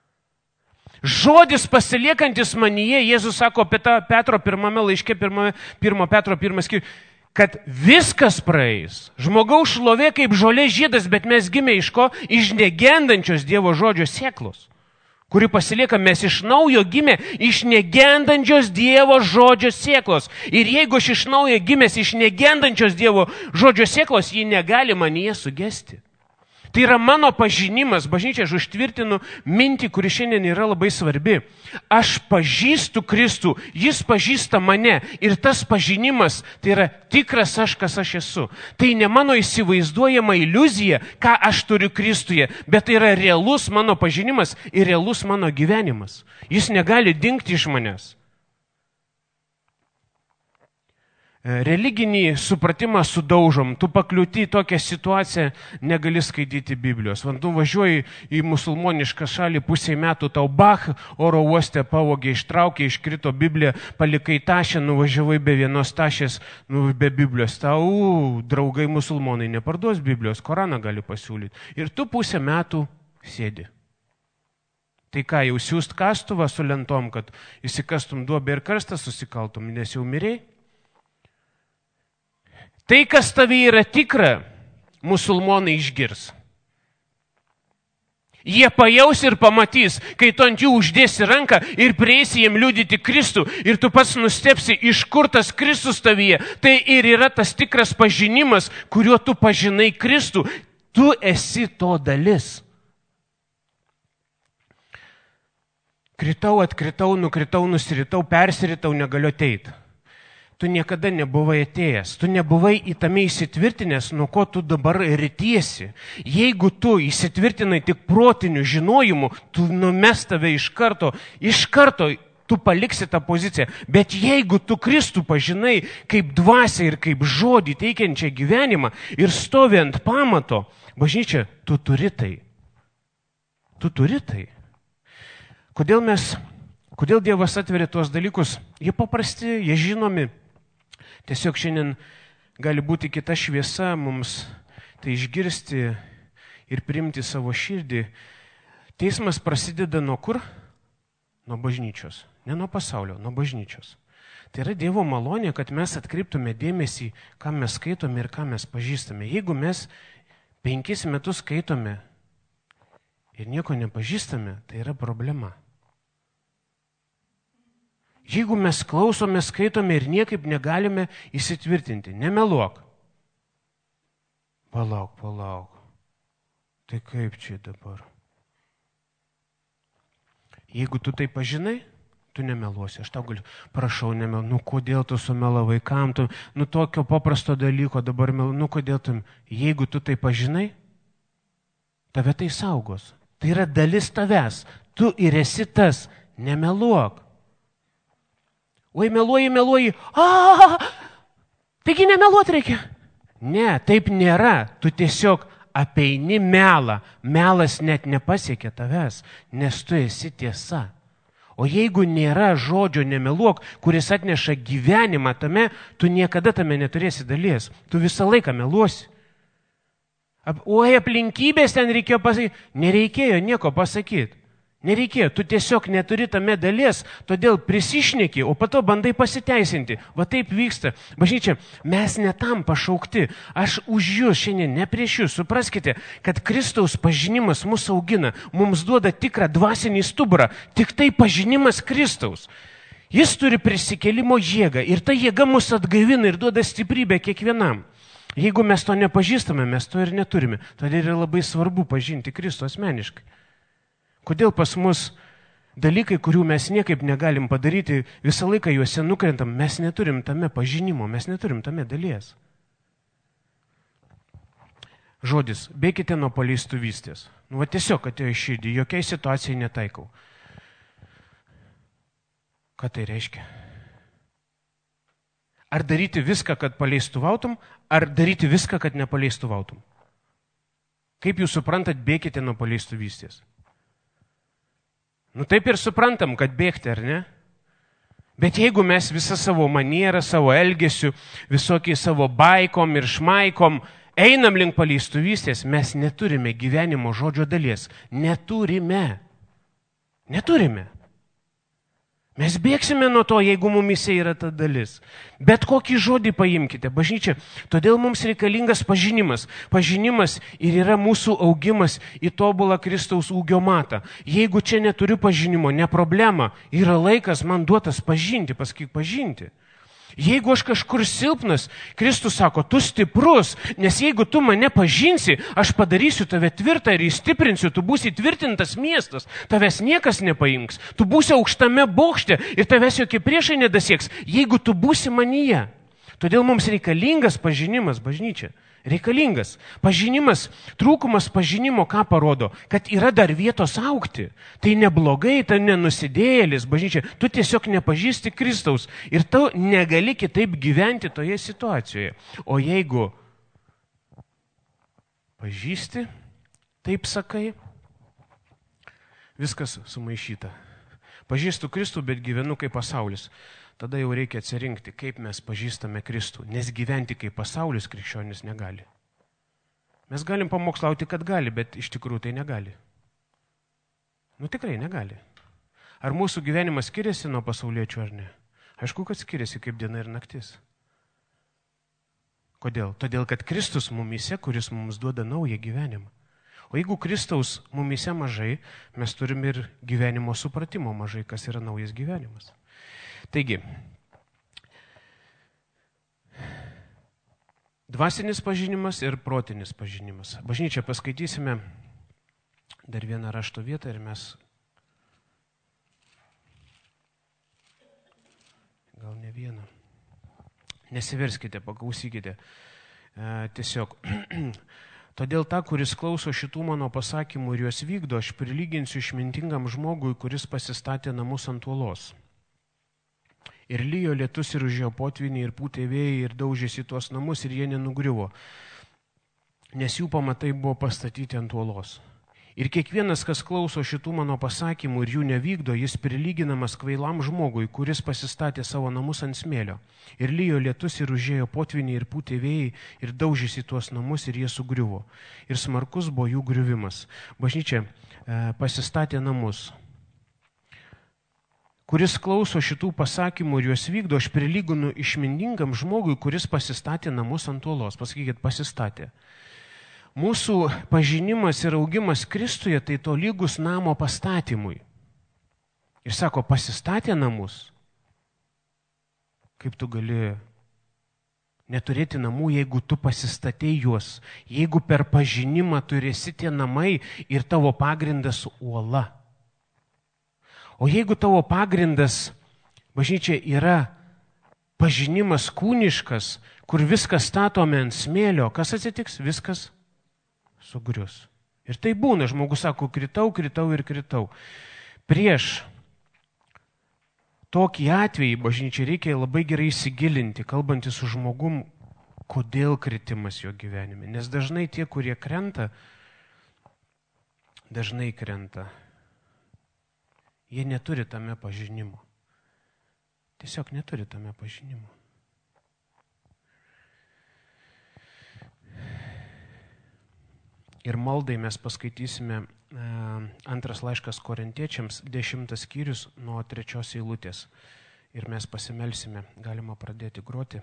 Žodis pasiliekantis manyje, Jėzus sako apie tą Petro pirmame laiške, pirmame, pirmo Petro pirmas skyrius, kad viskas praeis. Žmogaus šlovė kaip žolė žiedas, bet mes gimė iš ko? Iš negendančios Dievo žodžio sėklos, kuri pasilieka, mes iš naujo gimė iš negendančios Dievo žodžio sėklos. Ir jeigu aš iš naujo gimęs iš negendančios Dievo žodžio sėklos, ji negali manyje sugesti. Tai yra mano pažinimas, bažnyčia, aš užtvirtinu mintį, kuri šiandien yra labai svarbi. Aš pažįstu Kristų, jis pažįsta mane ir tas pažinimas, tai yra tikras aš, kas aš esu. Tai ne mano įsivaizduojama iliuzija, ką aš turiu Kristuje, bet tai yra realus mano pažinimas ir realus mano gyvenimas. Jis negali dingti iš manęs. Religinį supratimą sudaužom, tu pakliūti į tokią situaciją, negali skaityti Biblijos. Tu važiuoji į musulmonišką šalį pusiai metų, tau bach, oro uoste pavogė, ištraukė, iškrito Bibliją, palikai tašę, nuvažiavai be vienos tašės, nu, be Biblijos. Tau draugai musulmonai neparduos Biblijos, Koraną gali pasiūlyti. Ir tu pusę metų sėdi. Tai ką, jau siūst kastuvą su lentom, kad įsikastum duobę ir karstą susikaltum, nes jau mirėjai? Tai, kas tavy yra tikra, musulmonai išgirs. Jie pajaus ir pamatys, kai tu ant jų uždėsi ranką ir prieisi jiem liudyti Kristų ir tu pats nustepsi, iš kur tas Kristus tavyje. Tai ir yra tas tikras pažinimas, kuriuo tu pažinai Kristų. Tu esi to dalis. Kritau, atkritau, nukritau, nusiritau, persiritau, negaliu ateiti. Tu niekada nebuvai atėjęs, tu nebuvai į tame įsitvirtinęs, nuo ko tu dabar ritiesi. Jeigu tu įsitvirtinai tik protiniu žinojimu, tu numes tave iš karto, iš karto tu paliksi tą poziciją. Bet jeigu tu Kristų pažinai kaip dvasią ir kaip žodį teikiančią gyvenimą ir stovi ant pamato, bažnyčia, tu turi tai. Tu turi tai. Kodėl mes, kodėl Dievas atveria tuos dalykus? Jie paprasti, jie žinomi. Tiesiog šiandien gali būti kita šviesa mums tai išgirsti ir priimti savo širdį. Teismas prasideda nuo kur? Nuo bažnyčios. Ne nuo pasaulio, nuo bažnyčios. Tai yra Dievo malonė, kad mes atkreiptume dėmesį, ką mes skaitome ir ką mes pažįstame. Jeigu mes penkis metus skaitome ir nieko nepažįstame, tai yra problema. Jeigu mes klausome, skaitome ir niekaip negalime įsitvirtinti, nemeluok. Palauk, palauk. Tai kaip čia dabar? Jeigu tu tai pažinai, tu nemeluosi. Aš tau galiu, prašau, nemeluosi. Nu, kodėl tu sumelavai, kam tu, nu, tokio paprasto dalyko dabar meluosi. Nu, kodėl tu, jeigu tu tai pažinai, tave tai saugos. Tai yra dalis tavęs. Tu ir esi tas, nemeluok. Oi, meluoji, meluoji. A, taigi nemeluot reikia. Ne, taip nėra. Tu tiesiog apeini melą. Melas net nepasiekia tavęs, nes tu esi tiesa. O jeigu nėra žodžio nemeluok, kuris atneša gyvenimą tame, tu niekada tame neturėsi dalies. Tu visą laiką meluosi. Oi, aplinkybės ten reikėjo pasakyti. Nereikėjo nieko pasakyti. Nereikėjo, tu tiesiog neturi tame dalies, todėl prisišneki, o po to bandai pasiteisinti. Va taip vyksta. Bažnyčia, mes ne tam pašaukti. Aš už jūs šiandien, ne prieš jūs. Supraskite, kad Kristaus pažinimas mus augina, mums duoda tikrą dvasinį stuburą. Tik tai pažinimas Kristaus. Jis turi prisikėlimo jėgą ir ta jėga mus atgaivina ir duoda stiprybę kiekvienam. Jeigu mes to nepažįstame, mes to ir neturime. Todėl yra labai svarbu pažinti Kristų asmeniškai. Kodėl pas mus dalykai, kurių mes niekaip negalim padaryti, visą laiką juose nukrentam, mes neturim tame pažinimo, mes neturim tame dalies. Žodis, bėkite nuo paleistuvystės. Nu, va tiesiog atėjo į širdį, jokiai situacijai netaikau. Ką tai reiškia? Ar daryti viską, kad paleistuvautum, ar daryti viską, kad nepaleistuvautum? Kaip jūs suprantat, bėkite nuo paleistuvystės? Nu taip ir suprantam, kad bėgti, ar ne? Bet jeigu mes visą savo manierą, savo elgesiu, visokiai savo baikom ir šmaikom, einam link paleistuvystės, mes neturime gyvenimo žodžio dalies. Neturime. Neturime. Mes bėgsime nuo to, jeigu mumise yra ta dalis. Bet kokį žodį paimkite, bažnyčia. Todėl mums reikalingas pažinimas. Pažinimas ir yra mūsų augimas į tobulą Kristaus ūgio matą. Jeigu čia neturiu pažinimo, ne problema. Yra laikas man duotas pažinti, pasakyk pažinti. Jeigu aš kažkur silpnas, Kristus sako, tu stiprus, nes jeigu tu mane pažinsi, aš padarysiu tave tvirtą ir įstiprinsiu, tu būsi tvirtintas miestas, tavęs niekas nepaimks, tu būsi aukštame bokšte ir tavęs jokie priešai nedasieks, jeigu tu būsi manyje. Todėl mums reikalingas pažinimas, bažnyčia. Reikalingas. Pažinimas, trūkumas pažinimo ką parodo? Kad yra dar vietos augti. Tai neblogai, tai nenusidėjėlis, bažnyčia. Tu tiesiog nepažįsti Kristaus ir tu negali kitaip gyventi toje situacijoje. O jeigu pažįsti, taip sakai, viskas sumaišyta. Pažįstu Kristų, bet gyvenu kaip pasaulis. Tada jau reikia atsirinkti, kaip mes pažįstame Kristų, nes gyventi kaip pasaulis krikščionis negali. Mes galim pamokslauti, kad gali, bet iš tikrųjų tai negali. Nu tikrai negali. Ar mūsų gyvenimas skiriasi nuo pasauliečių ar ne? Aišku, kad skiriasi kaip diena ir naktis. Kodėl? Todėl, kad Kristus mumise, kuris mums duoda naują gyvenimą. O jeigu Kristaus mumise mažai, mes turime ir gyvenimo supratimo mažai, kas yra naujas gyvenimas. Taigi, dvasinis pažinimas ir protinis pažinimas. Bažnyčia paskaitysime dar vieną rašto vietą ir mes gal ne vieną. Nesiverskite, paklausykite. E, tiesiog, todėl tą, kuris klauso šitų mano pasakymų ir juos vykdo, aš prilyginsiu išmintingam žmogui, kuris pasistatė namus ant uolos. Ir lijo lietus ir užėjo potviniai ir pūtė vėjai ir daužėsi tuos namus ir jie nenugriuvo, nes jų pamatai buvo pastatyti ant uolos. Ir kiekvienas, kas klauso šitų mano pasakymų ir jų nevykdo, jis prilyginamas kvailam žmogui, kuris pasistatė savo namus ant smėlio. Ir lijo lietus ir užėjo potviniai ir pūtė vėjai ir daužėsi tuos namus ir jie sugriuvo. Ir smarkus buvo jų griuvimas. Bažnyčia e, pasistatė namus. Kuris klauso šitų pasakymų ir juos vykdo, aš prilyginu išmintingam žmogui, kuris pasistatė namus ant uolos. Pasakykit, pasistatė. Mūsų pažinimas ir augimas Kristuje tai to lygus namo pastatymui. Ir sako, pasistatė namus. Kaip tu gali neturėti namų, jeigu tu pasistatei juos, jeigu per pažinimą turėsi tie namai ir tavo pagrindas uola. O jeigu tavo pagrindas, bažnyčia, yra pažinimas kūniškas, kur viskas statome ant smėlio, kas atsitiks? Viskas sugrius. Ir tai būna, žmogus sako, kritau, kritau ir kritau. Prieš tokį atvejį, bažnyčia, reikia labai gerai įsigilinti, kalbantys su žmogum, kodėl kritimas jo gyvenime. Nes dažnai tie, kurie krenta, dažnai krenta. Jie neturi tame pažinimo. Tiesiog neturi tame pažinimo. Ir maldai mes paskaitysime e, antras laiškas Korintiečiams, dešimtas skyrius nuo trečios eilutės. Ir mes pasimelsime, galima pradėti groti.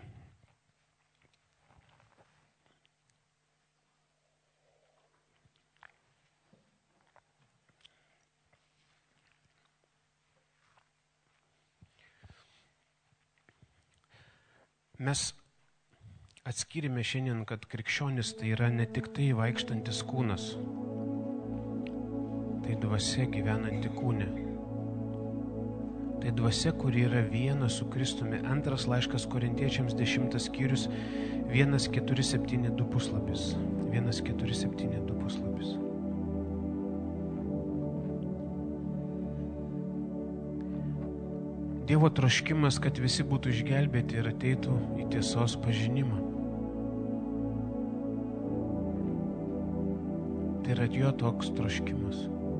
Mes atskyrėme šiandien, kad krikščionis tai yra ne tik tai vaikštantis kūnas, tai dvasia gyvenanti kūne. Tai dvasia, kuri yra viena su Kristumi. Antras laiškas Korintiečiams, dešimtas skyrius, vienas keturi septyni du puslapis. vienas keturi septyni du puslapis. Dievo troškimas, kad visi būtų išgelbėti ir ateitų į tiesos pažinimą. Tai yra jo toks troškimas.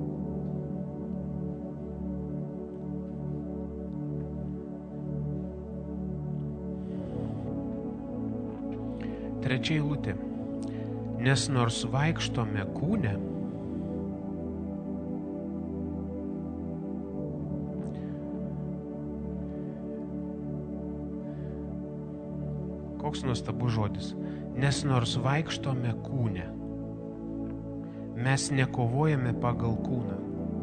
Trečia eilutė. Nes nors vaikštome kūne, koks nuostabus žodis. Nes nors vaikštome kūne, mes nekovojame pagal kūną.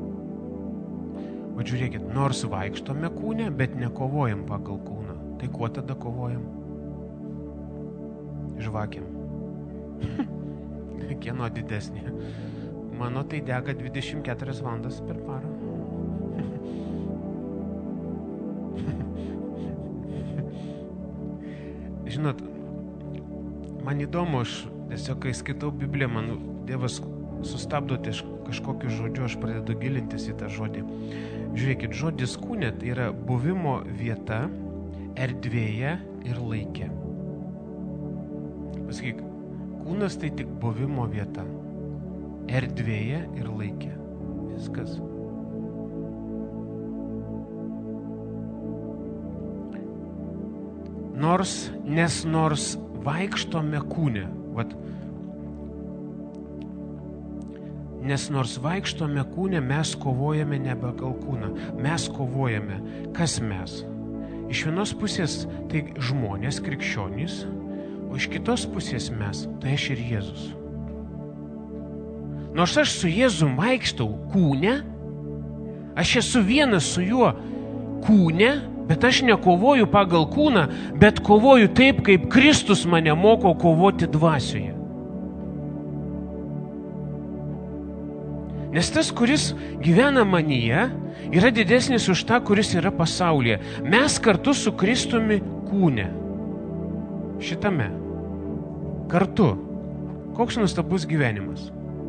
O žiūrėkit, nors vaikštome kūne, bet nekovojam pagal kūną. Tai kuo tada kovojam? Žvakėm. Kieno didesnė? Mano tai dega dvidešimt keturias valandas per parą. Žinot, man įdomu, aš tiesiog, kai skaitau Bibliją, man Dievas sustabdo kažkokiu žodžiu, aš pradedu gilintis į tą žodį. Žiūrėkit, žodis kūne tai yra buvimo vieta erdvėje ir laike. Pasakyk, kūnas tai tik buvimo vieta erdvėje ir laike. Viskas. Nors, nes nors vaikštome kūne, vat, nes nors vaikštome kūne, mes kovojame ne pagal kūną. Mes kovojame. Kas mes? Iš vienos pusės tai žmonės, krikščionys, o iš kitos pusės mes, tai aš ir Jėzus. nors aš su Jėzum vaikštau kūne, aš esu vienas su juo kūne, bet aš nekovoju pagal kūną, bet kovoju taip, kaip Kristus mane moko kovoti dvasioje. Nes tas, kuris gyvena manyje, yra didesnis už tą, kuris yra pasaulyje. Mes kartu su Kristumi kūne. Šitame. Kartu. Koks nuostabus gyvenimas.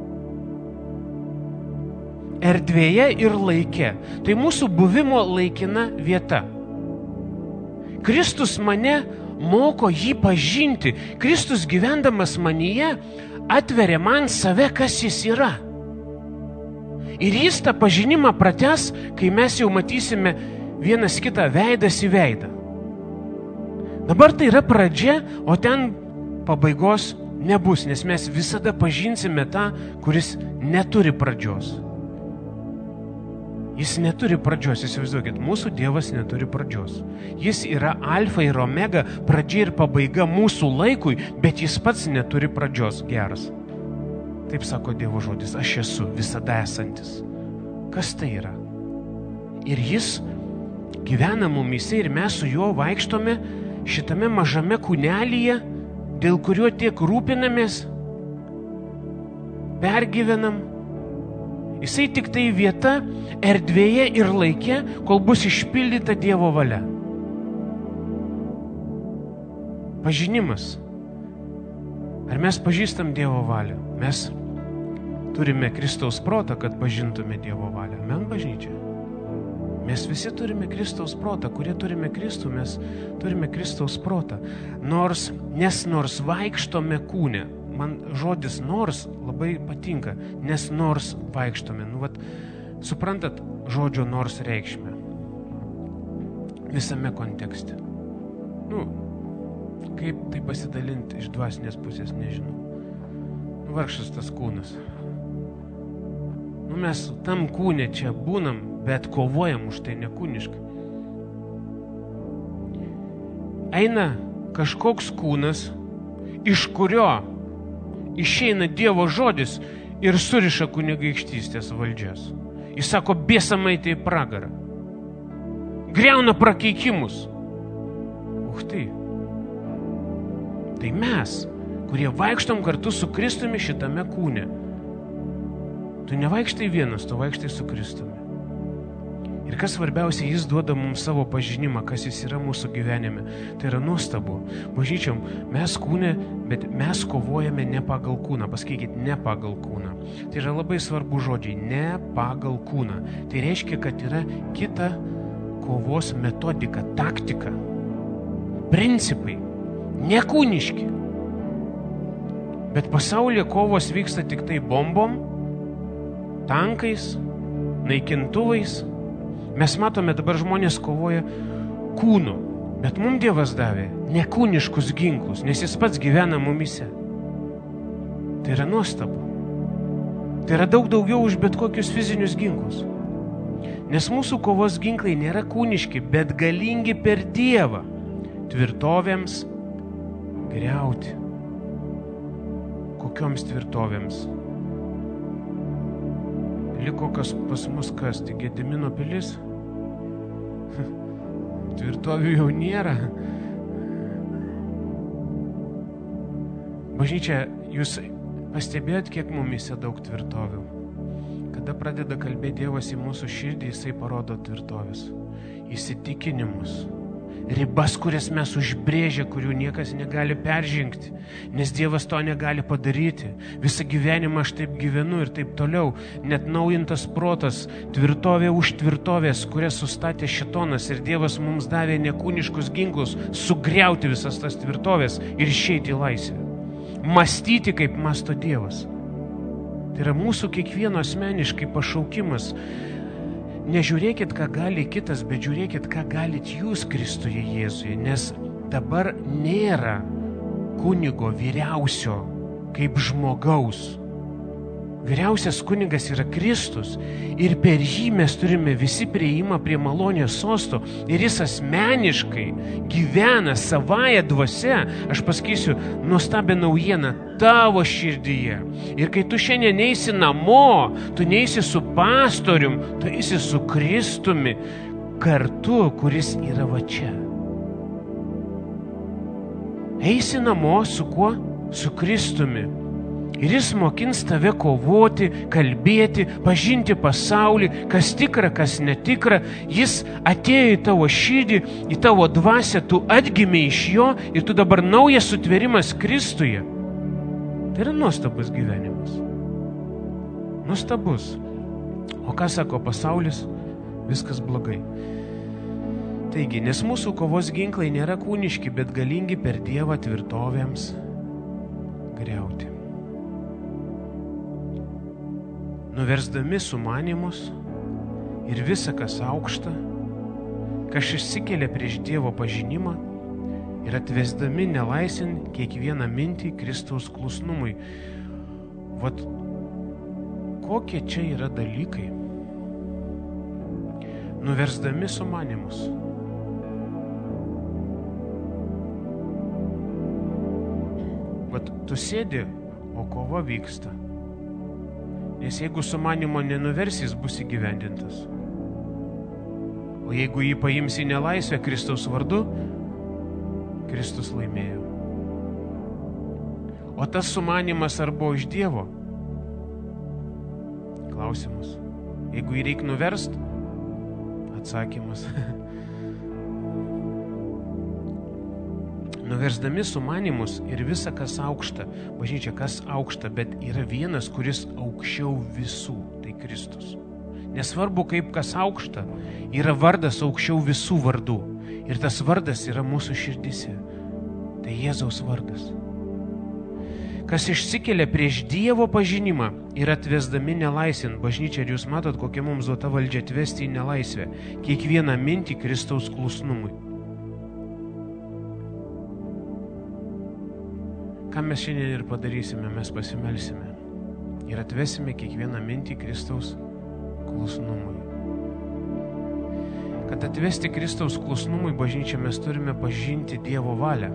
Erdvėje ir laike. Tai mūsų buvimo laikina vieta. Kristus mane moko jį pažinti. Kristus gyvendamas manyje atveria man save, kas jis yra. Ir jis tą pažinimą pratęs, kai mes jau matysime vienas kitą veidas į veidą. Dabar tai yra pradžia, o ten pabaigos nebus, nes mes visada pažinsime tą, kuris neturi pradžios. Jis neturi pradžios, įsivaizduokit, mūsų Dievas neturi pradžios. Jis yra alfa ir omega, pradžia ir pabaiga mūsų laikui, bet jis pats neturi pradžios. Geras. Taip sako Dievo žodis, aš esu visada esantis. Kas tai yra? Ir jis gyvena mumyse ir mes su juo vaikštome šitame mažame kūnelyje, dėl kurio tiek rūpinamės, pergyvenam. Jisai tik tai vieta erdvėje ir laike, kol bus išpildyta Dievo valia. Pažinimas. Ar mes pažįstam Dievo valią? Mes turime Kristaus protą, kad pažintume Dievo valią. Amen, bažnyčia. Mes visi turime Kristaus protą. Kurie turime Kristų, mes turime Kristaus protą. Nors, nes nors vaikštome kūne. Man žodis nors labai patinka, nes nors vaikštome. Nu, vat, suprantat žodžio nors reikšmę. Visame kontekste. Nu, kaip tai pasidalinti iš dvasinės pusės, nežinau. Nu, vargšas tas kūnas. Nu, mes tam kūne čia būnam, bet kovojam už tai nekūniškai. Eina kažkoks kūnas, iš kurio išeina Dievo žodis ir suriša kunigaikštystės valdžias. Jis sako, bėsamai tai pragarą. Griauna prakeikimus. Uch tai. Tai mes, kurie vaikštom kartu su Kristumi šitame kūne. Tu nevaikštai vienas, tu vaikštai su Kristumi. Ir kas svarbiausia, jis duoda mums savo pažinimą, kas jis yra mūsų gyvenime. Tai yra nuostabu. Bažnyčiom, mes kūne, bet mes kovojame ne pagal kūną. Pasakykit, ne pagal kūną. Tai yra labai svarbu žodžiai, ne pagal kūną. Tai reiškia, kad yra kita kovos metodika, taktika, principai, nekūniški. Bet pasaulyje kovos vyksta tik tai bombom, tankais, naikintuvais. Mes matome, dabar žmonės kovoja kūnu, bet mums Dievas davė nekūniškus ginklus, nes jis pats gyvena mumyse. Tai yra nuostabu. Tai yra daug daugiau už bet kokius fizinius ginklus. Nes mūsų kovos ginklai nėra kūniški, bet galingi per Dievą tvirtovėms griauti. Kokioms tvirtovėms? Liko kas pas mus kas, tai Gedimino pilis? Tvirtovių jau nėra. Bažnyčia, jūs pastebėjot, kiek mumyse daug tvirtovių? Kada pradeda kalbėti Dievas į mūsų širdį, jisai parodo tvirtovės, įsitikinimus, ribas, kurias mes užbrėžę, kurių niekas negali peržengti, nes Dievas to negali padaryti. Visą gyvenimą aš taip gyvenu ir taip toliau. Net naujintas protas, tvirtovė už tvirtovės, kurias sustatė šitonas ir Dievas mums davė nekūniškus ginklus, sugriauti visas tas tvirtovės ir išeiti į laisvę. Mąstyti, kaip mąsto Dievas. Tai yra mūsų kiekvieno asmeniškai pašaukimas. Nežiūrėkit, ką gali kitas, bet žiūrėkit, ką galit jūs Kristuje Jėzuje, nes dabar nėra kunigo vyriausio kaip žmogaus. Vyriausias kunigas yra Kristus ir per jį mes turime visi prieimą prie malonės sosto ir jis asmeniškai gyvena savąją dvasia, aš pasakysiu, nuostabią naujieną tavo širdyje. Ir kai tu šiandien eisi namo, tu neisi su pastorium, tu eisi su Kristumi kartu, kuris yra va čia. Eisi namo su kuo? Su Kristumi. Ir jis mokins tave kovoti, kalbėti, pažinti pasaulį, kas tikra, kas netikra. Jis atėjo į tavo širdį, į tavo dvasią, tu atgimė iš jo ir tu dabar naujas sutvėrimas Kristuje. Tai yra nuostabus gyvenimas. Nuostabus. O ką sako pasaulis? Viskas blogai. Taigi, nes mūsų kovos ginklai nėra kūniški, bet galingi per Dievą tvirtovėms griauti. Nuversdami sumanymus ir visa, kas aukšta, kas išsikelia prieš Dievo pažinimą ir atvesdami nelaisin kiekvieną mintį Kristaus klusnumui. Vat kokie čia yra dalykai? Nuversdami sumanymus. Vat tu sėdi, o kova vyksta. Nes jeigu sumanimo nenuversi, jis bus įgyvendintas. O jeigu jį paims į nelaisvę Kristaus vardu, Kristus laimėjo. O tas sumanimas ar buvo iš Dievo? Klausimas. Jeigu jį reikia nuverst, atsakymas. Nuversdami sumanimus ir visa, kas aukšta, bažnyčia, kas aukšta, bet yra vienas, kuris aukščiau visų, tai Kristus. Nesvarbu, kaip kas aukšta, yra vardas aukščiau visų vardų. Ir tas vardas yra mūsų širdise. Tai Jėzaus vardas. Kas išsikelia prieš Dievo pažinimą ir atvesdami nelaisvėn, bažnyčia, ir jūs matot, kokia mums duota valdžia atvesti į nelaisvę, kiekvieną mintį Kristaus klusnumui. Ką mes šiandien ir padarysime, mes pasimelsime ir atvesime kiekvieną mintį Kristaus klusnumui. Kad atvesti Kristaus klusnumui, bažnyčia, mes turime pažinti Dievo valią.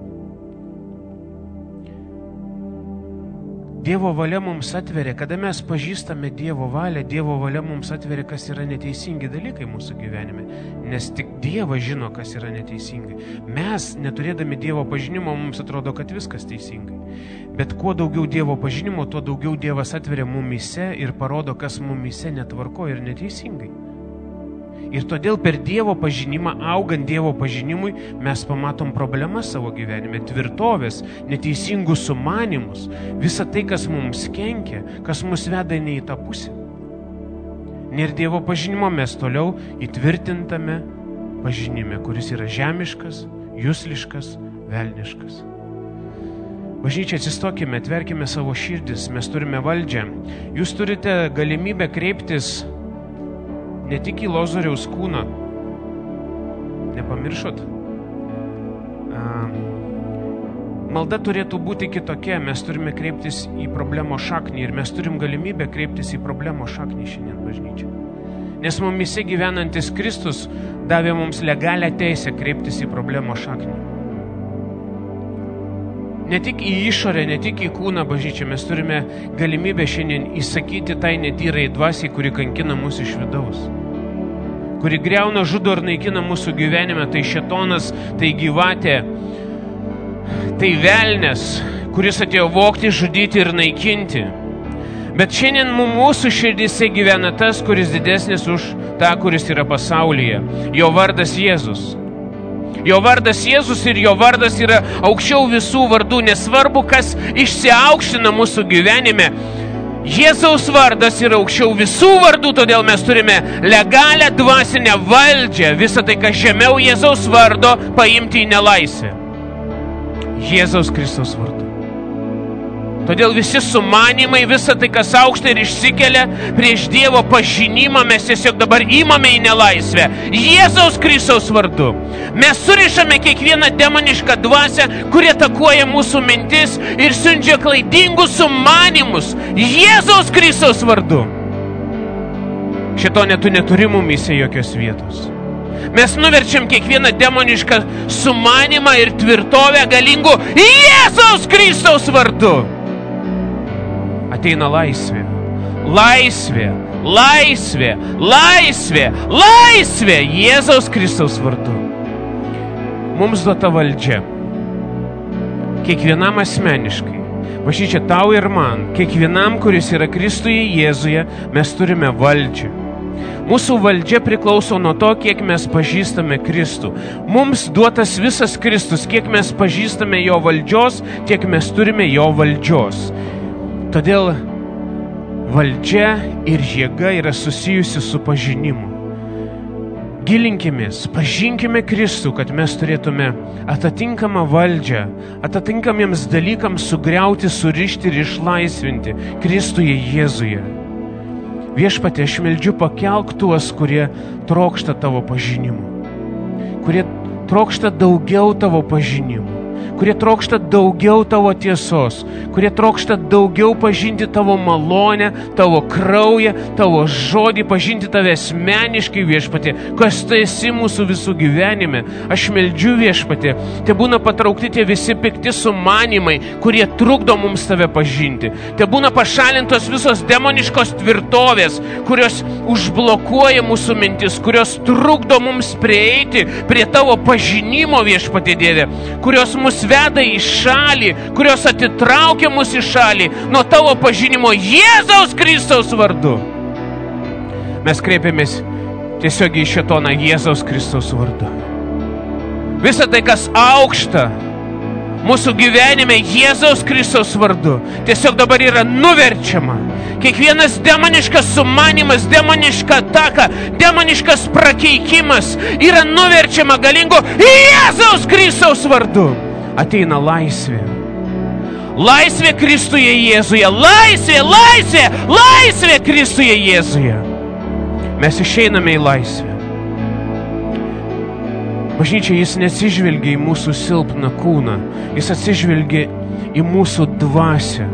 Dievo valia mums atveria, kada mes pažįstame Dievo valią, Dievo valia mums atveria, kas yra neteisingi dalykai mūsų gyvenime. Nes tik Dievas žino, kas yra neteisingai. Mes, neturėdami Dievo pažinimo, mums atrodo, kad viskas teisingai. Bet kuo daugiau Dievo pažinimo, tuo daugiau Dievas atveria mumyse ir parodo, kas mumyse netvarko ir neteisingai. Ir todėl per Dievo pažinimą, augant Dievo pažinimui, mes pamatom problemas savo gyvenime, tvirtovės, neteisingus sumanimus, visą tai, kas mums kenkia, kas mus veda ne į tą pusę. Ir Dievo pažinimo mes toliau įtvirtintame pažinime, kuris yra žemiškas, jusliškas, velniškas. Bažnyčia, atsistokime, atverkime savo širdis, mes turime valdžią. Jūs turite galimybę kreiptis ne tik į Lozoriaus kūną. Nepamiršot? Malda turėtų būti kitokia. Mes turime kreiptis į problemos šaknį ir mes turim galimybę kreiptis į problemos šaknį šiandien, bažnyčia. Nes mumise gyvenantis Kristus davė mums legalią teisę kreiptis į problemos šaknį. Ne tik į išorę, ne tik į kūną, bažnyčia, mes turime galimybę šiandien įsakyti tai netyrai dvasiai, kuri kankina mūsų iš vidaus. Kuri griauna, žudo ir naikina mūsų gyvenime, tai šėtonas, tai gyvatė, tai velnias, kuris atėjo vogti, žudyti ir naikinti. Bet šiandien mūsų širdise gyvena tas, kuris didesnis už tą, kuris yra pasaulyje. Jo vardas Jėzus. Jo vardas Jėzus ir jo vardas yra aukščiau visų vardų, nesvarbu, kas išsiaukština mūsų gyvenime. Jėzaus vardas yra aukščiau visų vardų, todėl mes turime legalią dvasinę valdžią, visą tai, kas žemiau Jėzaus vardo, paimti į nelaisvę. Jėzaus Kristaus vardu. Todėl visi sumanimai, visa tai, kas aukšta ir išsikelia prieš Dievo pažinimą, mes tiesiog dabar įmame į nelaisvę. Jėzaus Kristaus vardu. Mes surišame kiekvieną demonišką dvasią, kurie atakuoja mūsų mintis ir siunčia klaidingus sumanimus. Jėzaus Kristaus vardu. Šitone tu neturi mumise jokios vietos. Mes nuverčiam kiekvieną demonišką sumanimą ir tvirtovę galingų Jėzaus Kristaus vardu. Ateina laisvė, laisvė, laisvė, laisvė, laisvė Jėzaus Kristaus vardu. Mums duota valdžia. Kiekvienam asmeniškai. Bažnyčia, tau ir man, kiekvienam, kuris yra Kristuje Jėzuje, mes turime valdžią. Mūsų valdžia priklauso nuo to, kiek mes pažįstame Kristų. Mums duotas visas Kristus, kiek mes pažįstame jo valdžios, tiek mes turime jo valdžios. Todėl valdžia ir jėga yra susijusi su pažinimu. Gilinkimės, pažinkime Kristų, kad mes turėtume atitinkamą valdžią, atitinkamiems dalykams sugriauti, surišti ir išlaisvinti Kristuje Jėzuje. Viešpatie, aš meldžiu, pakelk tuos, kurie trokšta tavo pažinimu, kurie trokšta daugiau tavo pažinimu, kurie trokšta daugiau tavo tiesos, kurie trokšta daugiau pažinti tavo malonę, tavo kraują, tavo žodį, pažinti tave asmeniškai, Viešpatie, kas tu esi mūsų visų gyvenime. Aš meldžiu, Viešpatie, te būna patraukti tie visi pikti sumanimai, kurie trukdo mums tave pažinti. Te būna pašalintos visos demoniškos tvirtovės, kurios užblokuoja mūsų mintis, kurios trukdo mums prieiti prie tavo pažinimo, Viešpatie Dieve, kurios mus veda į šalį, kurios atitraukia mus į šalį nuo tavo pažinimo Jėzaus Kristaus vardu. Mes kreipiamės tiesiog į šėtoną Jėzaus Kristaus vardu. Visa tai, kas aukšta mūsų gyvenime Jėzaus Kristaus vardu, tiesiog dabar yra nuverčiama. Kiekvienas demoniškas sumanimas, demoniška ataka, demoniškas prakeikimas yra nuverčiama galingo Jėzaus Kristaus vardu. Ateina laisvė. Laisvė Kristuje Jėzuje. Laisvė, laisvė, laisvė Kristuje Jėzuje. Mes išeiname į laisvę. Bažnyčia, jis neatsižvelgia į mūsų silpną kūną. Jis atsižvelgia į mūsų dvasią.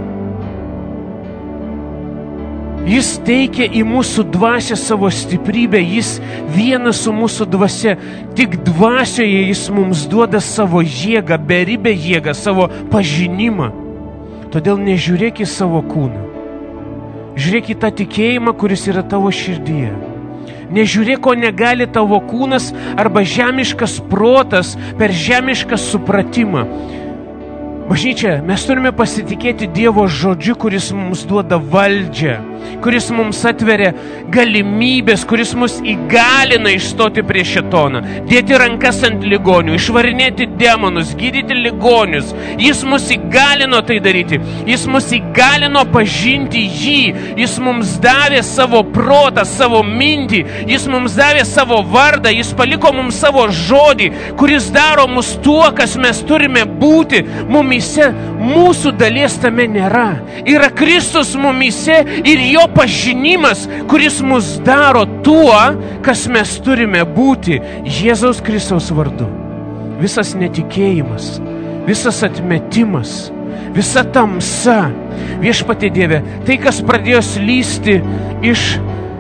Jis teikia į mūsų dvasią savo stiprybę, jis vienas su mūsų dvasia. Tik dvasioje jis mums duoda savo jėgą, beribę jėgą, savo pažinimą. Todėl nežiūrėk į savo kūną. Žiūrėk į tą tikėjimą, kuris yra tavo širdyje. Nežiūrėk, ko negali tavo kūnas arba žemiškas protas per žemišką supratimą. Bažnyčia, mes turime pasitikėti Dievo žodžiu, kuris mums duoda valdžią, kuris mums atveria galimybės, kuris mus įgalina išstoti prieš šėtoną, dėti rankas ant ligonių, išvarinėti demonus, gydyti ligonius. Jis mus įgalino tai daryti, jis mus įgalino pažinti jį, jis mums davė savo protą, savo mintį, jis mums davė savo vardą, jis paliko mums savo žodį, kuris daro mus tuo, kas mes turime būti. Mumise mūsų dalies tame nėra. Yra Kristus mumise ir jo pažinimas, kuris mus daro tuo, kas mes turime būti Jėzaus Kristaus vardu. Visas netikėjimas, visas atmetimas, visa tamsa, Viešpatie Dieve, tai, kas pradėjo slysti iš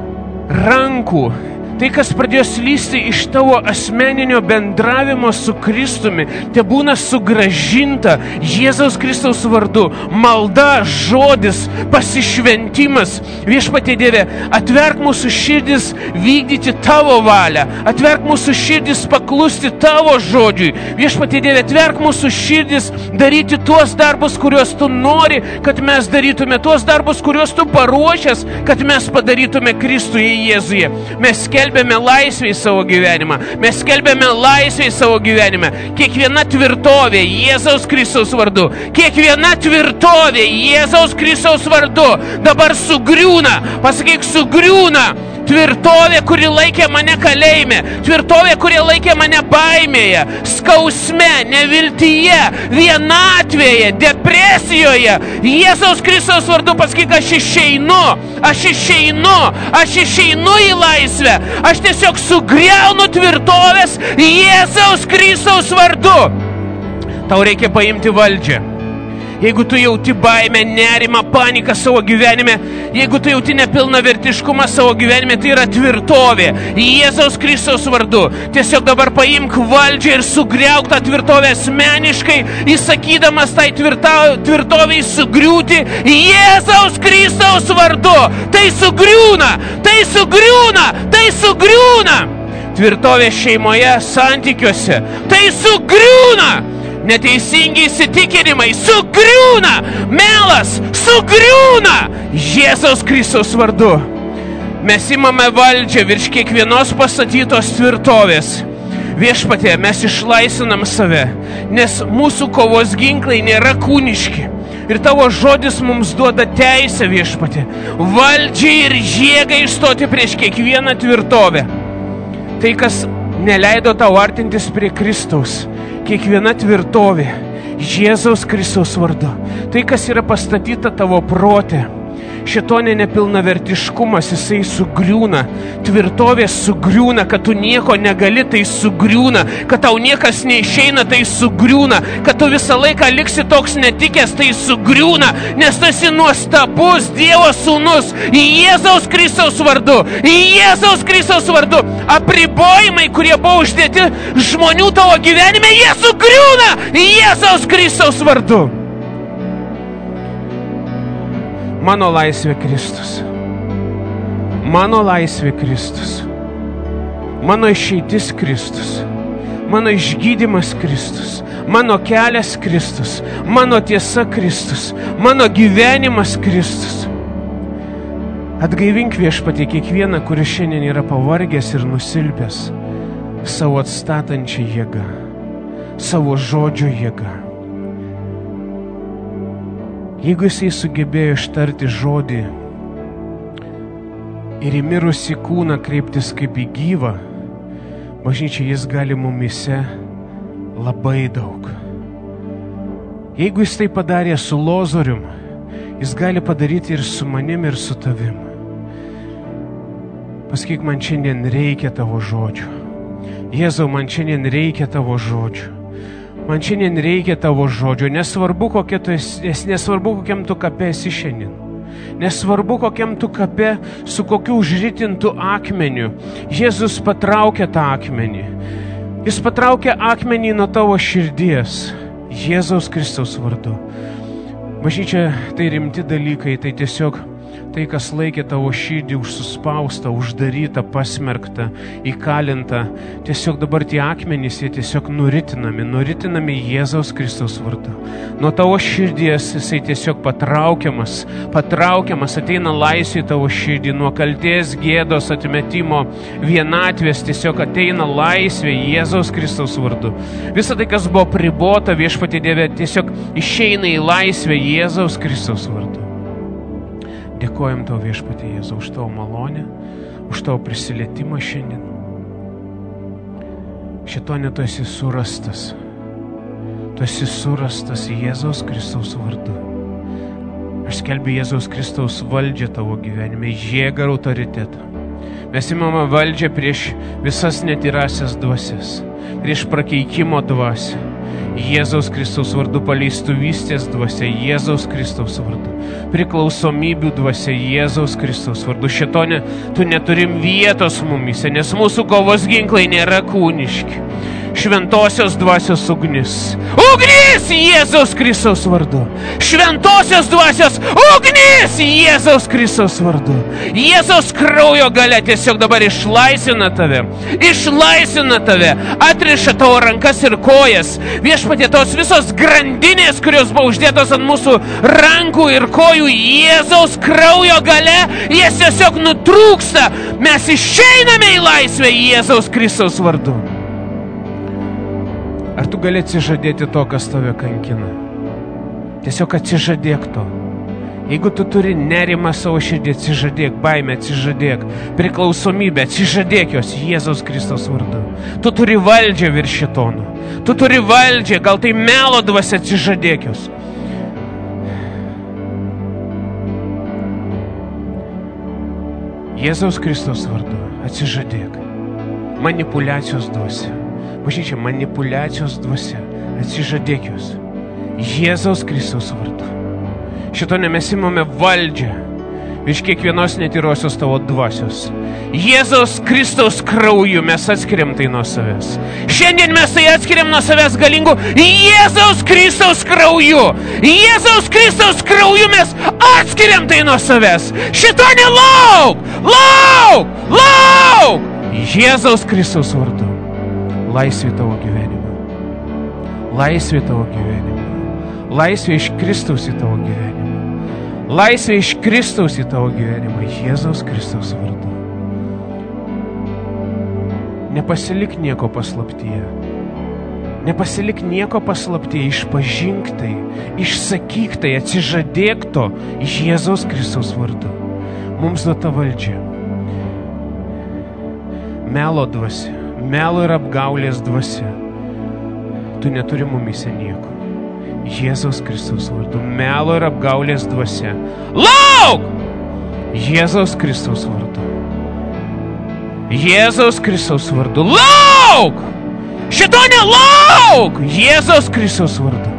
rankų, tai, kas pradėjo slysti iš tavo asmeninio bendravimo su Kristumi, te būna sugrąžinta Jėzaus Kristaus vardu. Malda, žodis, pasišventimas. Viešpatie Dieve, atverk mūsų širdis vykdyti tavo valią. Atverk mūsų širdis paklusti tavo žodžiui. Viešpatie Dieve, atverk mūsų širdis daryti tuos darbus, kuriuos tu nori, kad mes darytume. Tuos darbus, kuriuos tu paruošęs, kad mes padarytume Kristuje Jėzuje. Mes skelbėme laisvę į savo gyvenimą. Mes skelbėme laisvę į savo gyvenimą. Kiekviena tvirtovė Jėzaus Kristaus vardu. Kiekviena tvirtovė Jėzaus Kristaus vardu dabar sugriūna. Pasakyk, sugriūna. Tvirtovė, kuri laikė mane kalėjime. Tvirtovė, kuri laikė mane baimėje, skausme, neviltyje, vienatvėje, depresijoje. Jėzaus Kristaus vardu pasakyk, aš išeinu, aš išeinu, aš išeinu į laisvę. Aš tiesiog sugriaunu tvirtovės Jėzaus Kristaus vardu. Tau reikia paimti valdžią. Jeigu tu jauti baimę, nerimą, paniką savo gyvenime, jeigu tu jauti nepilnavertiškumą savo gyvenime, tai yra tvirtovė. Jėzaus Kristaus vardu. Tiesiog dabar paimk valdžią ir sugriauk tą tvirtovę asmeniškai, įsakydamas tai tvirta, tvirtoviai sugriūti Jėzaus Kristaus vardu. Tai sugriūna, tai sugriūna, tai sugriūna. Tvirtovė šeimoje, santykiuose, tai sugriūna. Neteisingi įsitikinimai sugriūna, melas sugriūna Jėzaus Kristaus vardu. Mes imame valdžią virš kiekvienos pastatytos tvirtovės. Viešpatie, mes išlaisvinam save, nes mūsų kovos ginklai nėra kūniški. Ir tavo žodis mums duoda teisę, viešpatie, valdžiai ir jėgai išstoti prieš kiekvieną tvirtovę. Tai, kas neleido tau artintis prie Kristaus, kiekviena tvirtovė Jėzaus Kristaus vardu. Tai, kas yra pastatyta tavo prote, šetonė nepilnavertiškumas, jisai sugriūna. Tvirtovės sugriūna, kad tu nieko negali, tai sugriūna. Kad tau niekas neišeina, tai sugriūna. Kad tu visą laiką liksi toks netikęs, tai sugriūna. Nes tu esi nuostabus Dievo sūnus Jėzaus Kristaus vardu. Jėzaus Kristaus vardu. Apribojimai, kurie buvo uždėti žmonių tavo gyvenime, jie sugriūna Jėzaus Kristaus vardu. Mano laisvė Kristus. Mano laisvė Kristus. Mano išeitis Kristus. Mano išgydymas Kristus. Mano kelias Kristus. Mano tiesa Kristus. Mano gyvenimas Kristus. Atgaivink, Viešpatie, kiekvieną, kuris šiandien yra pavargęs ir nusilpęs, savo atstatančią jėgą, savo žodžio jėgą. Jeigu jisai sugebėjo ištarti žodį ir į mirusį kūną kreiptis kaip į gyvą, bažnyčia, jis gali mumise labai daug. Jeigu jis tai padarė su Lozorium, jis gali padaryti ir su manim, ir su tavim. Pasakyk, man šiandien reikia tavo žodžių. Jėzau, man šiandien reikia tavo žodžių. Man šiandien reikia tavo žodžio, nesvarbu, kokia tu esi, nesvarbu, kokiam tu kape esi šiandien. Nesvarbu, kokiam tu kape, su kokiu užritintu akmeniu. Jėzus patraukia tą akmenį. Jis patraukia akmenį nuo tavo širdies. Jėzaus Kristaus vardu. Bažnyčia, tai rimti dalykai, tai tiesiog tai, kas laikė tavo širdį užsuspaustą, uždarytą, pasmerktą, įkalintą. Tiesiog dabar tie akmenys, jie tiesiog nuritinami, nuritinami Jėzaus Kristaus vardu. Nuo tavo širdies jisai tiesiog patraukiamas, patraukiamas, ateina laisvė tavo širdį, nuo kaltės, gėdos, atmetimo, vienatvės, tiesiog ateina laisvė Jėzaus Kristaus vardu. Visą tai, kas buvo pribota, Viešpatie Dieve, tiesiog išeina į laisvę Jėzaus Kristaus vardu. Dėkojam tau, Viešpatie Jėzau, už tavo malonę, už tavo prisilietimą šiandien. Šitone tu esi surastas. Tu esi surastas Jėzaus Kristaus vardu. Aš skelbiu Jėzaus Kristaus valdžią tavo gyvenime, jėgą ir autoritetą. Mes imame valdžią prieš visas netyrasias dvasias, prieš prakeikimo dvasią. Jėzaus Kristaus vardu, paleistuvystės dvasia, Jėzaus Kristaus vardu, priklausomybių dvasia, Jėzaus Kristaus vardu. Šitone, tu neturim vietos mumise, nes mūsų kovos ginklai nėra kūniški. Šventosios dvasios ugnis. Ugnis Jėzaus Kristaus vardu. Šventosios dvasios ugnis Jėzaus Kristaus vardu. Jėzaus kraujo galia tiesiog dabar išlaisvina tave. Išlaisvina tave. Atriša tavo rankas ir kojas. Viešpatie, tos visos grandinės, kurios buvo uždėtos ant mūsų rankų ir kojų, Jėzaus kraujo galia, jas tiesiog nutrūksta. Mes išeiname į laisvę Jėzaus Kristaus vardu. Ar tu gali atsižadėti to, kas tave kankina? Tiesiog atsižadėk to. Jeigu tu turi nerimą savo širdį, atsižadėk, baimę atsižadėk, priklausomybę atsižadėk jos Jėzaus Kristaus vardu. Tu turi valdžią virš šėtono. Tu turi valdžią, gal tai melo dvasia, atsižadėk jos. Jėzaus Kristaus vardu atsižadėk. Manipuliacijos dvasia. Bažnyčia, manipuliacijos dvasia. Atsižadėk jos. Jėzaus Kristaus vardu. Šitone mes imame valdžią virš kiekvienos netyrosios tavo dvasios. Jėzaus Kristaus krauju mes atskiriam tai nuo savęs. Šiandien mes tai atskiriam nuo savęs galingų Jėzaus Kristaus krauju. Jėzaus Kristaus krauju mes atskiriam tai nuo savęs. Šitone lauk! Lauk! Lauk! Jėzaus Kristaus vardu. Laisvė tavo gyvenimą. Laisvė tavo gyvenimą. Laisvė iš Kristaus į tavo gyvenimą. Laisvė iš Kristaus į tavo gyvenimą. Jėzaus Kristaus vardu. Nepasilik nieko paslaptyje. Nepasilik nieko paslaptyje. Išpažink tai, išsakyk tai, atsižadėk to Jėzaus Kristaus vardu. Mums duota valdžia. Melo dvasia, melo ir apgaulės dvasia. Tu neturi mumise nieko. Jėzaus Kristaus vardu. Melo ir apgaulės dvasia. Lauk! Jėzaus Kristaus vardu. Jėzaus Kristaus vardu. Lauk! Šėtone, lauk! Jėzaus Kristaus vardu.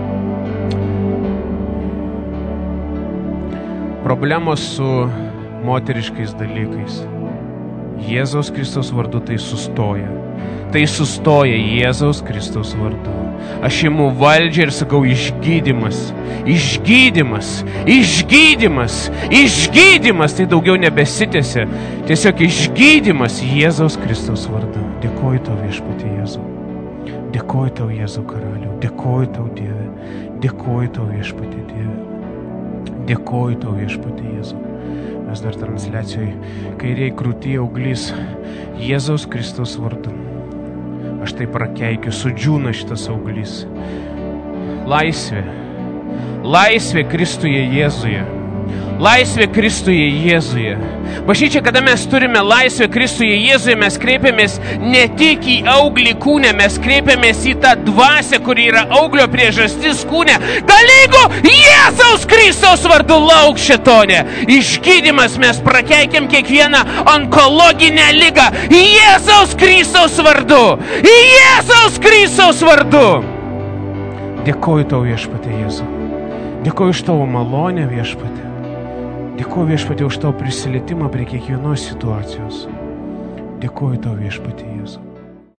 Problemos su moteriškais dalykais. Jėzaus Kristaus vardu tai sustoja. Tai sustoja Jėzaus Kristaus vardu. Aš imu valdžią ir sakau išgydymas, išgydymas, išgydymas, išgydymas. Tai daugiau nebesitėsi. Tiesiog išgydymas Jėzaus Kristaus vardu. Dėkoju tau viešpatie Jėzau. Dėkoju tau Jėzau karaliau. Dėkoju tau Dieve. Dėkoju tau viešpatie Dieve. Dėkoju tau viešpatie Jėzau. Mes dar transliacijoje kairiai krūtyje auglys Jėzaus Kristaus vardu. Aš tai prakeikiu, sudžiūna šitas auglys. Laisvė. Laisvė Kristuje Jėzuje. Laisvė Kristuje Jėzuje. Bažnyčia, kada mes turime laisvę Kristuje Jėzuje, mes kreipiamės ne tik į auglį kūnę, mes kreipiamės į tą dvasią, kuri yra auglio priežastis kūnė. Galingų Jėzaus Kristaus vardu lauk šėtone. Išgydymas, mes prakeikiam kiekvieną onkologinę ligą. Jėzaus Kristaus vardu. Jėzaus Kristaus vardu. Dėkoju tau viešpatie Jėzau. Dėkoju už tavo malonę viešpatie. Dėkoju viešpatie už tavo prisilietimą prie kiekvienos situacijos. Dėkoju tau viešpatie Jėzau.